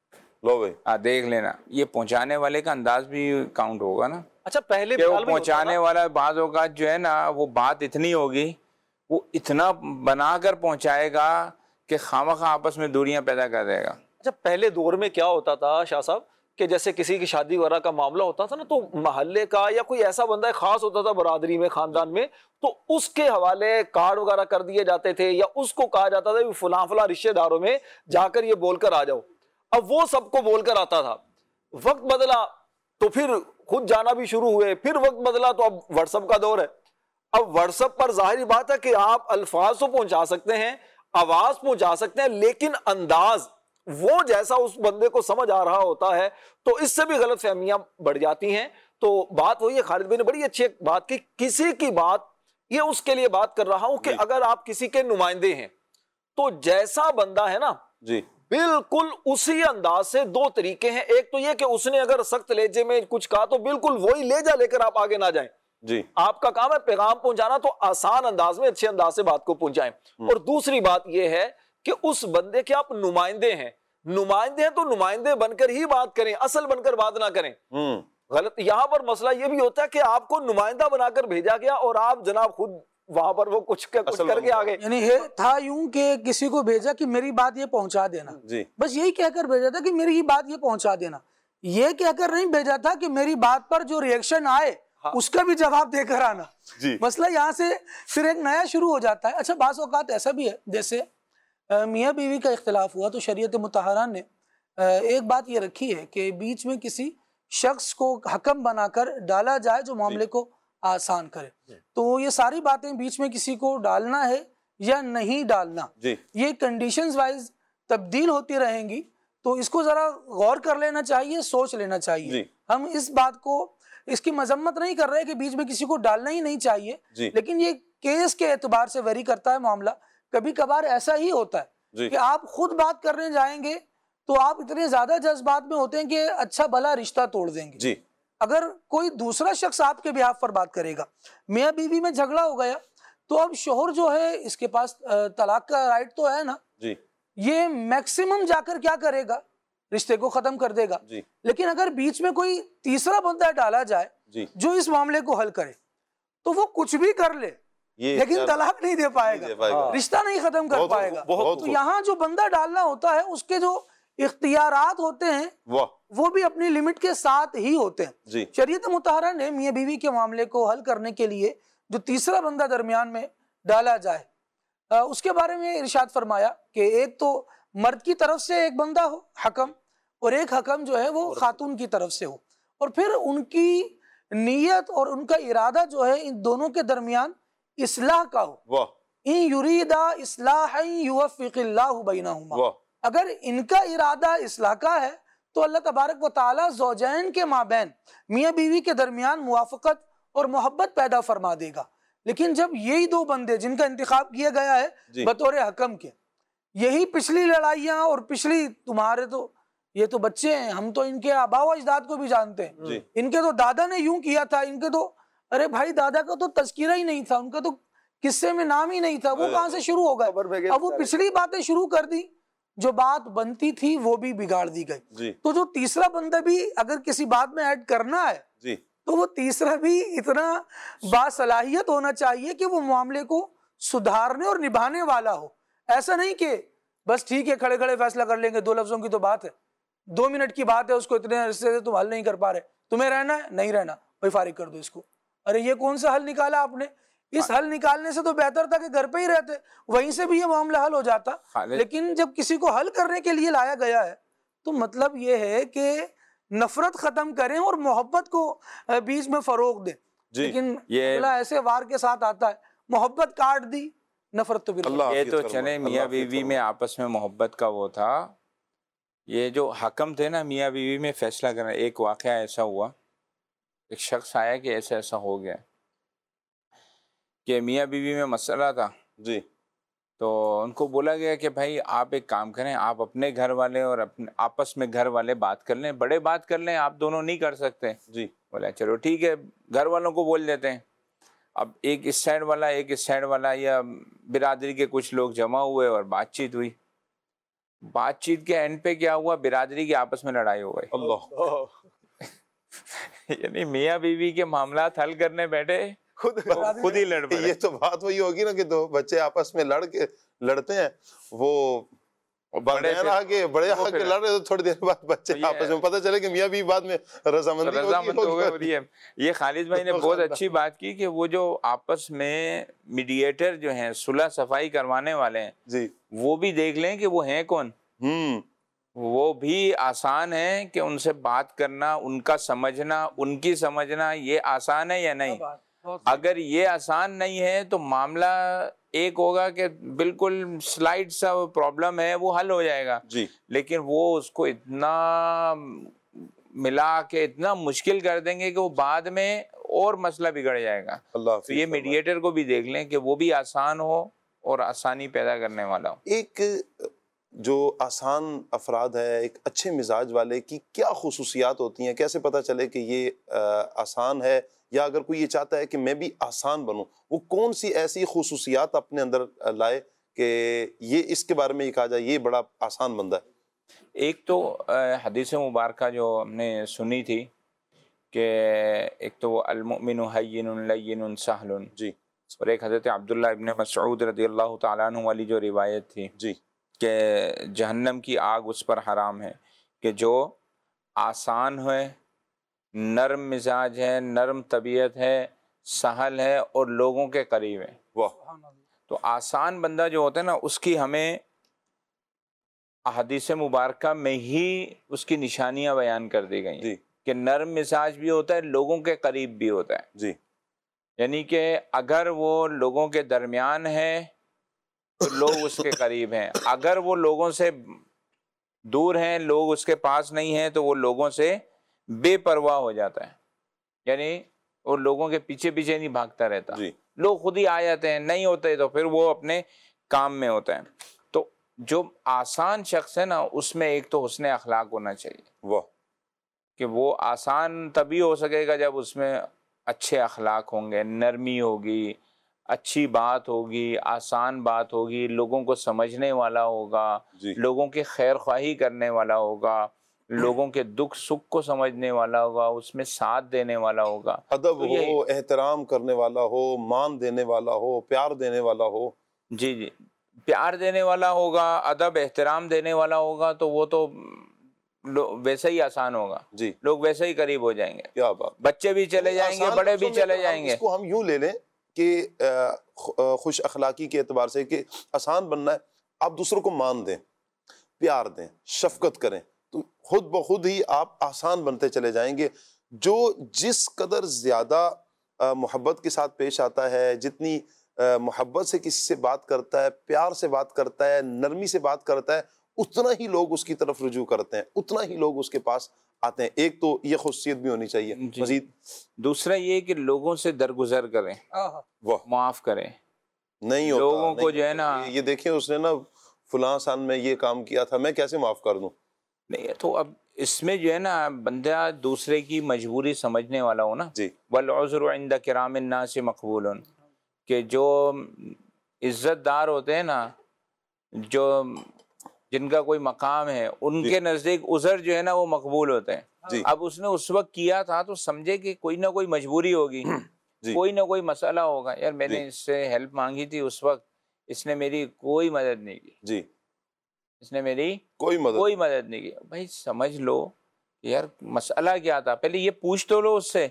لو بھائی، آ دیکھ لینا، یہ پہنچانے والے کا انداز بھی کاؤنٹ ہوگا نا، اچھا پہلے کہ وہ بلال بھائی ہوتا پہنچانے تھا، والا بعض اوقات جو ہے نا وہ بات اتنی ہوگی، وہ اتنا بنا کر پہنچائے گا کہ خامخواہ آپس میں دوریاں پیدا کر دے گا۔ اچھا پہلے دور میں کیا ہوتا تھا شاہ صاحب کہ جیسے کسی کی شادی وغیرہ کا معاملہ ہوتا تھا نا تو محلے کا یا کوئی ایسا بندہ خاص ہوتا تھا برادری میں، خاندان میں، تو اس کے حوالے کارڈ وغیرہ کر دیے جاتے تھے یا اس کو کہا جاتا تھا کہ فلاں فلاں رشتہ داروں میں جا کر یہ بول کر آ جاؤ، اب وہ سب کو بول کر آتا تھا، وقت بدلا تو پھر خود جانا بھی شروع ہوئے، پھر وقت بدلا تو اب واٹس ایپ کا دور ہے، اب واٹس ایپ پر ظاہری بات ہے کہ آپ الفاظ تو پہنچا سکتے ہیں، آواز پہنچا سکتے ہیں، لیکن انداز وہ جیسا اس بندے کو سمجھ آ رہا ہوتا ہے تو اس سے بھی غلط فہمیاں بڑھ جاتی ہیں۔ تو بات وہی ہے، خالد بھائی نے بڑی اچھی بات کی، کسی کی بات یہ اس کے لیے بات کر رہا ہوں کہ اگر آپ کسی کے نمائندے ہیں تو جیسا بندہ ہے نا جی بالکل اسی انداز سے، دو طریقے ہیں، ایک تو یہ کہ اس نے اگر سخت لہجے میں کچھ کہا تو بالکل وہی لہجہ لے کر آپ آگے نہ جائیں، جی آپ کا کام ہے پیغام پہنچانا، تو آسان انداز میں اچھے انداز سے بات کو پہنچائیں۔ اور دوسری بات یہ ہے کہ اس بندے کے آپ نمائندے ہیں، نمائندے ہیں تو نمائندے بن کر ہی بات کریں، اصل بن کر بات نہ کریں۔ ہوں غلط یہاں پر مسئلہ یہ بھی ہوتا ہے کہ آپ کو نمائندہ بنا کر بھیجا گیا اور آپ جناب خود وہاں پر وہ کچھ کچھ اصل کر کے بن- آگے۔ یعنی ہے تھا یوں کہ کسی کو بھیجا کہ میری بات یہ پہنچا دینا، جی بس یہی کہہ کر بھیجا تھا کہ میری بات یہ پہنچا دینا، یہ کہہ کر نہیں بھیجا تھا کہ میری بات پر جو ریئیکشن آئے اس کا بھی جواب دے کر آنا۔ جی مسئلہ یہاں سے پھر ایک نیا شروع ہو جاتا ہے۔ اچھا بعض اوقات ایسا بھی ہے، جیسے میاں بیوی کا اختلاف ہوا تو شریعت مطہرہ نے ایک بات یہ رکھی ہے کہ بیچ میں کسی شخص کو حکم بنا کر ڈالا جائے جو معاملے کو آسان کرے، تو یہ ساری باتیں بیچ میں کسی کو ڈالنا ہے یا نہیں ڈالنا، جی یہ کنڈیشنز وائز تبدیل ہوتی رہیں گی، تو اس کو ذرا غور کر لینا چاہیے، سوچ لینا چاہیے۔ جی ہم اس بات کو، اس کی مذمت نہیں کر رہے کہ بیچ میں کسی کو ڈالنا ہی نہیں چاہیے، جی لیکن یہ کیس کے اعتبار سے ویری کرتا ہے معاملہ، کبھی کبھار ایسا ہی ہوتا ہے جی کہ آپ خود بات کرنے جائیں گے تو آپ اتنے زیادہ جذبات میں ہوتے ہیں کہ اچھا بھلا رشتہ توڑ دیں گے۔ جی اگر کوئی دوسرا شخص آپ کے بیہاف پر بات کرے گا، میاں بیوی میں جھگڑا ہو گیا تو اب شوہر جو ہے اس کے پاس طلاق کا رائٹ تو ہے نا، جی یہ میکسیمم جا کر کیا کرے گا، رشتے کو ختم کر دے گا۔ جی لیکن اگر بیچ میں کوئی تیسرا بندہ ڈالا جائے جی جو اس معاملے کو حل کرے تو وہ کچھ بھی کر لے یہ لیکن کیا- طلاق نہیں دے پائے نہیں دے پائے گا، گا۔ رشتہ نہیں ختم کر بہت- پائے گا۔ بہت تو یہاں جو بندہ ڈالنا ہوتا ہے اس کے جو اختیارات ہوتے ہیں واہ وہ بھی اپنی لمٹ کے ساتھ ہی ہوتے ہیں۔ جی شریعت مطہرہ نے میاں بیوی کے معاملے کو حل کرنے کے لیے جو تیسرا بندہ درمیان میں ڈالا جائے آ، اس کے بارے میں ارشاد فرمایا کہ ایک تو مرد کی طرف سے ایک بندہ ہو حکم، اور ایک حکم جو ہے وہ خاتون کی طرف سے ہو، اور پھر ان کی نیت اور ان کا ارادہ جو ہے ان دونوں کے درمیان اصلاح کا ہو. واہ ان یریدا اصلاحا یوفق اللہ بینہما. واہ اگر ان کا ارادہ اصلاح کا ہے تو اللہ تبارک و تعالیٰ زوجین کے مابین میاں بیوی کے درمیان موافقت اور محبت پیدا فرما دے گا. لیکن جب یہی دو بندے جن کا انتخاب کیا گیا ہے جی. بطور حکم کے، یہی پچھلی لڑائیاں اور پچھلی تمہارے تو یہ تو بچے ہیں، ہم تو ان کے آبا و اجداد کو بھی جانتے ہیں، جی. ان کے تو دادا نے یوں کیا تھا، ان کے تو ارے بھائی دادا کا تو تذکرہ ہی نہیں تھا، ان کا تو قصے میں نام ہی نہیں تھا، وہ کہاں سے شروع ہو گئے؟ اب وہ پچھلی باتیں شروع کر دی، جو بات بنتی تھی وہ بھی بگاڑ دی گئی. جی تو جو تیسرا بندہ بھی اگر کسی بات میں ایڈ کرنا ہے جی تو وہ تیسرا بھی اتنا باصلاحیت ہونا چاہیے کہ وہ معاملے کو سدھارنے اور نبھانے والا ہو. ایسا نہیں کہ بس ٹھیک ہے کھڑے کھڑے فیصلہ کر لیں گے، دو لفظوں کی تو بات ہے، دو منٹ کی بات ہے، اس کو اتنے عرصے سے تم حل نہیں کر پا رہے، تمہیں رہنا ہے نہیں رہنا، بھائی فارغ کر دو اس کو. ارے یہ کون سا حل نکالا آپ نے؟ اس حل نکالنے سے تو بہتر تھا کہ گھر پہ ہی رہتے، وہیں سے بھی یہ معاملہ حل ہو جاتا. لیکن جب کسی کو حل کرنے کے لیے لایا گیا ہے تو مطلب یہ ہے کہ نفرت ختم کریں اور محبت کو بیچ میں فروغ دیں. لیکن اللہ ایسے وار کے ساتھ آتا ہے، محبت کاٹ دی، نفرت تو بالکل. یہ تو چلے میاں بیوی میں آپس میں محبت کا وہ تھا، یہ جو حکم تھے نا میاں بیوی میں فیصلہ کرنا. ایک واقعہ ایسا ہوا، ایک شخص آیا کہ ایسا ایسا ہو گیا کہ میاں بیوی میں مسئلہ تھا. جی تو ان کو بولا گیا کہ بھائی آپ ایک کام کریں، آپ اپنے گھر والے اور اپنے آپس میں گھر والے بات کر لیں، بڑے بات کر لیں، آپ دونوں نہیں کر سکتے. جی بولا چلو ٹھیک ہے، گھر والوں کو بول دیتے ہیں. اب ایک اس سائڈ والا ایک اس سائڈ والا یا برادری کے کچھ لوگ جمع ہوئے اور بات چیت ہوئی. بات چیت کے اینڈ پہ کیا ہوا، برادری کے آپس میں لڑائی ہو گئی. اللہ یعنی میاں بیوی کے معاملات حل کرنے بیٹھے خود خود ہی لڑ پڑے. یہ تو بات وہی ہوگی نا کہ دو بچے آپس میں لڑ کے لڑتے ہیں، وہ بڑے آ کے بڑے آ کے لڑ رہے، تو تھوڑی دیر بعد بچے آپس میں پتہ چلے کہ میاں بیوی بعد میں رضامندی ہو گئی. یہ خالد بھائی نے بہت اچھی بات کی کہ وہ جو آپس میں میڈیٹر جو ہیں، صلح صفائی کروانے والے ہیں، جی وہ بھی دیکھ لیں کہ وہ ہیں کون. ہوں وہ بھی آسان ہے کہ ان سے بات کرنا، ان کا سمجھنا، ان کی سمجھنا، یہ آسان ہے یا نہیں؟ اگر یہ آسان نہیں ہے تو معاملہ ایک ہوگا کہ بالکل سلائڈ سا پرابلم ہے وہ حل ہو جائے گا. جی لیکن وہ اس کو اتنا ملا کے اتنا مشکل کر دیں گے کہ وہ بعد میں اور مسئلہ بگڑ جائے گا. اللہ تو یہ میڈیٹر کو بھی دیکھ لیں کہ وہ بھی آسان ہو اور آسانی پیدا کرنے والا ہو. ایک جو آسان افراد ہے، ایک اچھے مزاج والے کی کیا خصوصیات ہوتی ہیں؟ کیسے پتہ چلے کہ یہ آسان ہے، یا اگر کوئی یہ چاہتا ہے کہ میں بھی آسان بنوں، وہ کون سی ایسی خصوصیات اپنے اندر لائے کہ یہ اس کے بارے میں یہ کہا جائے یہ بڑا آسان بندہ ہے؟ ایک تو حدیث مبارکہ جو ہم نے سنی تھی کہ ایک تو وہ المؤمن حین لین سہل، جی، اور ایک حضرت عبداللہ ابن مسعود رضی اللہ تعالیٰ عنہ والی جو روایت تھی، جی، کہ جہنم کی آگ اس پر حرام ہے کہ جو آسان ہے، نرم مزاج ہے، نرم طبیعت ہے، سہل ہے اور لوگوں کے قریب ہے. واہ. تو آسان بندہ جو ہوتا ہے نا، اس کی ہمیں احادیث مبارکہ میں ہی اس کی نشانیاں بیان کر دی گئی ہیں. جی. کہ نرم مزاج بھی ہوتا ہے، لوگوں کے قریب بھی ہوتا ہے. جی. یعنی کہ اگر وہ لوگوں کے درمیان ہے تو لوگ اس کے قریب ہیں، اگر وہ لوگوں سے دور ہیں، لوگ اس کے پاس نہیں ہیں، تو وہ لوگوں سے بے پرواہ ہو جاتا ہے. یعنی وہ لوگوں کے پیچھے پیچھے نہیں بھاگتا رہتا. جی. لوگ خود ہی آ جاتے ہیں، نہیں ہوتے تو پھر وہ اپنے کام میں ہوتا ہے. تو جو آسان شخص ہے نا، اس میں ایک تو حسن اخلاق ہونا چاہیے. واہ. کہ وہ آسان تبھی ہو سکے گا جب اس میں اچھے اخلاق ہوں گے، نرمی ہوگی، اچھی بات ہوگی، آسان بات ہوگی، لوگوں کو سمجھنے والا ہوگا، جی. لوگوں کی خیر خواہی کرنے والا ہوگا، لوگوں کے دکھ سکھ کو سمجھنے والا ہوگا، اس میں ساتھ دینے والا ہوگا، ادب ہو، احترام کرنے والا ہو، مان دینے والا ہو، پیار دینے والا ہو. جی جی پیار دینے والا ہوگا، ادب احترام دینے والا ہوگا، تو وہ تو ویسے ہی آسان ہوگا. جی. لوگ ویسے ہی قریب ہو جائیں گے. کیا بات. بچے بھی چلے جائیں گے، بڑے بھی چلے جائیں گے. اس کو ہم یوں لے لیں کہ خوش اخلاقی کے اعتبار سے کہ آسان بننا ہے، آپ دوسروں کو مان دیں، پیار دیں، شفقت کریں، تو خود بخود ہی آپ آسان بنتے چلے جائیں گے. جو جس قدر زیادہ محبت کے ساتھ پیش آتا ہے، جتنی محبت سے کسی سے بات کرتا ہے، پیار سے بات کرتا ہے، نرمی سے بات کرتا ہے، اتنا ہی لوگ اس کی طرف رجوع کرتے ہیں، اتنا ہی لوگ اس کے پاس آتے ہیں. ایک تو یہ خصوصیت بھی ہونی چاہیے. مزید دوسرا یہ کہ لوگوں سے درگزر کریں، واہ معاف کریں. نہیں ہوتا لوگوں کو نہیں جو ہے نا، ہوتا. یہ دیکھیں اس نے نا فلاں سال میں یہ کام کیا تھا، میں کیسے معاف کر دوں؟ نہیں تو اب اس میں جو ہے نا بندہ دوسرے کی مجبوری سمجھنے والا ہو نا. جی. والعذر عند کرام الناس مقبول، کہ جو عزت دار ہوتے ہیں نا، جو جن کا کوئی مقام ہے، ان جی. کے نزدیک عذر جو ہے نا وہ مقبول ہوتے ہیں. جی. اب اس نے اس وقت کیا تھا تو سمجھے کہ کوئی نہ کوئی مجبوری ہوگی، جی. کوئی نہ کوئی مسئلہ ہوگا. یار میں جی. نے اس سے ہیلپ مانگی تھی اس وقت، اس نے میری کوئی مدد نہیں کی. جی. اس نے میری کوئی مدد کوئی مدد نہیں کی. بھائی سمجھ لو کہ یار مسئلہ کیا تھا، پہلے یہ پوچھ تو لو اس سے.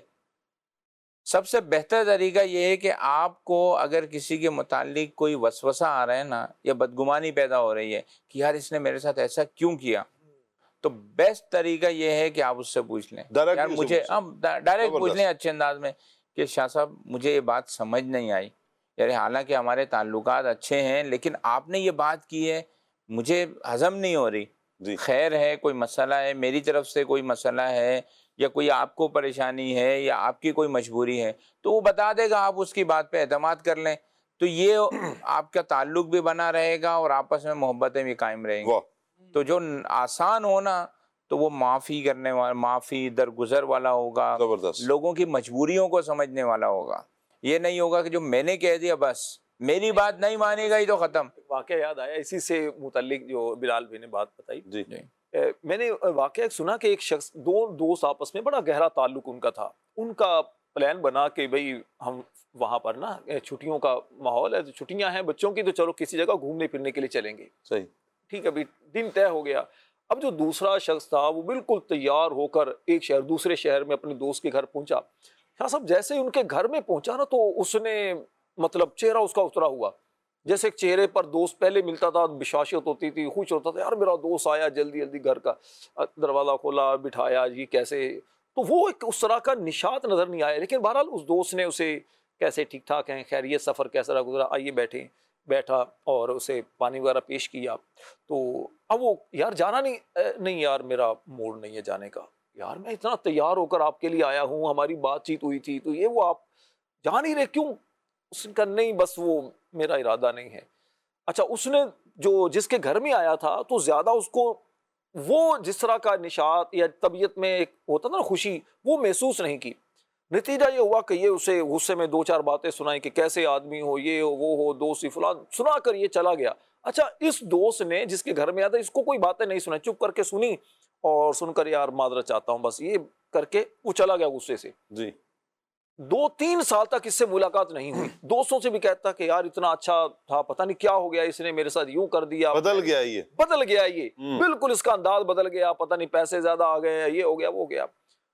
سب سے بہتر طریقہ یہ ہے کہ آپ کو اگر کسی کے متعلق کوئی وسوسہ آ رہا ہے نا، یا بدگمانی پیدا ہو رہی ہے کہ یار اس نے میرے ساتھ ایسا کیوں کیا، تو بیسٹ طریقہ یہ ہے کہ آپ اس سے پوچھ لیں. یار مجھے ڈائریکٹ پوچھ لیں اچھے انداز میں کہ شاہ صاحب مجھے یہ بات سمجھ نہیں آئی، یار حالانکہ ہمارے تعلقات اچھے ہیں لیکن آپ نے یہ بات کی ہے مجھے ہضم نہیں ہو رہی. جی. خیر ہے، کوئی مسئلہ ہے، میری طرف سے کوئی مسئلہ ہے، یا کوئی آپ کو پریشانی ہے، یا آپ کی کوئی مجبوری ہے، تو وہ بتا دے گا، آپ اس کی بات پہ اعتماد کر لیں. تو یہ آپ کا تعلق بھی بنا رہے گا اور آپس میں محبتیں بھی قائم رہیں گی. تو جو آسان ہونا تو وہ معافی کرنے والا، معافی درگزر والا ہوگا، لوگوں کی مجبوریوں کو سمجھنے والا ہوگا. یہ نہیں ہوگا کہ جو میں نے کہہ دیا بس میری بات نہیں مانے گا ہی تو ختم. واقعہ یاد آیا اسی سے متعلق جو بلال بھائی نے بات بتائی. جی. میں نے واقعہ سنا کہ ایک شخص، دو دوست آپس میں بڑا گہرا تعلق ان کا تھا. ان کا پلان بنا کہ بھئی ہم وہاں پر نا چھٹیوں کا ماحول ہے، چھٹیاں ہیں بچوں کی، تو چلو کسی جگہ گھومنے پھرنے کے لیے چلیں گے. صحیح. ٹھیک ہے بھئی، دن طے ہو گیا. اب جو دوسرا شخص تھا وہ بالکل تیار ہو کر ایک شہر دوسرے شہر میں اپنے دوست کے گھر پہنچا. شاہ صاحب جیسے ہی ان کے گھر میں پہنچا نا تو اس نے مطلب چہرہ اس کا اترا ہوا، جیسے ایک چہرے پر دوست پہلے ملتا تھا بشاشت ہوتی تھی، خوش ہوتا تھا، یار میرا دوست آیا، جلدی جلدی گھر کا دروازہ کھولا، بٹھایا، یہ کیسے. تو وہ ایک اس طرح کا نشاط نظر نہیں آیا. لیکن بہرحال اس دوست نے اسے کیسے ٹھیک ٹھاک ہیں، خیریت، سفر کیسا رہا، گزرا، آئیے بیٹھے، بیٹھا اور اسے پانی وغیرہ پیش کیا. تو اب وہ یار جانا نہیں نہیں یار میرا موڈ نہیں ہے جانے کا، یار میں اتنا تیار ہو کر آپ کے لیے آیا ہوں، ہماری بات چیت ہوئی تھی، تو یہ وہ آپ جا نہیں رہے کیوں؟ اس کا نہیں بس وہ میرا ارادہ نہیں ہے. اچھا اس نے جو جس کے گھر میں آیا تھا تو زیادہ اس کو وہ جس طرح کا نشاط یا طبیعت میں ایک ہوتا نا خوشی، وہ محسوس نہیں کی. نتیجہ یہ ہوا کہ یہ اسے غصے میں دو چار باتیں سنائیں کہ کیسے آدمی ہو، یہ ہو، وہ ہو، دوستی فلان سنا کر یہ چلا گیا. اچھا اس دوست نے جس کے گھر میں آیا تھا اس کو کوئی باتیں نہیں سنائی، چپ کر کے سنی اور سن کر یار معذرت چاہتا ہوں بس یہ کر کے وہ چلا گیا غصے سے. جی. دو تین سال تک اس سے ملاقات نہیں ہوئی. دوستوں سے بھی کہتا کہ یار اتنا اچھا تھا، پتہ نہیں کیا ہو گیا، اس نے میرے ساتھ یوں کر دیا، بدل گیا یہ بدل گیا یہ بالکل اس کا انداز بدل گیا، پتہ نہیں پیسے زیادہ آ گئے، یہ ہو گیا وہ ہو گیا.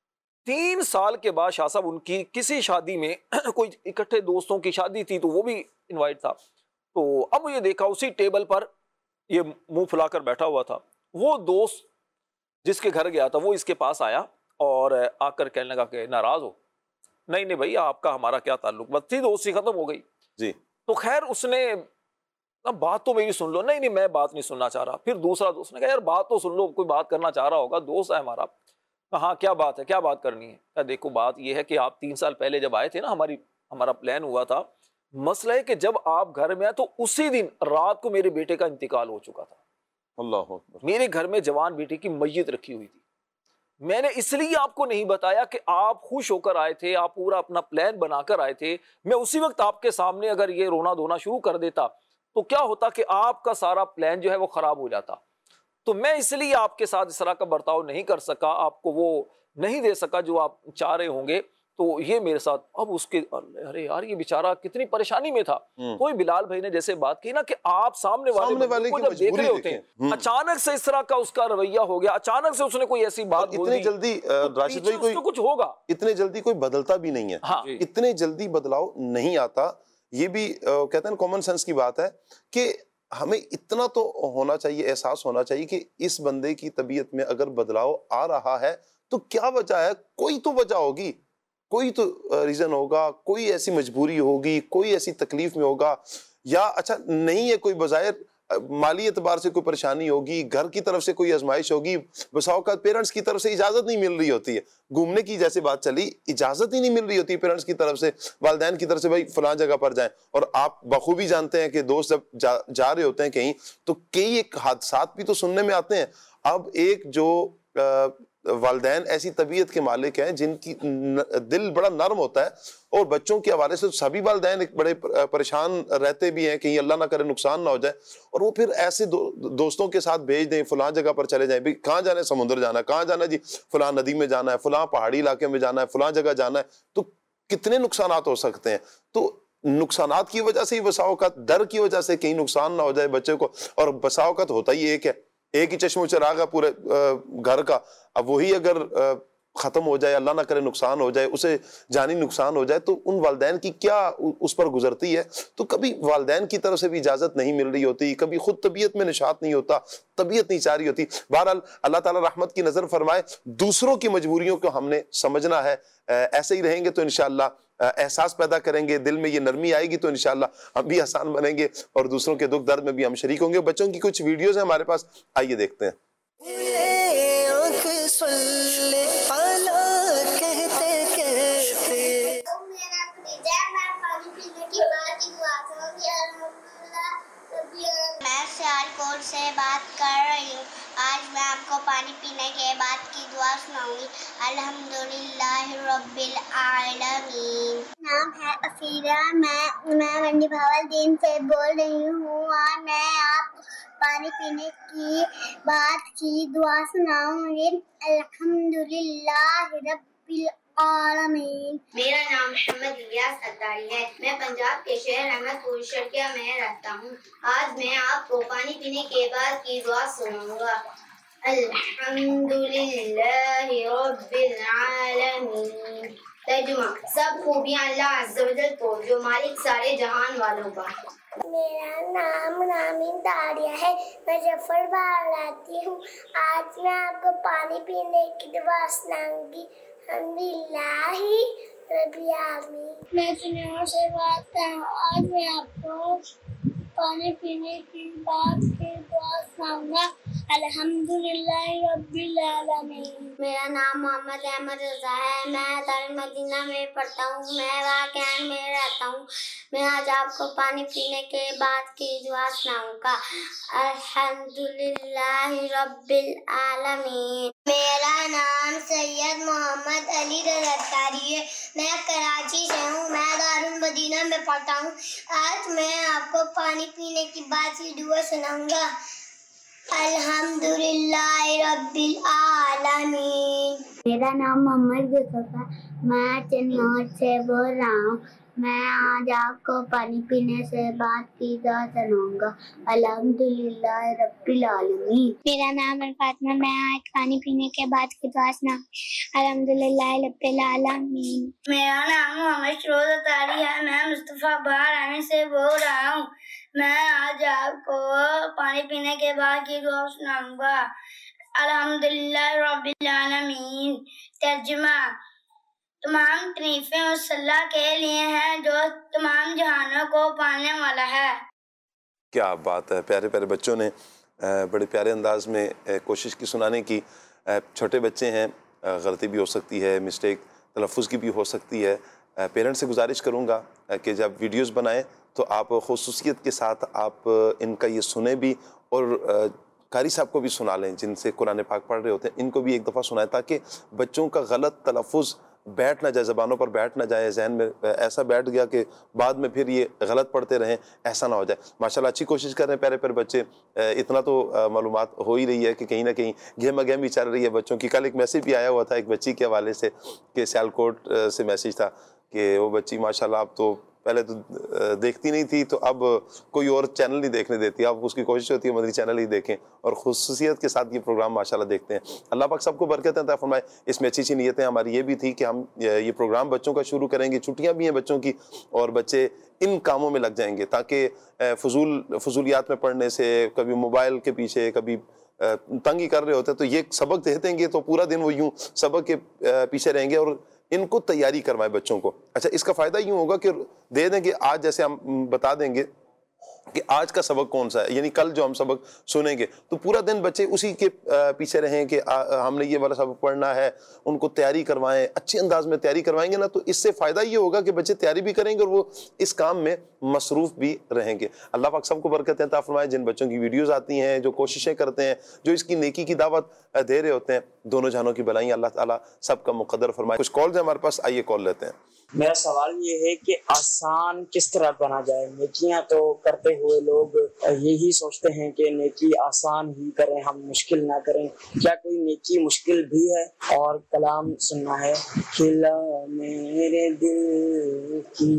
تین سال کے بعد شاہ صاحب ان کی کسی شادی میں کوئی اکٹھے دوستوں کی شادی تھی تو وہ بھی انوائٹ تھا. تو اب یہ دیکھا اسی ٹیبل پر یہ منہ پھلا کر بیٹھا ہوا تھا. وہ دوست جس کے گھر گیا تھا وہ اس کے پاس آیا اور آ کر کہنے لگا کہ ناراض ہو؟ نہیں نہیں بھائی آپ کا ہمارا کیا تعلق، بس تھی دوستی ختم ہو گئی. جی. تو خیر اس نے اب بات تو میری سن لو. نہیں نہیں میں بات نہیں سننا چاہ رہا. پھر دوسرا دوست نے کہا یار بات تو سن لو، کوئی بات کرنا چاہ رہا ہوگا، دوست ہے ہمارا. ہاں کیا بات ہے، کیا بات کرنی ہے؟ کہا دیکھو بات یہ ہے کہ آپ تین سال پہلے جب آئے تھے نا، ہماری ہمارا پلان ہوا تھا، مسئلہ ہے کہ جب آپ گھر میں آئے تو اسی دن رات کو میرے بیٹے کا انتقال ہو چکا تھا. اللہ اکبر. میرے گھر میں جوان بیٹے کی میت رکھی ہوئی تھی. میں نے اس لیے آپ کو نہیں بتایا کہ آپ خوش ہو کر آئے تھے، آپ پورا اپنا پلان بنا کر آئے تھے. میں اسی وقت آپ کے سامنے اگر یہ رونا دھونا شروع کر دیتا تو کیا ہوتا کہ آپ کا سارا پلان جو ہے وہ خراب ہو جاتا. تو میں اس لیے آپ کے ساتھ اس طرح کا برتاؤ نہیں کر سکا، آپ کو وہ نہیں دے سکا جو آپ چاہ رہے ہوں گے. تو یہ میرے ساتھ اب اس کے ارے یار یہ بیچارہ کتنی پریشانی میں تھا. کوئی بلال بھائی نے جیسے بات کی نا کہ آپ سامنے والے کو جب دیکھ رہے ہوتے ہیں اچانک سے اس طرح کا اس کا رویہ ہو گیا، اچانک سے اس نے کوئی ایسی بات بول دی، اتنی جلدی راشد بھائی کوئی کچھ ہوگا، اتنے جلدی کوئی بدلتا بھی نہیں ہے، اتنے جلدی بدلاؤ نہیں آتا. یہ بھی کہتے ہیں کامن سینس کی بات ہے کہ ہمیں اتنا تو ہونا چاہیے، احساس ہونا چاہیے کہ اس بندے کی طبیعت میں اگر بدلاؤ آ رہا ہے تو کیا وجہ ہے؟ کوئی تو وجہ ہوگی، کوئی تو ریزن ہوگا، کوئی ایسی مجبوری ہوگی، کوئی ایسی تکلیف میں ہوگا، یا اچھا نہیں ہے کوئی بظاہر مالی اعتبار سے کوئی پریشانی ہوگی، گھر کی طرف سے کوئی آزمائش ہوگی، بسا اوقات پیرنٹس کی طرف سے اجازت نہیں مل رہی ہوتی ہے، گھومنے کی جیسے بات چلی اجازت ہی نہیں مل رہی ہوتی پیرنٹس کی طرف سے، والدین کی طرف سے بھائی فلاں جگہ پر جائیں، اور آپ بخوبی جانتے ہیں کہ دوست جب جا, جا رہے ہوتے ہیں کہیں تو کئی ایک حادثات بھی تو سننے میں آتے ہیں۔ اب ایک جو والدین ایسی طبیعت کے مالک ہیں جن کی دل بڑا نرم ہوتا ہے، اور بچوں کے حوالے سے سبھی والدین ایک بڑے پریشان رہتے بھی ہیں کہیں اللہ نہ کرے نقصان نہ ہو جائے، اور وہ پھر ایسے دو دوستوں کے ساتھ بھیج دیں فلاں جگہ پر چلے جائیں، بھی کہاں جانا ہے؟ سمندر جانا ہے، کہاں جانا ہے؟ جی فلاں ندی میں جانا ہے، فلاں پہاڑی علاقے میں جانا ہے، فلاں جگہ جانا ہے، تو کتنے نقصانات ہو سکتے ہیں۔ تو نقصانات کی وجہ سے ہی بسا اوقات ڈر کی وجہ سے کہیں نقصان نہ ہو جائے بچے کو، اور بسا اوقات ہوتا ہی ایک ہے، ایک ہی چشم و چراغ ہے پورے گھر کا، اب وہی اگر ختم ہو جائے، اللہ نہ کرے نقصان ہو جائے، اسے جانی نقصان ہو جائے، تو ان والدین کی کیا اس پر گزرتی ہے۔ تو کبھی والدین کی طرف سے بھی اجازت نہیں مل رہی ہوتی، کبھی خود طبیعت میں نشاط نہیں ہوتا، طبیعت نہیں چاہ رہی ہوتی۔ بہرحال اللہ تعالیٰ رحمت کی نظر فرمائے، دوسروں کی مجبوریوں کو ہم نے سمجھنا ہے، ایسے ہی رہیں گے تو انشاءاللہ احساس پیدا کریں گے، دل میں یہ نرمی آئے گی تو انشاءاللہ ہم بھی آسان بنیں گے، اور دوسروں کے دکھ درد میں بھی ہم شریک ہوں گے۔ بچوں کی کچھ ویڈیوز ہیں ہمارے پاس، آئیے دیکھتے ہیں۔ میں سیالکوٹ سے بات کر رہی ہوں۔ آج میں آپ کو پانی پینے کے بعد کی دعا سناؤں گی۔ الحمدللہ رب العالمین۔ نام ہے افیرہ، میں میں منڈی بہاولدین سے بول رہی ہوں، اور میں آپ کو پانی پینے کی بعد کی دعا سناؤں گی۔ الحمدللہ رب العالمین۔ میرا نام محمد الیاس اتاری ہے، میں پنجاب کے شہر احمد پور شرقیہ میں رہتا ہوں۔ آج میں آپ کو پانی پینے کے بعد کی دعا سناؤں گا۔ الحمدللہ رب العالمین۔ ترجمہ: سب خوبیاں اللہ عز و جل کو جو مالک سارے جہان والوں کا۔ میرا نام نامین داریہ ہے، میں جعفر باغ رہتی ہوں۔ آج میں آپ کو پانی پینے کی دعا سناؤں گی۔ الحمدللہ رب العالمین۔ میں چنار سے بات کر رہا ہوں۔ آج میں آپ کو پانی پینے کی بعد کی دعا سناؤں گا۔ الحمدللہ رب العالمین۔ میرا نام محمد احمد رضا ہے، میں دارالمدینہ میں پڑھتا ہوں، میں واقعان میں رہتا ہوں۔ میں آج آپ کو پانی پینے کے بعد کی دعا سناؤں گا۔ الحمدللہ رب العالمین۔ میرا نام سید محمد علی رضا اتاری ہے، میں کراچی سے ہوں، میں دارالمدینہ میں پڑھتا ہوں۔ آج میں آپ کو پانی پینے کی بعد کی دعا سناؤں گا۔ الحمدللہ رب العالمین۔ میرا نام محمد یوسف ہے، میں چنار سے بول رہا ہوں، میں آج آپ کو پانی پینے سے بعد کی دعا سناؤں گا۔ الحمدللہ رب العالمین۔ میرا نام الفاطمہ، میں آج پانی پینے کے بعد کی دعا سناؤں گا۔ الحمدللہ رب العالمین۔ میرا نام محمد شروز اتاری ہے، میں مصطفیٰ بہرانی سے بول رہا ہوں، میں آج آپ کو پانی پینے کے بعد کی دعا سناؤں گا۔ الحمدللہ رب العالمین۔ ترجمہ: تمام تعریفیں اس اللہ کے لیے ہیں جو تمام جہانوں کو پالنے والا ہے۔ کیا بات ہے، پیارے پیارے بچوں نے بڑے پیارے انداز میں کوشش کی سنانے کی۔ چھوٹے بچے ہیں، غلطی بھی ہو سکتی ہے، مسٹیک تلفظ کی بھی ہو سکتی ہے۔ پیرنٹ سے گزارش کروں گا کہ جب ویڈیوز بنائیں تو آپ خصوصیت کے ساتھ آپ ان کا یہ سنیں بھی، اور قاری صاحب کو بھی سنا لیں جن سے قرآن پاک پڑھ رہے ہوتے ہیں، ان کو بھی ایک دفعہ سنائیں تاکہ بچوں کا غلط تلفظ بیٹھ نہ جائے، زبانوں پر بیٹھ نہ جائے، ذہن میں ایسا بیٹھ گیا کہ بعد میں پھر یہ غلط پڑھتے رہیں، ایسا نہ ہو جائے۔ ماشاءاللہ اچھی کوشش کر رہے ہیں پیارے پیارے بچے، اتنا تو معلومات ہو ہی رہی ہے کہ کہیں نہ کہیں گہما گہمی چل رہی ہے بچوں کی۔ کل ایک میسیج بھی آیا ہوا تھا ایک بچی کے حوالے سے کہ سیالکوٹ سے میسیج تھا کہ وہ بچی ماشاءاللہ اب تو پہلے تو دیکھتی نہیں تھی، تو اب کوئی اور چینل نہیں دیکھنے دیتی، اب اس کی کوشش ہوتی ہے مدنی چینل ہی دیکھیں، اور خصوصیت کے ساتھ یہ پروگرام ماشاءاللہ دیکھتے ہیں۔ اللہ پاک سب کو برکت عطا فرمائے۔ اس میں اچھی اچھی نیتیں ہماری یہ بھی تھی کہ ہم یہ پروگرام بچوں کا شروع کریں گے، چھٹیاں بھی ہیں بچوں کی، اور بچے ان کاموں میں لگ جائیں گے تاکہ فضول فضولیات میں پڑھنے سے، کبھی موبائل کے پیچھے، کبھی تنگی کر رہے ہوتے ہیں، تو یہ سبق دے دیں گے تو پورا دن وہ یوں سبق کے پیچھے رہیں گے، اور ان کو تیاری کروائیں بچوں کو۔ اچھا، اس کا فائدہ یوں ہوگا کہ دے دیں گے، آج جیسے ہم بتا دیں گے کہ آج کا سبق کون سا ہے، یعنی کل جو ہم سبق سنیں گے تو پورا دن بچے اسی کے پیچھے رہیں کہ ہم نے یہ والا سبق پڑھنا ہے، ان کو تیاری کروائیں، اچھے انداز میں تیاری کروائیں گے نا، تو اس سے فائدہ یہ ہوگا کہ بچے تیاری بھی کریں گے اور وہ اس کام میں مصروف بھی رہیں گے۔ اللہ پاک سب کو برکت عطا فرمائے۔ جن بچوں کی ویڈیوز آتی ہیں، جو کوششیں کرتے ہیں، جو اس کی نیکی کی دعوت دے رہے ہوتے ہیں، دونوں جہانوں کی بھلائیں اللہ تعالیٰ سب کا مقدر فرمائے۔ کچھ کالز ہیں ہمارے پاس، آئیے کال لیتے ہیں۔ میرا سوال یہ ہے کہ آسان کس طرح بنا جائے؟ نیکیاں تو کرتے ہوئے لوگ یہی سوچتے ہیں کہ نیکی آسان ہی کریں، ہم مشکل نہ کریں، کیا کوئی نیکی مشکل بھی ہے؟ اور کلام سننا ہے، کھلا میرے دل کی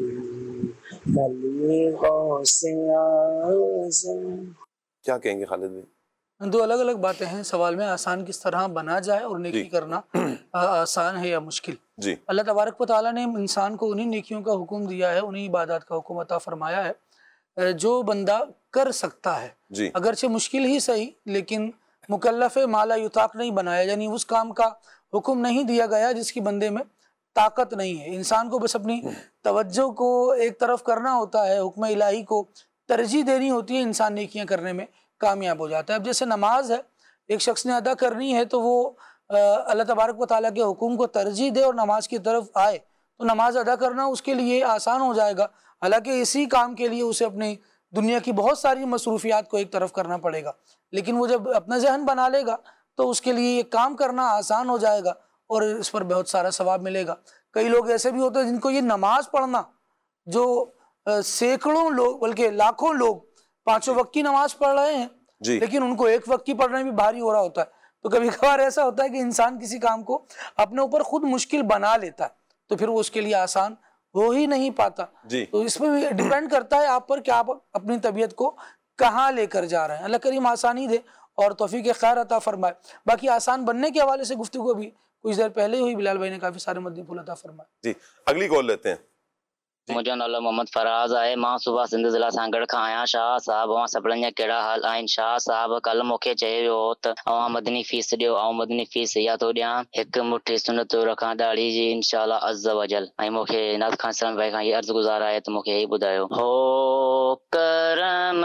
کلی غوث اعظم۔ کیا کہیں گے خالد بھائی؟ دو الگ الگ باتیں ہیں سوال میں، آسان کس طرح بنا جائے اور نیکی کرنا آسان ہے یا مشکل۔ جی، اللہ تبارک و تعالیٰ نے انسان کو انہی نیکیوں کا حکم دیا ہے، انہی عبادات کا حکم عطا فرمایا ہے جو بندہ کر سکتا ہے، جی، اگرچہ مشکل ہی صحیح، لیکن مکلف ما لا یطاق نہیں بنایا، یعنی اس کام کا حکم نہیں دیا گیا جس کی بندے میں طاقت نہیں ہے۔ انسان کو بس اپنی توجہ کو ایک طرف کرنا ہوتا ہے، حکم الہی کو ترجیح دینی ہوتی ہے، انسان نیکیاں کرنے میں کامیاب ہو جاتا ہے۔ اب جیسے نماز ہے، ایک شخص نے ادا کرنی ہے تو وہ اللہ تبارک و تعالیٰ کے حکم کو ترجیح دے اور نماز کی طرف آئے تو نماز ادا کرنا اس کے لیے آسان ہو جائے گا، حالانکہ اسی کام کے لیے اسے اپنی دنیا کی بہت ساری مصروفیات کو ایک طرف کرنا پڑے گا، لیکن وہ جب اپنا ذہن بنا لے گا تو اس کے لیے یہ کام کرنا آسان ہو جائے گا اور اس پر بہت سارا ثواب ملے گا۔ کئی لوگ ایسے بھی ہوتے ہیں جن کو یہ نماز پڑھنا، جو سینکڑوں لوگ بلکہ لاکھوں لوگ پانچوں وقت کی نماز پڑھ رہے ہیں، جی، لیکن ان کو ایک وقت کی پڑھنا بھی بھاری ہو رہا ہوتا ہے۔ تو کبھی کبھار ایسا ہوتا ہے کہ انسان کسی کام کو اپنے اوپر خود مشکل بنا لیتا ہے تو پھر وہ اس کے لیے آسان ہو ہی نہیں پاتا۔ جی، تو اس میں ڈیپینڈ کرتا ہے آپ پر کہ آپ اپنی طبیعت کو کہاں لے کر جا رہے ہیں۔ اللہ کریم آسانی دے اور توفیق خیر عطا فرمائے۔ باقی آسان بننے کے حوالے سے گفتگو بھی کچھ دیر پہلے ہوئی، بلال بھائی نے کافی سارے مدنی پھول عطا فرمائے۔ جی، اگلی کال لیتے ہیں۔ मुंहिंजो नालो मोहम्मद फराज़ आहे। मां सूबा सिंध ज़िला सां गॾु खां आहियां। शाह साहब, अवां सभिनीनि जा कहिड़ा हाल आहिनि? शाह साहब, कल्ह मूंखे चयो वियो हो त अवां मदनी फीस ॾियो, ऐं मदनी फीस इहा थो ॾियां, हिकु मुठी सुनत रखां ॾाढ़ी जी इंशाअल्लाह अज़्ज़ वजल। ऐं मूंखे नाथ खान सलाम भाई खां इहा अर्ज़ु गुज़ार आहे त मूंखे इहो ॿुधायो। हो करम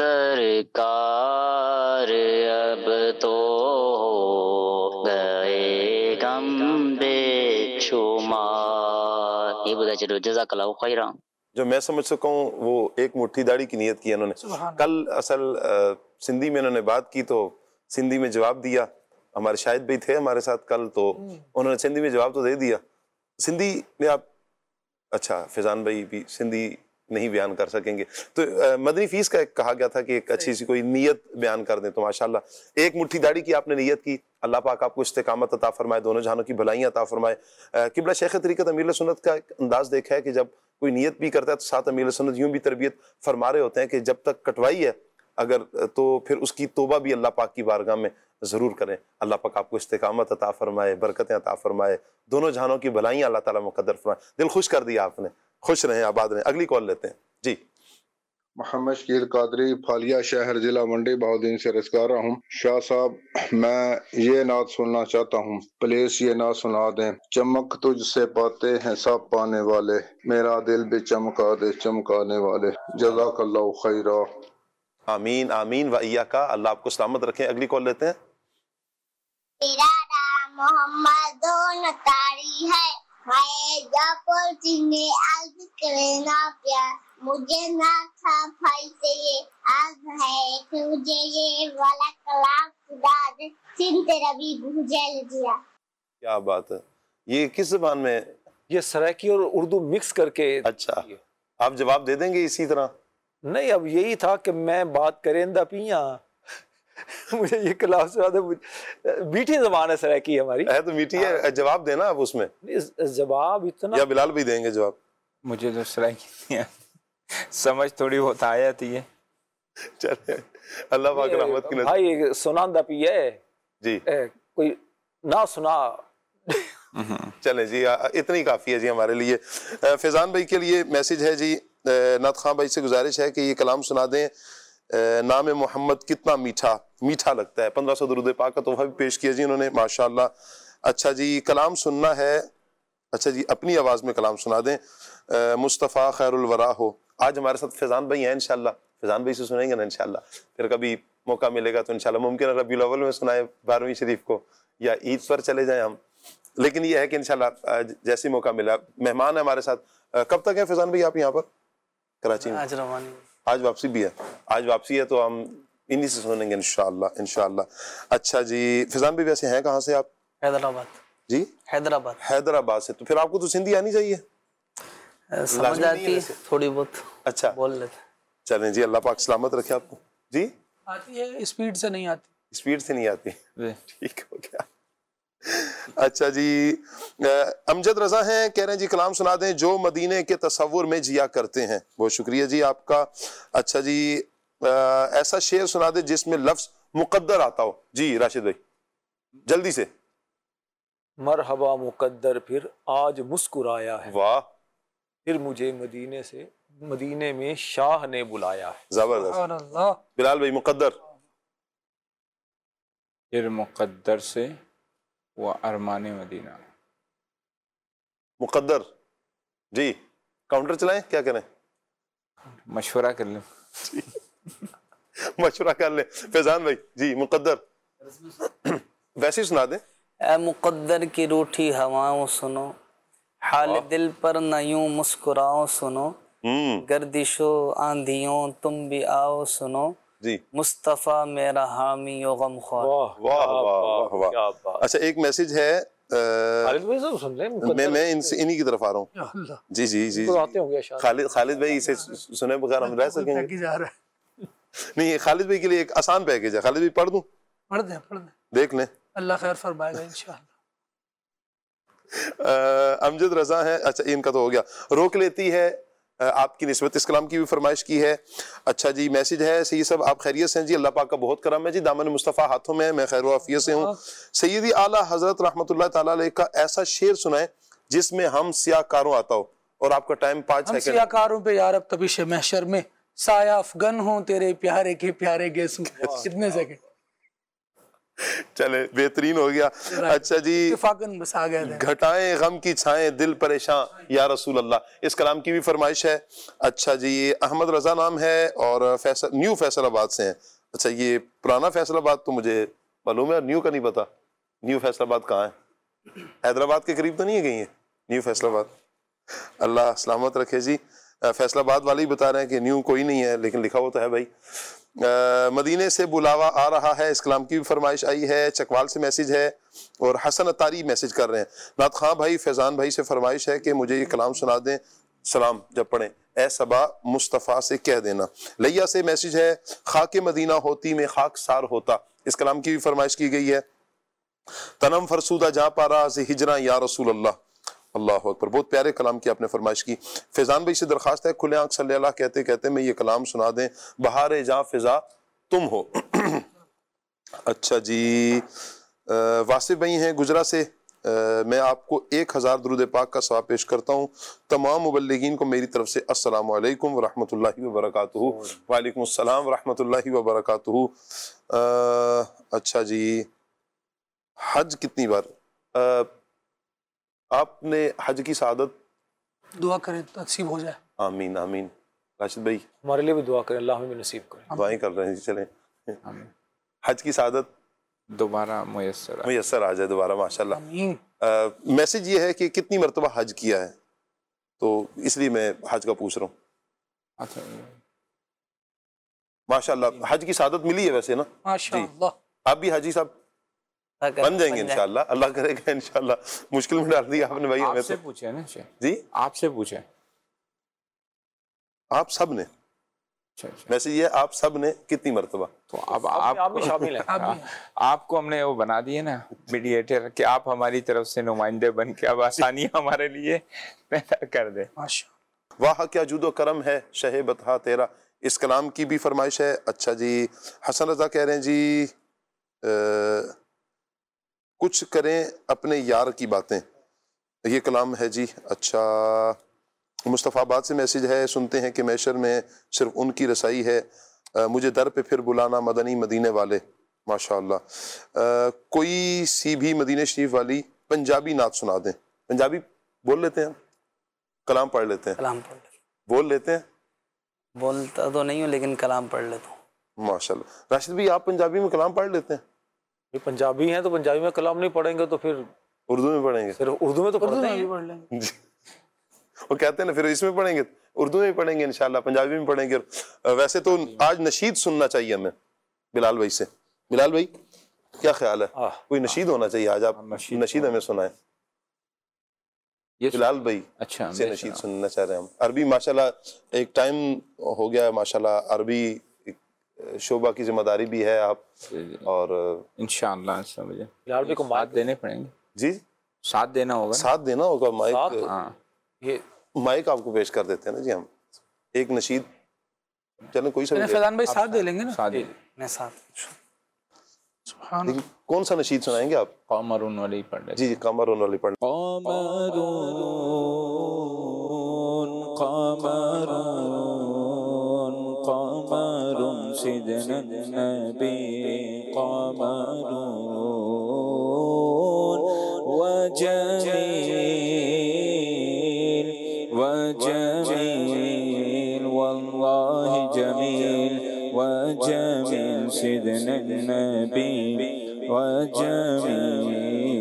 सरकार अब तो गए गम बेशुमार। یہ بتا چلو جزاک اللہ خیرا۔ جو میں سمجھ سکا ہوں وہ ایک مٹھی داڑھی کی نیت کی انہوں نے۔ کل اصل سندھی میں انہوں نے بات کی تو سندھی میں جواب دیا، ہمارے شاہد بھائی تھے ہمارے ساتھ کل، تو انہوں نے سندھی میں جواب تو دے دیا۔ سندھی میں آپ، اچھا فیضان بھائی بھی سندھی نہیں بیان کر سکیں گے، تو مدنی فیس کا ایک کہا گیا تھا کہ ایک اچھی سی کوئی نیت بیان کر دیں، تو ماشاءاللہ ایک مٹھی داڑھی کی آپ نے نیت کی۔ اللہ پاک آپ کو استقامت عطا فرمائے، دونوں جہانوں کی بھلائیاں عطا فرمائے۔ قبلہ شیخ طریقت امیر سنت کا ایک انداز دیکھا ہے کہ جب کوئی نیت بھی کرتا ہے تو ساتھ امیر سنت یوں بھی تربیت فرما رہے ہوتے ہیں کہ جب تک کٹوائی ہے اگر تو پھر اس کی توبہ بھی اللہ پاک کی بارگاہ میں ضرور کریں۔ اللہ پاک آپ کو استقامت عطا فرمائے، برکتیں عطا فرمائے، دونوں جہانوں کی بھلائیاں اللہ تعالیٰ مقدر فرمائے۔ دل خوش کر دیا آپ نے، خوش رہیں، آباد رہیں۔ اگلی کال لیتے ہیں۔ جی، محمد شکیل قادری، پھالیا شہر، ضلع منڈی بہاؤدین سے عرض کر رہا ہوں۔ شاہ صاحب، میں یہ نعت سننا چاہتا ہوں، پلیز یہ نعت سنا دیں۔ چمک تجھ سے پاتے ہیں سب پانے والے، میرا دل بھی چمکا دے چمکانے والے۔ جزاک اللہ خیرا۔ آمین آمین و ایاکا، اللہ آپ کو سلامت رکھیں۔ اگلی کال لیتے ہیں۔ میرا نام محمد نتاری ہے، میں جاپور جنہیں عرض کرنا پیار، مجھے نہ تھا بھائی سے یہ عرض ہے کہ مجھے یہ والا کلام خدا نے سن تیرا بھی بھوجل دیا۔ کیا بات ہے، یہ کس زبان میں؟ یہ سرائکی اور اردو مکس کر کے۔ اچھا، آپ جواب دے دیں گے اسی طرح؟ نہیں، اب یہی تھا کہ میں بات کریں دا پیاں، مجھے یہ کلام سنا دے۔ میٹھی زبان ہے سرائکی ہماری، ہے تو میٹھی ہے، جواب دینا آپ اس میں۔ جواب اتنا، یا بلال بھی دیں گے جواب؟ مجھے تو سرائی سمجھ تھوڑی بہت آ جاتی ہے. چلے اللہ پاک رحمت کی نظر. بھائی سناندہ پی ہے جی کوئی نہ سنا. چلیں جی اتنی کافی ہے جی ہمارے لیے. فیضان بھائی کے لیے میسج ہے جی، نعت خواں بھائی سے گزارش ہے کہ یہ کلام سنا دیں. نام محمد کتنا میٹھا میٹھا لگتا ہے. پندرہ سو درود پاک کا تحفہ بھی پیش کیا جی انہوں نے، ماشاءاللہ. اچھا جی کلام سننا ہے. اچھا جی اپنی آواز میں کلام سنا دیں. مصطفیٰ خیر الورا ہو. آج ہمارے ساتھ فیضان بھائی ہیں انشاءاللہ، فیضان بھائی سے سنیں گے نا انشاءاللہ. پھر کبھی موقع ملے گا تو انشاءاللہ ممکن ہے ربیع الاول میں سنائے بارہویں شریف کو، یا عید پر چلے جائیں ہم. لیکن یہ ہے کہ انشاءاللہ جیسی موقع ملا. مہمان ہے ہمارے ساتھ. کب تک ہیں فیضان بھائی آپ یہاں پر کراچی میں؟ آج روانی، آج واپسی بھی ہے. آج واپسی ہے تو ہم انہی سے سنیں گے انشاءاللہ انشاءاللہ. اچھا جی فیضان بھائی ویسے ہیں کہاں سے آپ؟ حیدرآباد. جی حیدرآباد. حیدرآباد سے. تو پھر آپ کو تو سندھی آنی چاہیے. سمجھ آتی ہے تھوڑی بہت. اچھا بول لیتے. چلیں جی اللہ پاک سلامت رکھے آپ کو. جی آتی ہے اسپیڈ سے نہیں آتی. اسپیڈ سے نہیں آتی. ٹھیک ہو گیا. اچھا جی امجد رضا ہیں، کہہ رہے ہیں جی کلام سنا دیں جو مدینے کے تصور میں جیا کرتے ہیں. بہت شکریہ جی آپ کا. اچھا جی ایسا شعر سنا دیں جس میں لفظ مقدر آتا ہو. جی راشد بھائی جلدی سے. مرحبا مقدر پھر آج مسکرایا ہے، واہ پھر مجھے مدینے سے مدینے میں شاہ نے بلایا ہے. زبردست. بلال بھائی مقدر. پھر مقدر سے وہ ارمان مدینہ. مقدر جی کاؤنٹر چلائیں کیا کریں؟ مشورہ کر لیں. مشورہ کر لیں. فیضان بھائی جی مقدر ویسے ہی سنا دیں. اے مقدر کی روٹھی ہواؤں سنو، حال دل پر نہ یوں مسکراؤ سنو، گردشو آندھیوں تم بھی آؤ سنو، جی مصطفیٰ میرا حامی و غم خوار. واہ واہ واہ واہ. اچھا ایک میسج ہے میں میں انہی کی طرف آ رہا ہوں. جی جی جی خالد خالد بھائی اسے سنے بغیر ہم رہ سکیں گے نہیں. خالد بھائی کے لیے ایک آسان پیکیج ہے. خالد بھائی پڑھ دوں؟ پڑھ دیں پڑھ دیں. دیکھ لیں اللہ خیر فرمائے گا انشاءاللہ. امجد رضا ہے. اچھا ان کا تو ہو گیا. روک لیتی ہے آپ کی نسبت اس کلام کی بھی فرمائش کی ہے. اچھا جی میسج ہے سید صاحب آپ خیریت سے ہیں جی؟ اللہ پاک کا بہت کرم ہے جی. دامن مصطفیٰ ہاتھوں میں، میں خیر و عافیت سے ہوں. سیدی اعلیٰ حضرت رحمۃ اللہ تعالیٰ علیہ کا ایسا شعر سنائیں جس میں ہم سیاہ کاروں آتا ہو. اور آپ کا ٹائم پانچ ہم سیکنڈ. سیاہ کاروں پہ یارب تبیش محشر میں سایہ افغن ہوں تیرے پیارے کے پیارے گیسوں. کتنے سیکنڈ؟ چلے بہترین ہو گیا. اچھا جی اتفاقاً بس آ گئے. گھٹائیں غم کی چھائیں دل پریشان یا رسول اللہ. اس کلام کی بھی فرمائش ہے. اچھا جی احمد رضا نام ہے اور فیصل نیو فیصل آباد سے ہیں. اچھا یہ پرانا فیصل آباد تو مجھے معلوم ہے، نیو کا نہیں پتا. نیو فیصل آباد کہاں ہے؟ حیدرآباد کے قریب تو نہیں ہے کہیں ہے نیو فیصل آباد؟ اللہ سلامت رکھے جی. فیصل آباد والے ہی بتا رہے ہیں کہ نیو کوئی نہیں ہے لیکن لکھا ہوا تو ہے بھائی. مدینے سے بلاوا آ رہا ہے اس کلام کی بھی فرمائش آئی ہے. چکوال سے میسج ہے اور حسن اتاری میسج کر رہے ہیں. نعت خواں بھائی فیضان بھائی سے فرمائش ہے کہ مجھے یہ کلام سنا دیں. سلام جب پڑھیں اے صبا مصطفیٰ سے کہہ دینا. لیا سے میسج ہے خاک مدینہ ہوتی میں خاک سار ہوتا. اس کلام کی بھی فرمائش کی گئی ہے. تنم فرسودہ جا پارا سے ہجراں یا رسول اللہ. اللہ اکبر. بہت پیارے کلام کی آپ نے فرمائش کی. فیضان بھائی سے درخواست ہے کھلے آنکھ صلی اللہ کہتے کہتے میں یہ کلام سنا دیں بہار جاں فضا تم ہو. اچھا جی واصف بھائی ہیں گجرا سے. میں آپ کو ایک ہزار درود پاک کا ثواب پیش کرتا ہوں. تمام مبلغین کو میری طرف سے السلام علیکم ورحمۃ اللہ وبرکاتہ. وعلیکم السلام ورحمۃ اللہ وبرکاتہ. اچھا جی حج کتنی بار؟ آپ نے حج کی سعادت دعا کریں نصیب ہو جائے. آمین آمین. راشد بھائی ہمارے لیے بھی دعا کریں اللہ ہمیں نصیب کریں. دعائیں کر رہے ہیں. چلیں حج کی سعادت دوبارہ میسر میسر آ جائے دوبارہ ماشاءاللہ. میسج یہ ہے کہ کتنی مرتبہ حج کیا ہے تو اس لیے میں حج کا پوچھ رہا ہوں. ماشاءاللہ حج کی سعادت ملی ہے ویسے نا؟ ماشاءاللہ. آپ بھی حاجی صاحب بن جائیں گے انشاءاللہ. اللہ کرے گا انشاءاللہ. مشکل میں ڈال دیا آپ نے بھائی. ہمیں سے پوچھے نا جی آپ سے پوچھے آپ سب نے ویسے یہ آپ سب نے کتنی مرتبہ. تو اب آپ شامل ہیں. آپ کو ہم نے وہ بنا دیے نا میڈیٹر کہ آپ ہماری طرف سے نمائندے بن کے اب آسانی ہمارے لیے پیدا کر دیں. واہ کیا جود و کرم ہے شہ بطحا تیرا، اس کلام کی بھی فرمائش ہے. اچھا جی، حسن رضا کہہ رہے ہیں جی کچھ کریں اپنے یار کی باتیں، یہ کلام ہے جی. اچھا، مصطفیٰ آباد سے میسج ہے، سنتے ہیں کہ محشر میں صرف ان کی رسائی ہے، مجھے در پہ پھر بلانا مدنی مدینے والے. ماشاء اللہ. کوئی سی بھی مدینہ شریف والی پنجابی نعت سنا دیں. پنجابی بول لیتے ہیں، کلام پڑھ لیتے ہیں. کلام پڑھ لیتے بول لیتے ہیں؟ بولتا تو نہیں ہوں لیکن کلام پڑھ لیتا ہوں. ماشاء اللہ. راشد بھی آپ پنجابی میں کلام پڑھ لیتے ہیں؟ یہ پنجابی ہیں تو پنجابی میں کلام نہیں پڑھیں گے تو پھر اردو میں پڑھیں گے. صرف اردو میں تو پڑھتے ہیں. پڑھ لیں گے. وہ کہتے ہیں نا پھر اس میں پڑھیں گے، اردو میں پڑھیں گے انشاءاللہ، پنجابی میں پڑھیں گے. ویسے تو آج نشید سننا چاہیے ہمیں بلال بھائی سے. بلال بھائی کیا خیال ہے؟ کوئی نشید ہونا چاہیے آج، آپ نشید ہمیں سنائیں. بلال بھائی اچھا سے نشید سننا چاہ رہے ہیں ہم. عربی ماشاءاللہ ایک ٹائم ہو گیا ہے ماشاءاللہ، عربی شعبہ کی ذمہ داری بھی ہے آپ، اور انشاءاللہ سمجھے بلال بھائی کو ساتھ دینے پڑیں گے. جی ساتھ دینا ہوگا، ساتھ دینا ہوگا. مائک ہاں یہ مائک آپ کو پیش کر دیتے ہیں نا جی ہم. ایک نشید چلیں کوئی سا فیضان بھائی ساتھ دے لیں گے نا. ساتھ میں ساتھ. سبحان اللہ. کون سا نشید سنائیں گے آپ؟ قمرون والی پڑھ لیں. جی جی قمرون والی پڑھ لیں. قمرون قمرون قمرون سیدنا النبی قمرون وجمیل وجمیل واللہ جمیل وجمیل سیدنا النبی وجمیل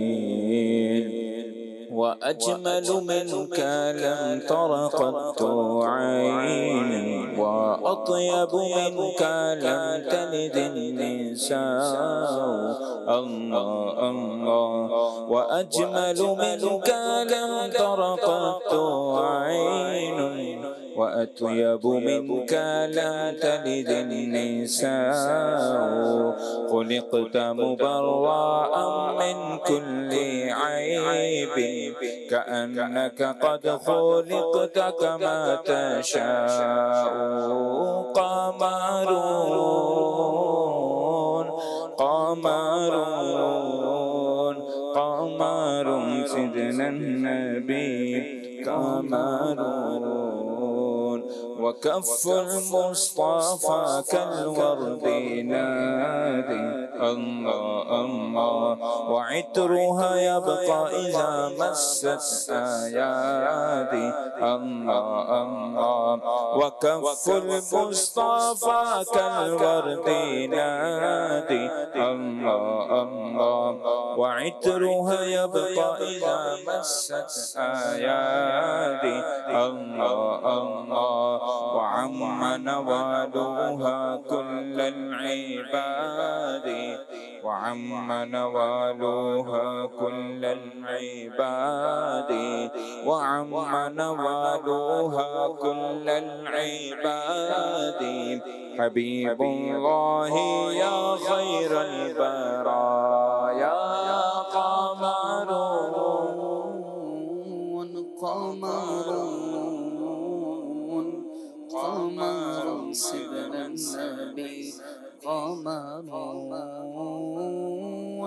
وأجمل منك لم تر قط عين وأطيب منك لم تلد النساء الله الله وأجمل منك لم تر قط عين وأطيب منك لم تلد النساء خلقت مبرأ من كل عيب كأنك قد خلقت كما تشاء قمرون قمرون قمرون سيدنا النبي قمرون وكف المصطفى كالورد نادي الله الله وعطرها يبقى إذا مست أيادي الله الله وكف المصطفى كالورد نادي الله الله وعطرها يبقى إذا مست أيادي الله الله وعم نوالوها كل العباد وعم نوالوها كل العباد وعم نوالوها كل العباد حبيب الله يا خير البرايا قمرون قمرون قمر سيدنا النبي قمرون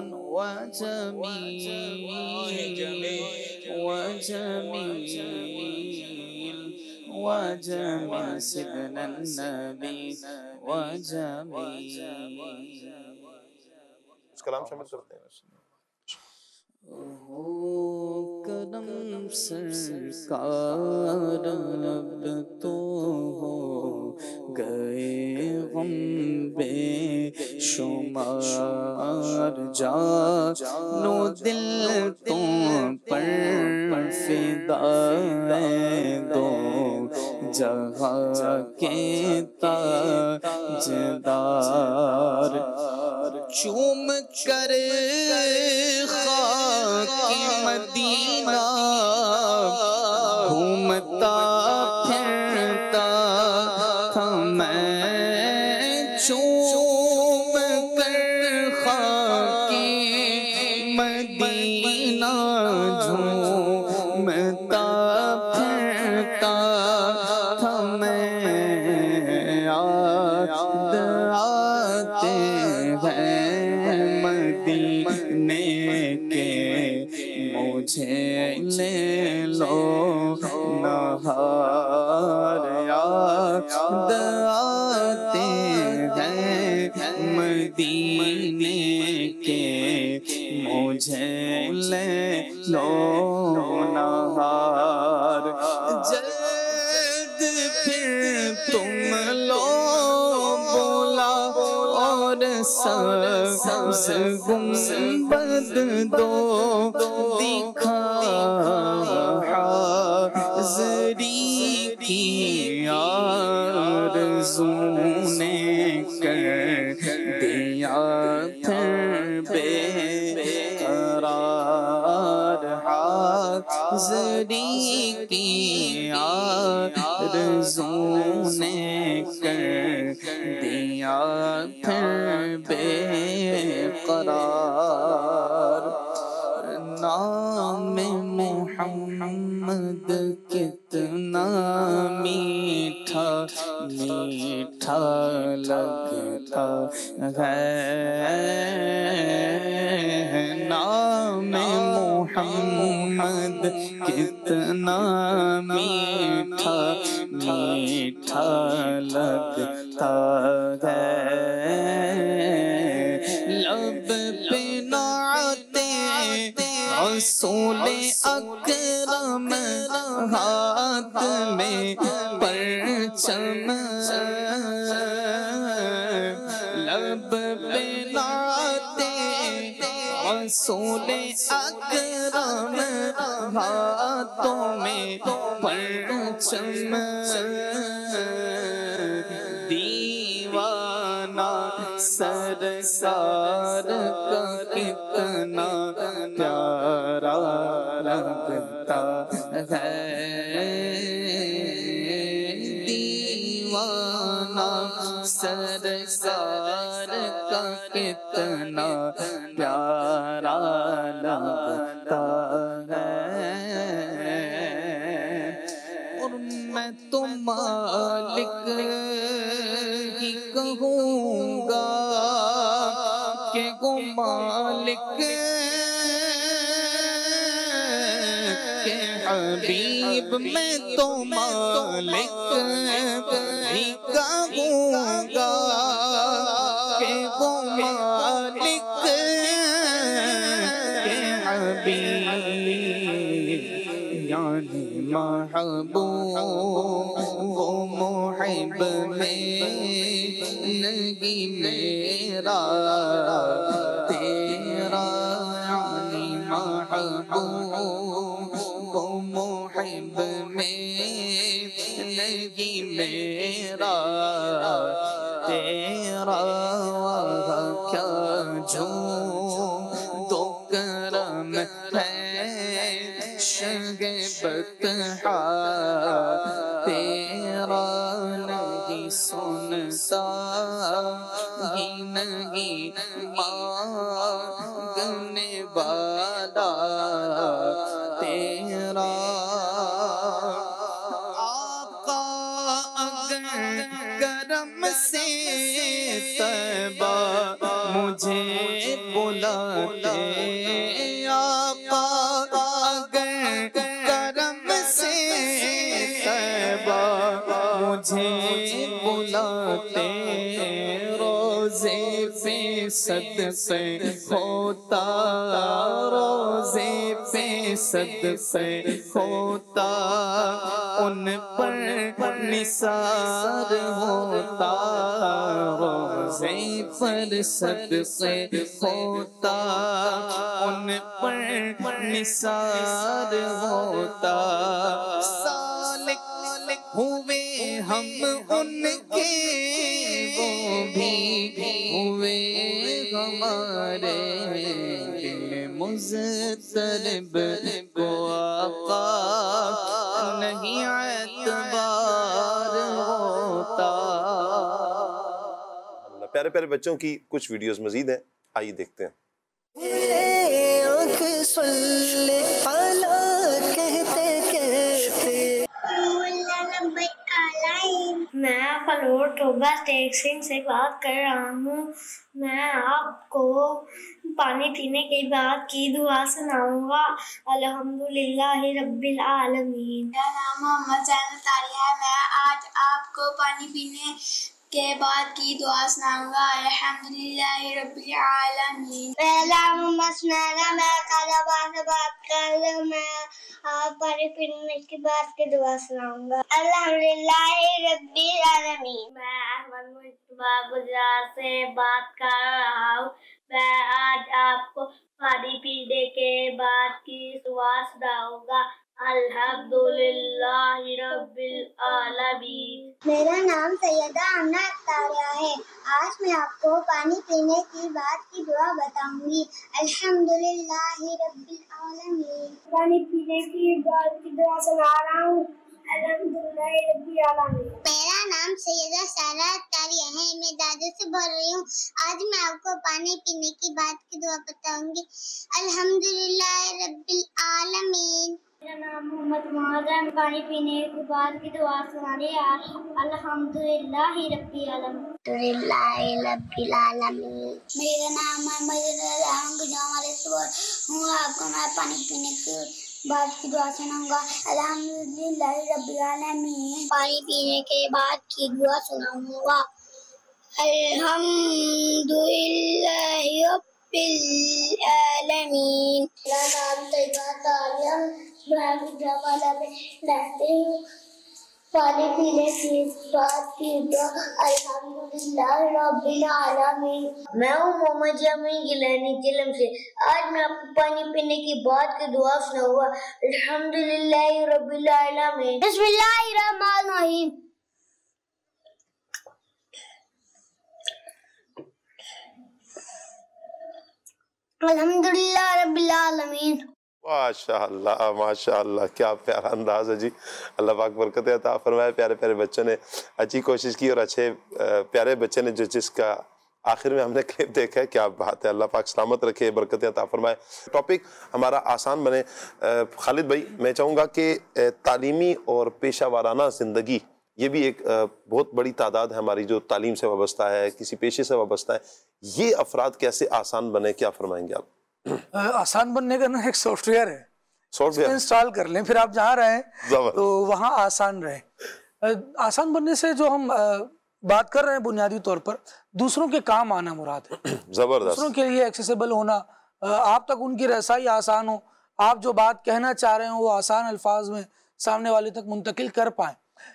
وجميل وجميل وجميل سيدنا النبي وجميل. اس کلام شامل کرتے ہیں. ہو کرم سرکار اب تو ہو گئے غم بے شمار جانو دل تم پر فدا ہے دو جہاں کے تاجدار چوم کر خاک مدینہ گھومتا پھرتا تھا میں چوم کر خاک مدینہ گھومتا پھرتا ہیں مدینے کے مجھے لے لو نہار یاد آتے ہیں مدینے کے مجھے لے لو نہار جلد پھر تم لو بولا اور سبز گنبد دو دکھا حاضری کی آرزو نے کر دیا پھر بے قرار حاضری کی آرزو نے کر دیا پھر بے قرار نام محمد کتنا میٹھا میٹھا لگتا ہے نام محمد کتنا میٹھا میٹھا لگتا ہے لب پہ نعت رسول اکرم ہاتھ میں پرچم لب پہ نعت رسول اکرم ہاتھوں میں پرچم دیوانہ سرکار کا کتنا پیارا لگتا ہے دیوانہ سرکار کا کتنا پیارا لگتا ہے اور میں تو مالک ہی کہوں گا کہ وہ مالک کے حبیب میں تو مالک ہی کہوں گا کہ وہ مالک کے حبیب یعنی محبوب وہ محب میں نہیں میرا تیرا یعنی محبوب وہ محب میں نہیں میرا تیرا کیا جو تو کرم ہے بطحا تیرا نہیں سنتا ہی نہیں مانگنے والا تیرا آقا اگر کرم سے طیبہ مجھے بلاتے آقا مجھے بلاتے روزے پہ صدقے ہوتا روزے پہ صدقے ہوتا ان پر نثار ہوتا روزے پر صدقے ہوتا ان پر نثار ہوتا سالک ہوئے ہم ان کے وہ بھی ہوئے ہمارے دل مضطرب کو آقا نہیں اعتبار ہوتا. پیارے پیارے بچوں کی کچھ ویڈیوز مزید ہیں, آئیے دیکھتے ہیں. آنکھ سن لے پالا کہتے کہتے میں فلور ٹوبہ اسٹیشن سے بات کر رہا ہوں. میں آپ کو پانی پینے کے بعد کی دعا سناؤں گا. الحمدللہ رب العالمین. میرا نام محمد زین طاریہ ہے. میں آج آپ کو پانی پینے کے بعد کی دعا سناؤں گا. الحمدللہ رب العالمین. میرا نام محمد سنانا. میں کالابا سے بات کر رہا ہوں. میں آپ پانی پینے کے بعد کی دعا سناؤں گا. الحمدللہ رب العالمین. میں احمد مصطفیٰ گجرات سے بات کر رہا ہوں. میں آج آپ کو پانی پینے کے بعد کی دعا سناؤں گا. الحمدللہ رب العالمین. میرا نام سیدہ آمنہ طاریہ ہے. آج میں آپ کو پانی پینے کی بعد کی دعا بتاؤں گی. الحمدللہ رب العالمین. پانی پینے کی بعد کی دعا سنا رہا ہوں. الحمدللہ رب العالمین. میرا نام سیدہ سارہ طاریہ ہے. میں دادو سے بول رہی ہوں. آج میں آپ کو پانی پینے کی بعد کی دعا بتاؤں گی. الحمدللہ رب العالمین. میرا نام محمد معاذ ہے. پانی پینے کے بعد کی دعا سنانے الحمدللہ رب العالمین. الحمدللہ رب العالمین. میرا نام محمد ہمارے ہوں. آپ کو میں پانی پینے کے بعد کی دعا سناؤں گا. الحمدللہ رب العالمین. پانی پینے کے بعد کی دعا سناؤں گا. الحمدللہ رب العالمین. میرا نام طیبہ طاریہ. میں گجرانوالہ میں رہتی ہوں. پانی پینے کی بعد کی دعا الحمدللہ رب العالمین. میں ہوں محمد جامعی گیلانی جلم سے. آج میں آپ کو پانی پینے کی بعد کی دعا سناؤں گا. الحمدللہ رب العالمین. بسم اللہ الرحمن الرحیم. الحمدللہ رب العالمین. ماشاء اللہ ماشاء اللہ، کیا پیارا انداز ہے جی. اللہ پاک برکت عطا فرمائے. پیارے پیارے بچوں نے اچھی کوشش کی اور اچھے پیارے بچے نے جو جس کا آخر میں ہم نے کلپ دیکھا ہے. کیا بات ہے. اللہ پاک سلامت رکھے، برکت عطا فرمائے. ٹاپک ہمارا آسان بنے. خالد بھائی، میں چاہوں گا کہ تعلیمی اور پیشہ وارانہ زندگی، یہ بھی ایک بہت بڑی تعداد ہے ہماری جو تعلیم سے وابستہ ہے، کسی پیشے سے وابستہ ہے. یہ افراد کیسے آسان بنے، کیا فرمائیں گے آپ؟ آسان بننے کا نا ایک سافٹ ویئر ہے، سافٹ ویئر انسٹال کر لیں، پھر آپ جہاں رہیں تو وہاں آسان رہے. آسان بننے سے جو ہم بات کر رہے ہیں بنیادی طور پر دوسروں کے کام آنا مراد ہے. زبردست. دوسروں کے لیے ایکسیسیبل ہونا، آپ تک ان کی رسائی آسان ہو، آپ جو بات کہنا چاہ رہے ہیں وہ آسان الفاظ میں سامنے والے تک منتقل کر پائیں.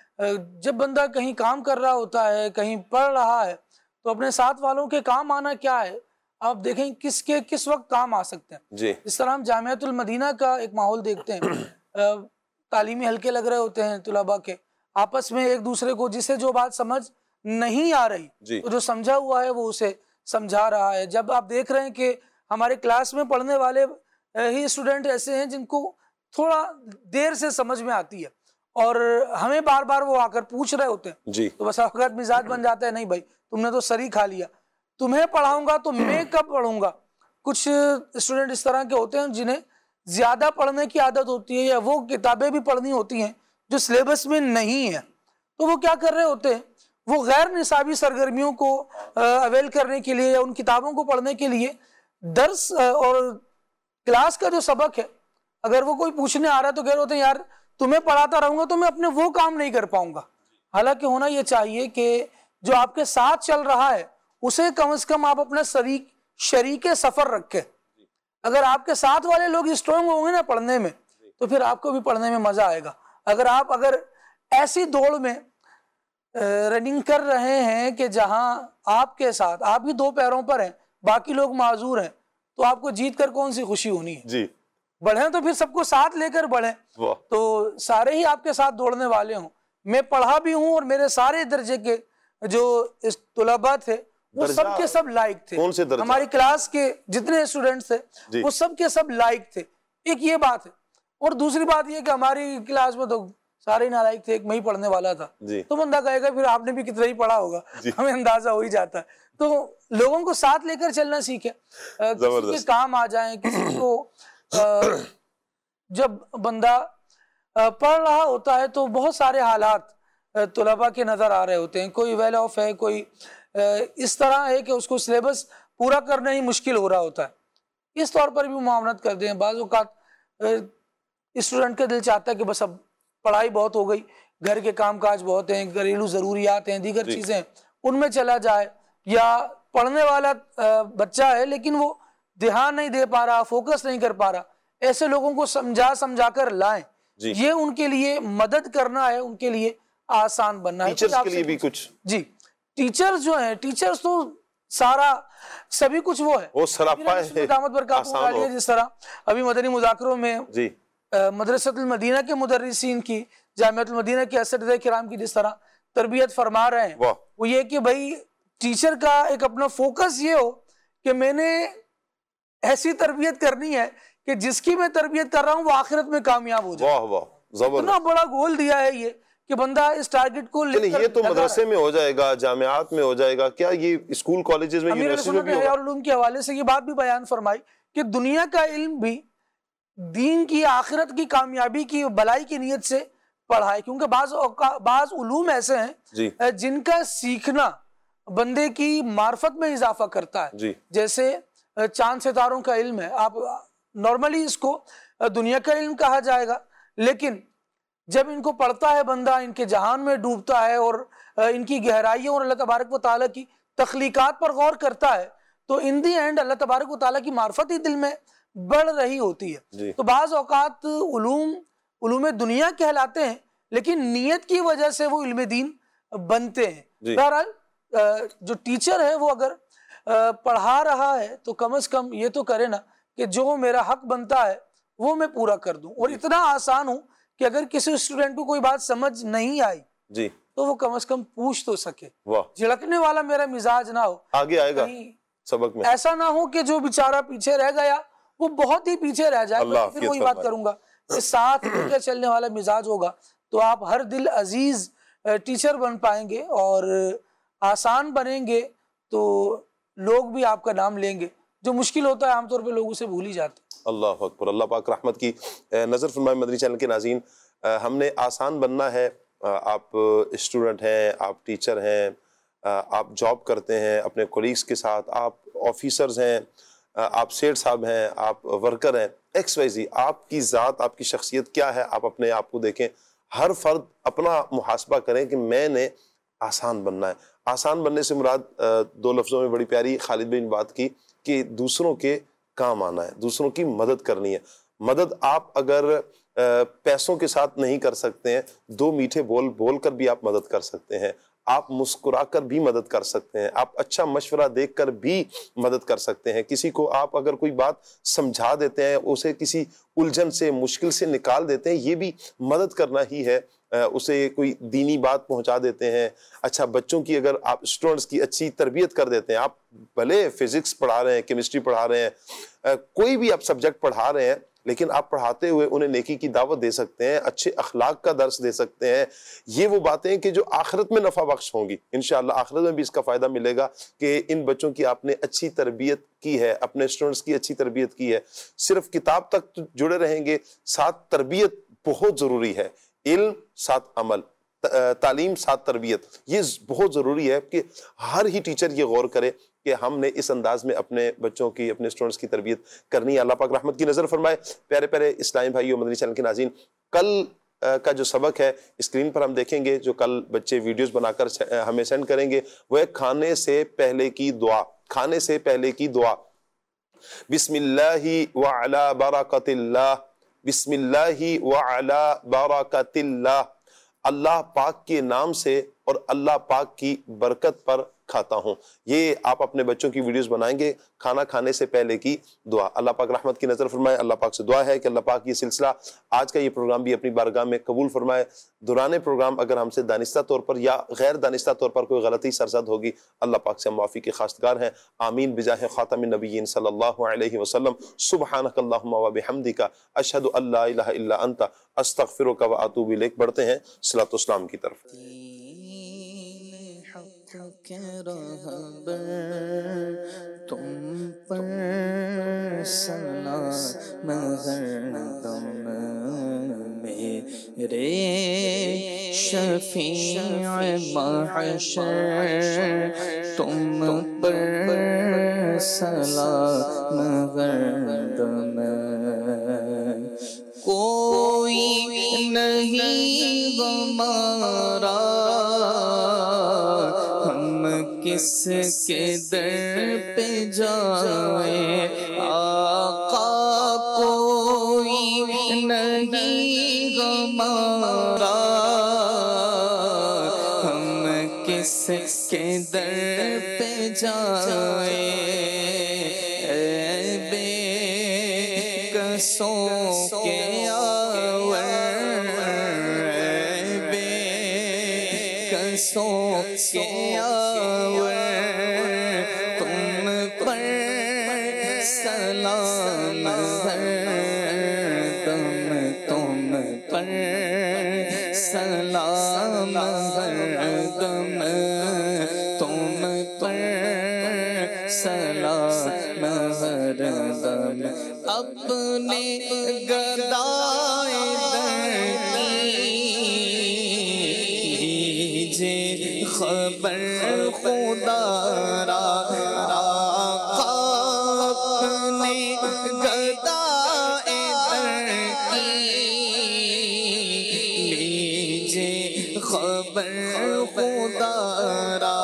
جب بندہ کہیں کام کر رہا ہوتا ہے، کہیں پڑھ رہا ہے، تو اپنے ساتھ والوں کے کام آنا کیا ہے آپ دیکھیں کس کے کس وقت کام آ سکتے ہیں. جی. اس طرح ہم جامعۃ المدینہ کا ایک ماحول دیکھتے ہیں. تعلیمی حلقے لگ رہے ہوتے ہیں طلباء کے، آپس میں ایک دوسرے کو جسے جو بات سمجھ نہیں آ رہی جی. تو جو سمجھا ہوا ہے وہ اسے سمجھا رہا ہے. جب آپ دیکھ رہے ہیں کہ ہمارے کلاس میں پڑھنے والے ہی اسٹوڈنٹ ایسے ہیں جن کو تھوڑا دیر سے سمجھ میں آتی ہے اور ہمیں بار بار وہ آ کر پوچھ رہے ہوتے ہیں جی. تو بس اوقات مزاج بن جاتا ہے، نہیں بھائی تم نے تو سری کھا لیا، تمہیں پڑھاؤں گا تو میں کب پڑھوں گا. کچھ اسٹوڈنٹ اس طرح کے ہوتے ہیں جنہیں زیادہ پڑھنے کی عادت ہوتی ہے یا وہ کتابیں بھی پڑھنی ہوتی ہیں جو سلیبس میں نہیں ہیں، تو وہ کیا کر رہے ہوتے ہیں، وہ غیر نصابی سرگرمیوں کو اویل کرنے کے لیے یا ان کتابوں کو پڑھنے کے لیے درس اور کلاس کا جو سبق ہے اگر وہ کوئی پوچھنے آ رہا ہے تو کہہ رہے ہوتے ہیں یار تمہیں پڑھاتا رہوں گا تو میں اپنے وہ کام نہیں کر پاؤں گا. حالانکہ ہونا یہ چاہیے کہ جو آپ کے ساتھ چل رہا ہے اسے کم از کم آپ اپنا شریک شریک سفر رکھیں. اگر آپ کے ساتھ والے لوگ اسٹرانگ ہوں گے نا پڑھنے میں تو پھر آپ کو بھی پڑھنے میں مزہ آئے گا. اگر آپ اگر ایسی دوڑ میں رننگ کر رہے ہیں کہ جہاں آپ کے ساتھ آپ ہی دو پیروں پر ہیں باقی لوگ معذور ہیں تو آپ کو جیت کر کون سی خوشی ہونی ہے. جی. بڑھیں تو پھر سب کو ساتھ لے کر بڑھیں تو سارے ہی آپ کے ساتھ دوڑنے والے ہوں. میں پڑھا بھی ہوں اور میرے سارے درجے کے جو طلباء تھے وہ سب کے سب لائق تھے. ہماری کلاس کے جتنے اسٹوڈنٹس تھے وہ سب کے سب لائق تھے. ایک یہ بات ہے. اور دوسری بات یہ کہ ہماری کلاس میں تو سارے نالائق تھے، ایک میں ہی پڑھنے والا تھا. تو بندہ کہے گا پھر آپ نے بھی کتنا ہی پڑھا ہوگا، ہمیں اندازہ ہو ہی جاتا ہے. تو لوگوں کو ساتھ لے کر چلنا سیکھیں، کسی کے کام آ جائیں. کسی کو جب بندہ پڑھ رہا ہوتا ہے تو بہت سارے حالات طلبا کے نظر آ رہے ہوتے ہیں، کوئی ویل آف ہے، کوئی اس طرح ہے کہ اس کو سلیبس پورا کرنا ہی مشکل ہو رہا ہوتا ہے، اس طور پر بھی معاونت کرتے ہیں۔ بعض اوقات اسٹوڈنٹ کا دل چاہتا ہے کہ بس اب پڑھائی بہت ہو گئی، گھر کے کام کاج بہت ہیں، گھریلو ضروریات ہیں، دیگر چیزیں ان میں چلا جائے، یا پڑھنے والا بچہ ہے لیکن وہ دھیان نہیں دے پا رہا، فوکس نہیں کر پا رہا، ایسے لوگوں کو سمجھا سمجھا کر لائیں، یہ ان کے لیے مدد کرنا ہے، ان کے لیے آسان بننا ہے۔ ٹیچرز کے لیے بھی کچھ جی ٹیچرز جو ہیں، ٹیچرز تو سارا سبھی کچھ وہ ہے، وہ سراپا ہے، آسان ہو۔ جس طرح ابھی مدنی مذاکروں میں جی مدرسۃ المدینہ کے مدرسین کی، جامعۃ المدینہ کے اساتذہ کرام کی جس طرح تربیت فرما رہے ہیں، وہ یہ کہ بھائی ٹیچر کا ایک اپنا فوکس یہ ہو کہ میں نے ایسی تربیت کرنی ہے کہ جس کی میں تربیت کر رہا ہوں وہ آخرت میں کامیاب ہو جائے۔ واہ واہ زبردست، اتنا بڑا گول دیا ہے یہ کہ بندہ اس ٹارگٹ کو لے کر، یہ تو مدرسے میں ہو جائے گا، جامعات میں ہو جائے گا، کیا یہ اسکول کالجز میں، یونیورسٹی میں بھی ہوگا؟ امیر علوم کے حوالے سے یہ بات بھی بیان فرمائی کہ دنیا کا علم بھی دین کی، آخرت کی کامیابی کی، بلائی کی نیت سے پڑھائے، کیونکہ بعض بعض علوم ایسے ہیں جن کا سیکھنا بندے کی معرفت میں اضافہ کرتا ہے، جیسے چاند ستاروں کا علم ہے، آپ نارملی اس کو دنیا کا علم کہا جائے گا، لیکن جب ان کو پڑھتا ہے بندہ، ان کے جہان میں ڈوبتا ہے اور ان کی گہرائیوں اور اللہ تبارک و تعالیٰ کی تخلیقات پر غور کرتا ہے، تو ان دی اینڈ اللہ تبارک و تعالیٰ کی معرفت ہی دل میں بڑھ رہی ہوتی ہے۔ تو بعض اوقات علوم علوم دنیا کہلاتے ہیں لیکن نیت کی وجہ سے وہ علم دین بنتے ہیں۔ بہرحال جو ٹیچر ہے وہ اگر پڑھا رہا ہے تو کم از کم یہ تو کرے نا کہ جو میرا حق بنتا ہے وہ میں پورا کر دوں، اور اتنا آسان ہوں کہ اگر کسی اسٹوڈنٹ کو کوئی بات سمجھ نہیں آئی جی تو وہ کم از کم پوچھ تو سکے، واہ جھڑکنے والا میرا مزاج نہ ہو، آگے آئے گا سبق میں، ایسا نہ ہو کہ جو بیچارہ پیچھے رہ گیا وہ بہت ہی پیچھے رہ جائے۔ میں پھر وہی بات کروں گا کہ ساتھ مل کے چلنے والا مزاج ہوگا تو آپ ہر دل عزیز ٹیچر بن پائیں گے، اور آسان بنیں گے تو لوگ بھی آپ کا نام لیں گے، جو مشکل ہوتا ہے عام طور پہ لوگ اسے بھول ہی جاتے ہیں۔ اللہ اکبر، اللہ پاک رحمت کی نظر فرمائے۔ مدنی چینل کے ناظرین، ہم نے آسان بننا ہے، آپ اسٹوڈنٹ ہیں، آپ ٹیچر ہیں، آپ جاب کرتے ہیں اپنے کولیگز کے ساتھ، آپ آفیسرز ہیں، آپ سیٹ صاحب ہیں، آپ ورکر ہیں، ایکس وائی زی، آپ کی ذات، آپ کی شخصیت کیا ہے، آپ اپنے آپ کو دیکھیں، ہر فرد اپنا محاسبہ کریں کہ میں نے آسان بننا ہے۔ آسان بننے سے مراد دو لفظوں میں بڑی پیاری خالد بھائی نے بات کی کہ دوسروں کے کام آنا ہے، دوسروں کی مدد کرنی ہے۔ مدد آپ اگر پیسوں کے ساتھ نہیں کر سکتے ہیں، دو میٹھے بول بول کر بھی آپ مدد کر سکتے ہیں، آپ مسکرا کر بھی مدد کر سکتے ہیں، آپ اچھا مشورہ دیکھ کر بھی مدد کر سکتے ہیں۔ کسی کو آپ اگر کوئی بات سمجھا دیتے ہیں، اسے کسی الجھن سے، مشکل سے نکال دیتے ہیں، یہ بھی مدد کرنا ہی ہے۔ اسے کوئی دینی بات پہنچا دیتے ہیں، اچھا بچوں کی اگر آپ اسٹوڈنٹس کی اچھی تربیت کر دیتے ہیں، آپ بھلے فزکس پڑھا رہے ہیں، کیمسٹری پڑھا رہے ہیں، کوئی بھی آپ سبجیکٹ پڑھا رہے ہیں، لیکن آپ پڑھاتے ہوئے انہیں نیکی کی دعوت دے سکتے ہیں، اچھے اخلاق کا درس دے سکتے ہیں، یہ وہ باتیں کہ جو آخرت میں نفع بخش ہوں گی۔ انشاءاللہ آخرت میں بھی اس کا فائدہ ملے گا کہ ان بچوں کی آپ نے اچھی تربیت کی ہے، اپنے اسٹوڈنٹس کی اچھی تربیت کی ہے۔ صرف کتاب تک جڑے رہیں گے، ساتھ تربیت بہت ضروری ہے، علم ساتھ عمل، تعلیم ساتھ تربیت، یہ بہت ضروری ہے کہ ہر ہی ٹیچر یہ غور کرے کہ ہم نے اس انداز میں اپنے بچوں کی، اپنے اسٹوڈنٹس کی تربیت کرنی ہے۔ اللہ پاک رحمت کی نظر فرمائے۔ پیارے پیارے اسلامی بھائیو، مدنی چینل کے ناظرین، کل کا جو سبق ہے اسکرین پر ہم دیکھیں گے، جو کل بچے ویڈیوز بنا کر ہمیں سینڈ کریں گے، وہ ہے کھانے سے پہلے کی دعا۔ کھانے سے پہلے کی دعا، بسم اللہ وعلی برکت اللہ، بسم اللہ وعلی برکت اللہ، اللہ پاک کے نام سے اور اللہ پاک کی برکت پر کھاتا ہوں۔ یہ آپ اپنے بچوں کی ویڈیوز بنائیں گے، کھانا کھانے سے پہلے کی دعا۔ اللہ پاک رحمت کی نظر فرمائے۔ اللہ پاک سے دعا ہے کہ اللہ پاک یہ سلسلہ، آج کا یہ پروگرام بھی اپنی بارگاہ میں قبول فرمائے۔ دوران پروگرام اگر ہم سے دانستہ طور پر یا غیر دانستہ طور پر کوئی غلطی سرزد ہوگی، اللہ پاک سے ہم معافی کے خواستگار ہیں۔ آمین بجاہ خاتم النبیین صلی اللہ علیہ وسلم۔ سبحانک اللہم و بحمدک، اشہد ان لا الہ الا انت، استغفرک و اتوب الیک۔ بڑھتے ہیں صلاۃ و اسلام کی طرف۔ کے رہبر تم پر سلام ہر دم میرے شفیع محشر تم پر سلام گردم کوئی نہیں ہمارا ہم کس کے در پہ جائیں آقا کوئی نہیں ہمارا ہم کس کے در پہ جائیں اے بے کسوں کے آور اے بے کسوں کے آور تم پر سلام ہر دم تم پر سلام ہر دم تم پر سلام ہر دم اپنے گدائے در لیجے خبر خدا را آقا اپنے گدائے در لیجے خبر خدا را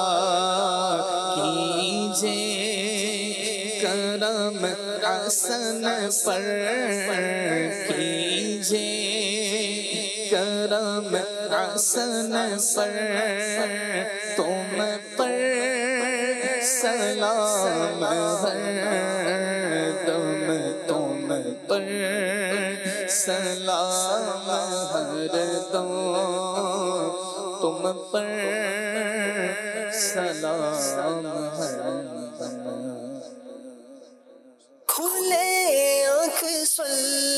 کیجے کرم حسن پر کیجے کرم حسن پر تم پر سلام ہر دم تم پر سلام ہر دم تم پر سلام ہر دم کھلے آنکھ سن